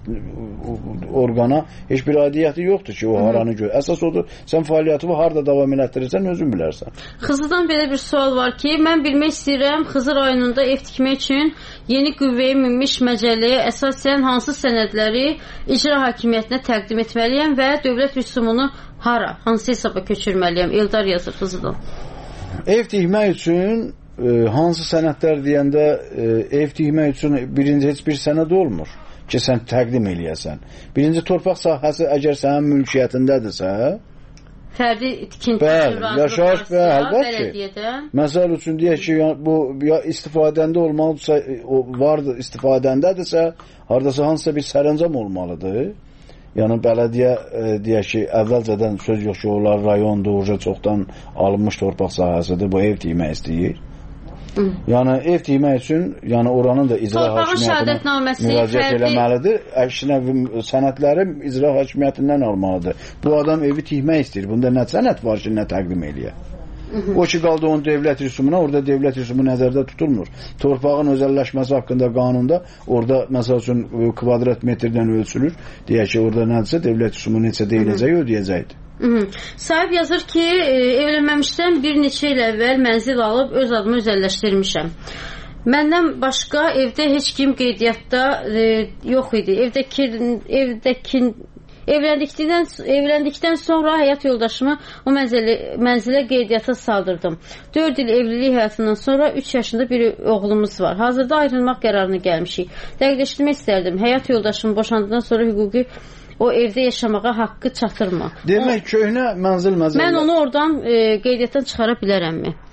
orqana heç bir aidiyyəti yoxdur ki, o Hı -hı. haranı gör. Əsas odur, sən fəaliyyətini harda davam elətdirirsən, özün bilərsən. Xızıdan belə bir sual var ki, mən bilmək istəyirəm, Xızı rayonunda ev tikmək üçün yeni qüvvəyə minmiş məcəlləyə əsasən hansı sənədləri icra hakimiyyətinə təqdim etməliyəm və dövlət rüsumunu hara, hansı hesaba köçürməliyəm? Eldar yazır Xızıdan. Ev tikmək üçün e, hansı sənədlər deyəndə e, ev tikmək üçün birinci heç bir sənəd olmur ki, sən təqdim eləyəsən. Birinci torpaq sahəsi əgər sənin mülkiyyətindədirsə, fərdi tikinti yaşayış və əlbəttə. Məsəl üçün deyək ki, bu ya istifadəndə olmalıdırsa, o vardır, istifadəndədirsə, hardasa hansısa bir sərəncam olmalıdır. Yəni bələdiyyə e, deyək ki, əvvəlcədən söz yox ki, onlar rayondur, orada çoxdan alınmış torpaq sahəsidir, bu ev tikmək istəyir. Hı. Yəni ev tikmək üçün, yəni oranın da icra hakimiyyətinə müraciət eləməlidir. Əksinə sənədləri icra hakimiyyətindən almalıdır. Bu adam evi tikmək istəyir. Bunda nə sənəd var ki, nə təqdim eləyə? O ki, qaldı onun dövlət rüsumuna, orada dövlət rüsumu nəzərdə tutulmur. Torpağın özəlləşməsi haqqında qanunda, orada məsəl üçün kvadrat metrdən ölçülür. Deyək ki, orada nədirsə, dövlət rüsumu neçə deyiləcək, ödəyəcəkdir. Hı -hı. Sahib yazır ki, e, evlənməmişdən bir neçə il əvvəl mənzil alıb öz adımı özəlləşdirmişəm. Məndən başqa evdə heç kim qeydiyyatda e, yox idi. Evdəki, evdəki evləndikdən, evləndikdən sonra həyat yoldaşımı o mənzilə, mənzilə qeydiyyata saldırdım. dörd il evlilik həyatından sonra üç yaşında bir oğlumuz var. Hazırda ayrılmaq qərarına gəlmişik. Dəqiqləşdirmək istərdim. Həyat yoldaşımı boşandıqdan sonra hüquqi o evdə yaşamağa haqqı çatırmı? Demək, köhnə mənzil məzələ. Mən onu oradan e, qeydiyyatdan çıxara bilərəmmi?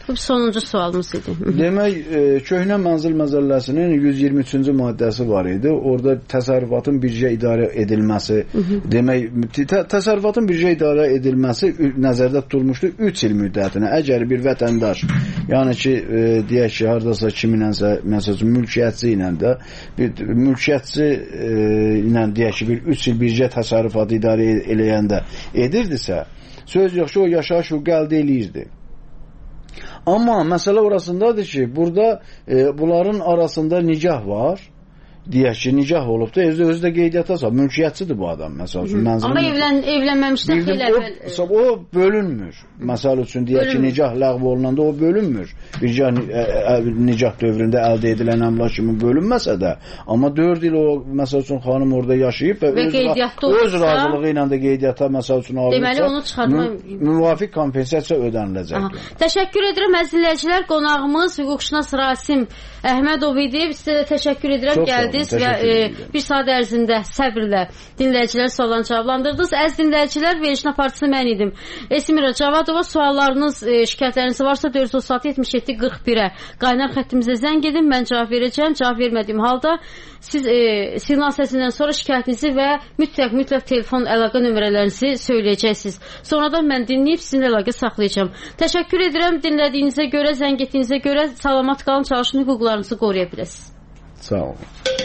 Bu sonuncu sualımız idi. Demək, e, köhnə mənzil məzəlləsinin yüz iyirmi üçüncü maddəsi var idi. Orada təsərrüfatın birgə idarə edilməsi, demək, tə təsərrüfatın birgə idarə edilməsi nəzərdə tutulmuşdu üç il müddətinə. Əgər bir vətəndaş, yəni ki, e, deyək ki, hardasa kiminənsə, məsələn, mülkiyyətçi ilə də, bir mülkiyyətçi e, ilə deyək ki, bir üç il birgə təsərrüfatı idarə eləyəndə edirdisə, söz yox ki, o yaşayış hüququ əldə eləyirdi. Amma məsələ orasındadır ki, burada e, bunların arasında nicah var. Deyək ki, nicah olub da özü, özü də qeydiyyata sal. Mülkiyyətçidir bu adam, məsəl üçün. Amma evlən, evlənməmişdən xeyli əvvəl. O, o bölünmür. Məsəl üçün, deyək ki, nicah ləğv olunanda o bölünmür. Bircə nicah dövründə əldə edilən əmlak kimi bölünməsə də, amma dörd il o, məsəl üçün, xanım orada yaşayıb və, və öz, öz razılığı ilə də qeydiyyata, məsəl üçün, alırsa, deməli, onu çıxartma... müvafiq kompensasiya ödəniləcək. Təşəkkür edirəm, əzizləyicilər. Qonağımız hüquqşünas Rasim Əhmədov idi. Sizə də təşəkkür edirəm, gəldi. Və e, bir saat ərzində səbirlə dinləyicilər suallarını cavablandırdınız. Əziz dinləyicilər, verilişin aparıcısı mən idim. Esmira Cavadova, suallarınız, e, şikayətləriniz varsa dörd yüz otuz altı yetmiş yeddi qırx birə qaynar xəttimizə zəng edin. Mən cavab verəcəm. Cavab vermədiyim halda siz e, signal səsindən sonra şikayətinizi və mütləq mütləq telefon əlaqə nömrələrinizi söyləyəcəksiniz. Sonradan mən dinləyib sizinlə əlaqə saxlayacağım. Təşəkkür edirəm dinlədiyinizə görə, zəng etdiyinizə görə. Salamat qalın, çalışın, hüquqlarınızı qoruya biləsiniz. Sağ olun.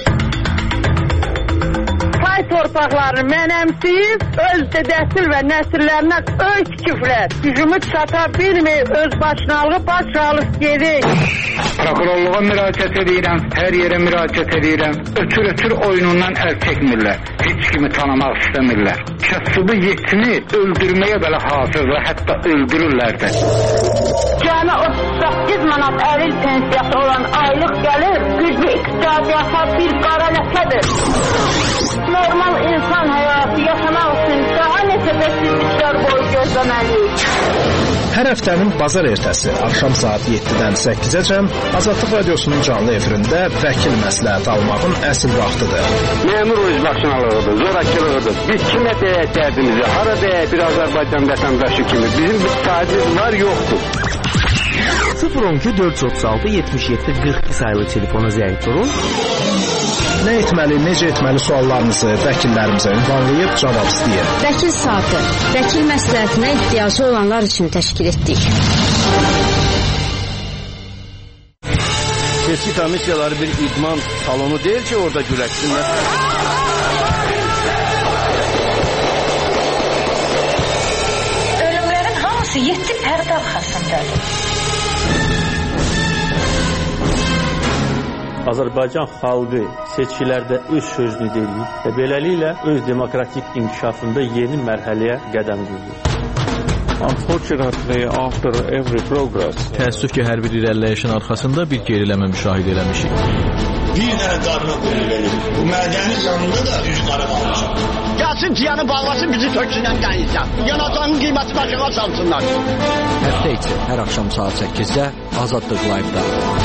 Pay torpaqlarını mənəmsiyib, öz dədəsil və nəsillərinə öy tikiblər. Gücümü çata bilmir, öz başınalığı başralıq gedir. Prokurorluğa müraciət edirəm, hər yerə müraciət edirəm. Ötür-ötür oyunundan əl çəkmirlər. Heç kimi tanımaq istəmirlər. Kəsubu yetini öldürməyə belə hazırlar, hətta öldürürlər də. Cəmi otuz səkkiz manat əlil pensiyası olan aylıq gəlir, güclü iqtisadiyyata bir qara ləkədir. Normal insan həyatı yaşamaq üçün daha neçə bəsizliklər boyu gözləməliyik. Hər həftənin bazar ertəsi axşam saat yeddidən səkkizəcən Azadlıq Radiosunun canlı efirində vəkil məsləhət almağın əsl vaxtıdır. Məmur özbaşınalığıdır, zorakılığıdır. Biz kimə deyək dərdimizi, hara deyək bir Azərbaycan vətəndaşı kimi. Bizim bir sahibimiz var, yoxdur. sıfır on iki dörd yüz otuz altı yetmiş yeddi qırx iki sayılı telefona zəng vurun. Nə etməli, necə etməli suallarınızı vəkillərimizə ünvanlayıb cavab istəyir. Vəkil saatı, vəkil məsləhətinə ehtiyacı olanlar üçün təşkil etdik. Seçki komissiyaları bir idman salonu deyil ki, orada güləşsinlər. Ölümlərin hamısı yeddi pərdə arxasındadır. Azərbaycan xalqı seçkilərdə öz sözünü deyir və beləliklə öz demokratik inkişafında yeni mərhələyə qədəm qoyur. Unfortunately, after every progress, təəssüf ki, hər bir irəliləyişin arxasında bir geriləmə müşahidə eləmişik. Bir dənə qarına qoyun verir. Bu mədənin yanında da üç qarı qalmışam. Gəlsin ciyanı bağlasın, bizi töksünən dəyilsən. Yanacağın qiyməti başına salsınlar. Həftə içi hər axşam saat səkkizdə Azadlıq Live-da.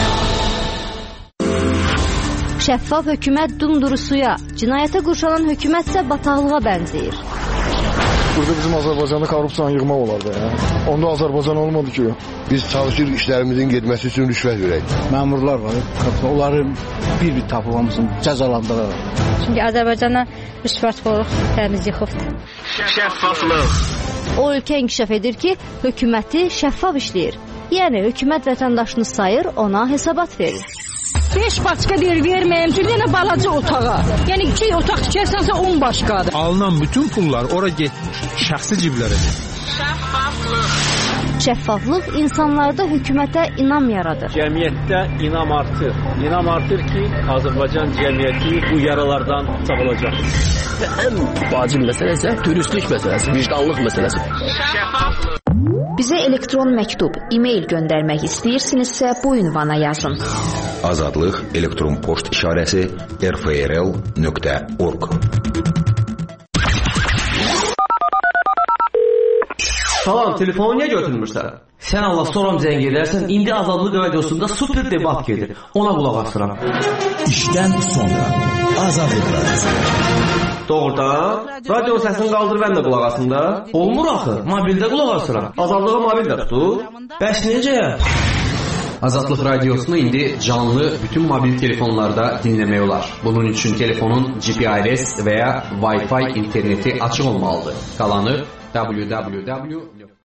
Şəffaf hökumət dumduru suya, cinayətə qurşalan hökumətsə bataqlığa bənzəyir. Burada bizim Azərbaycanda korrupsiyanı yığmaq olar da ya. Onda Azərbaycan olmadı ki. Biz çalışır işlərimizin getməsi üçün rüşvət verək. Məmurlar var, onları bir-bir tapılmasın, cəzalandıraraq. Çünki Azərbaycana rüşvətxorluq təmiz yıxıbdır. Şəffaflıq. O ölkə inkişaf edir ki, hökuməti şəffaf işləyir. Yəni hökumət vətəndaşını sayır, ona hesabat verir. beş başqa deyir verməyəm, bir dənə balaca otağa. Yəni iki otaq tikərsənsə on başqadır. Alınan bütün pullar ora getmiş, şəxsi ciblərədir. Şəffaflıq. Şəffaflıq insanlarda hökumətə inam yaradır. Cəmiyyətdə inam artır. İnam artır ki, Azərbaycan cəmiyyəti bu yaralardan sağılacaq. Və ən vacib məsələ isə dürüstlük məsələsi, vicdanlıq məsələsi. Şəffaflıq. Bizə elektron məktub, e-mail göndərmək istəyirsinizsə bu ünvana yazın. Azadlıq elektron poçt işarəsi r f r l nöqtə org. Salam, telefonu niyə götürmürsən? Sən Allah soram zəng edərsən, indi Azadlıq radiosunda super debat gedir. Ona qulaq asıram. İşdən sonra Azadlıq radiosu. Doğrudan, radio səsini qaldır, mən də qulaq asım da. Olmur axı, mobildə qulaq asıram. Azadlığı mobildə tutur. Bəs necə? Azadlıq radiosunu indi canlı bütün mobil telefonlarda dinləmək olar. Bunun üçün telefonun G P R S və ya Wi-Fi interneti açıq olmalıdır. Qalanı w w w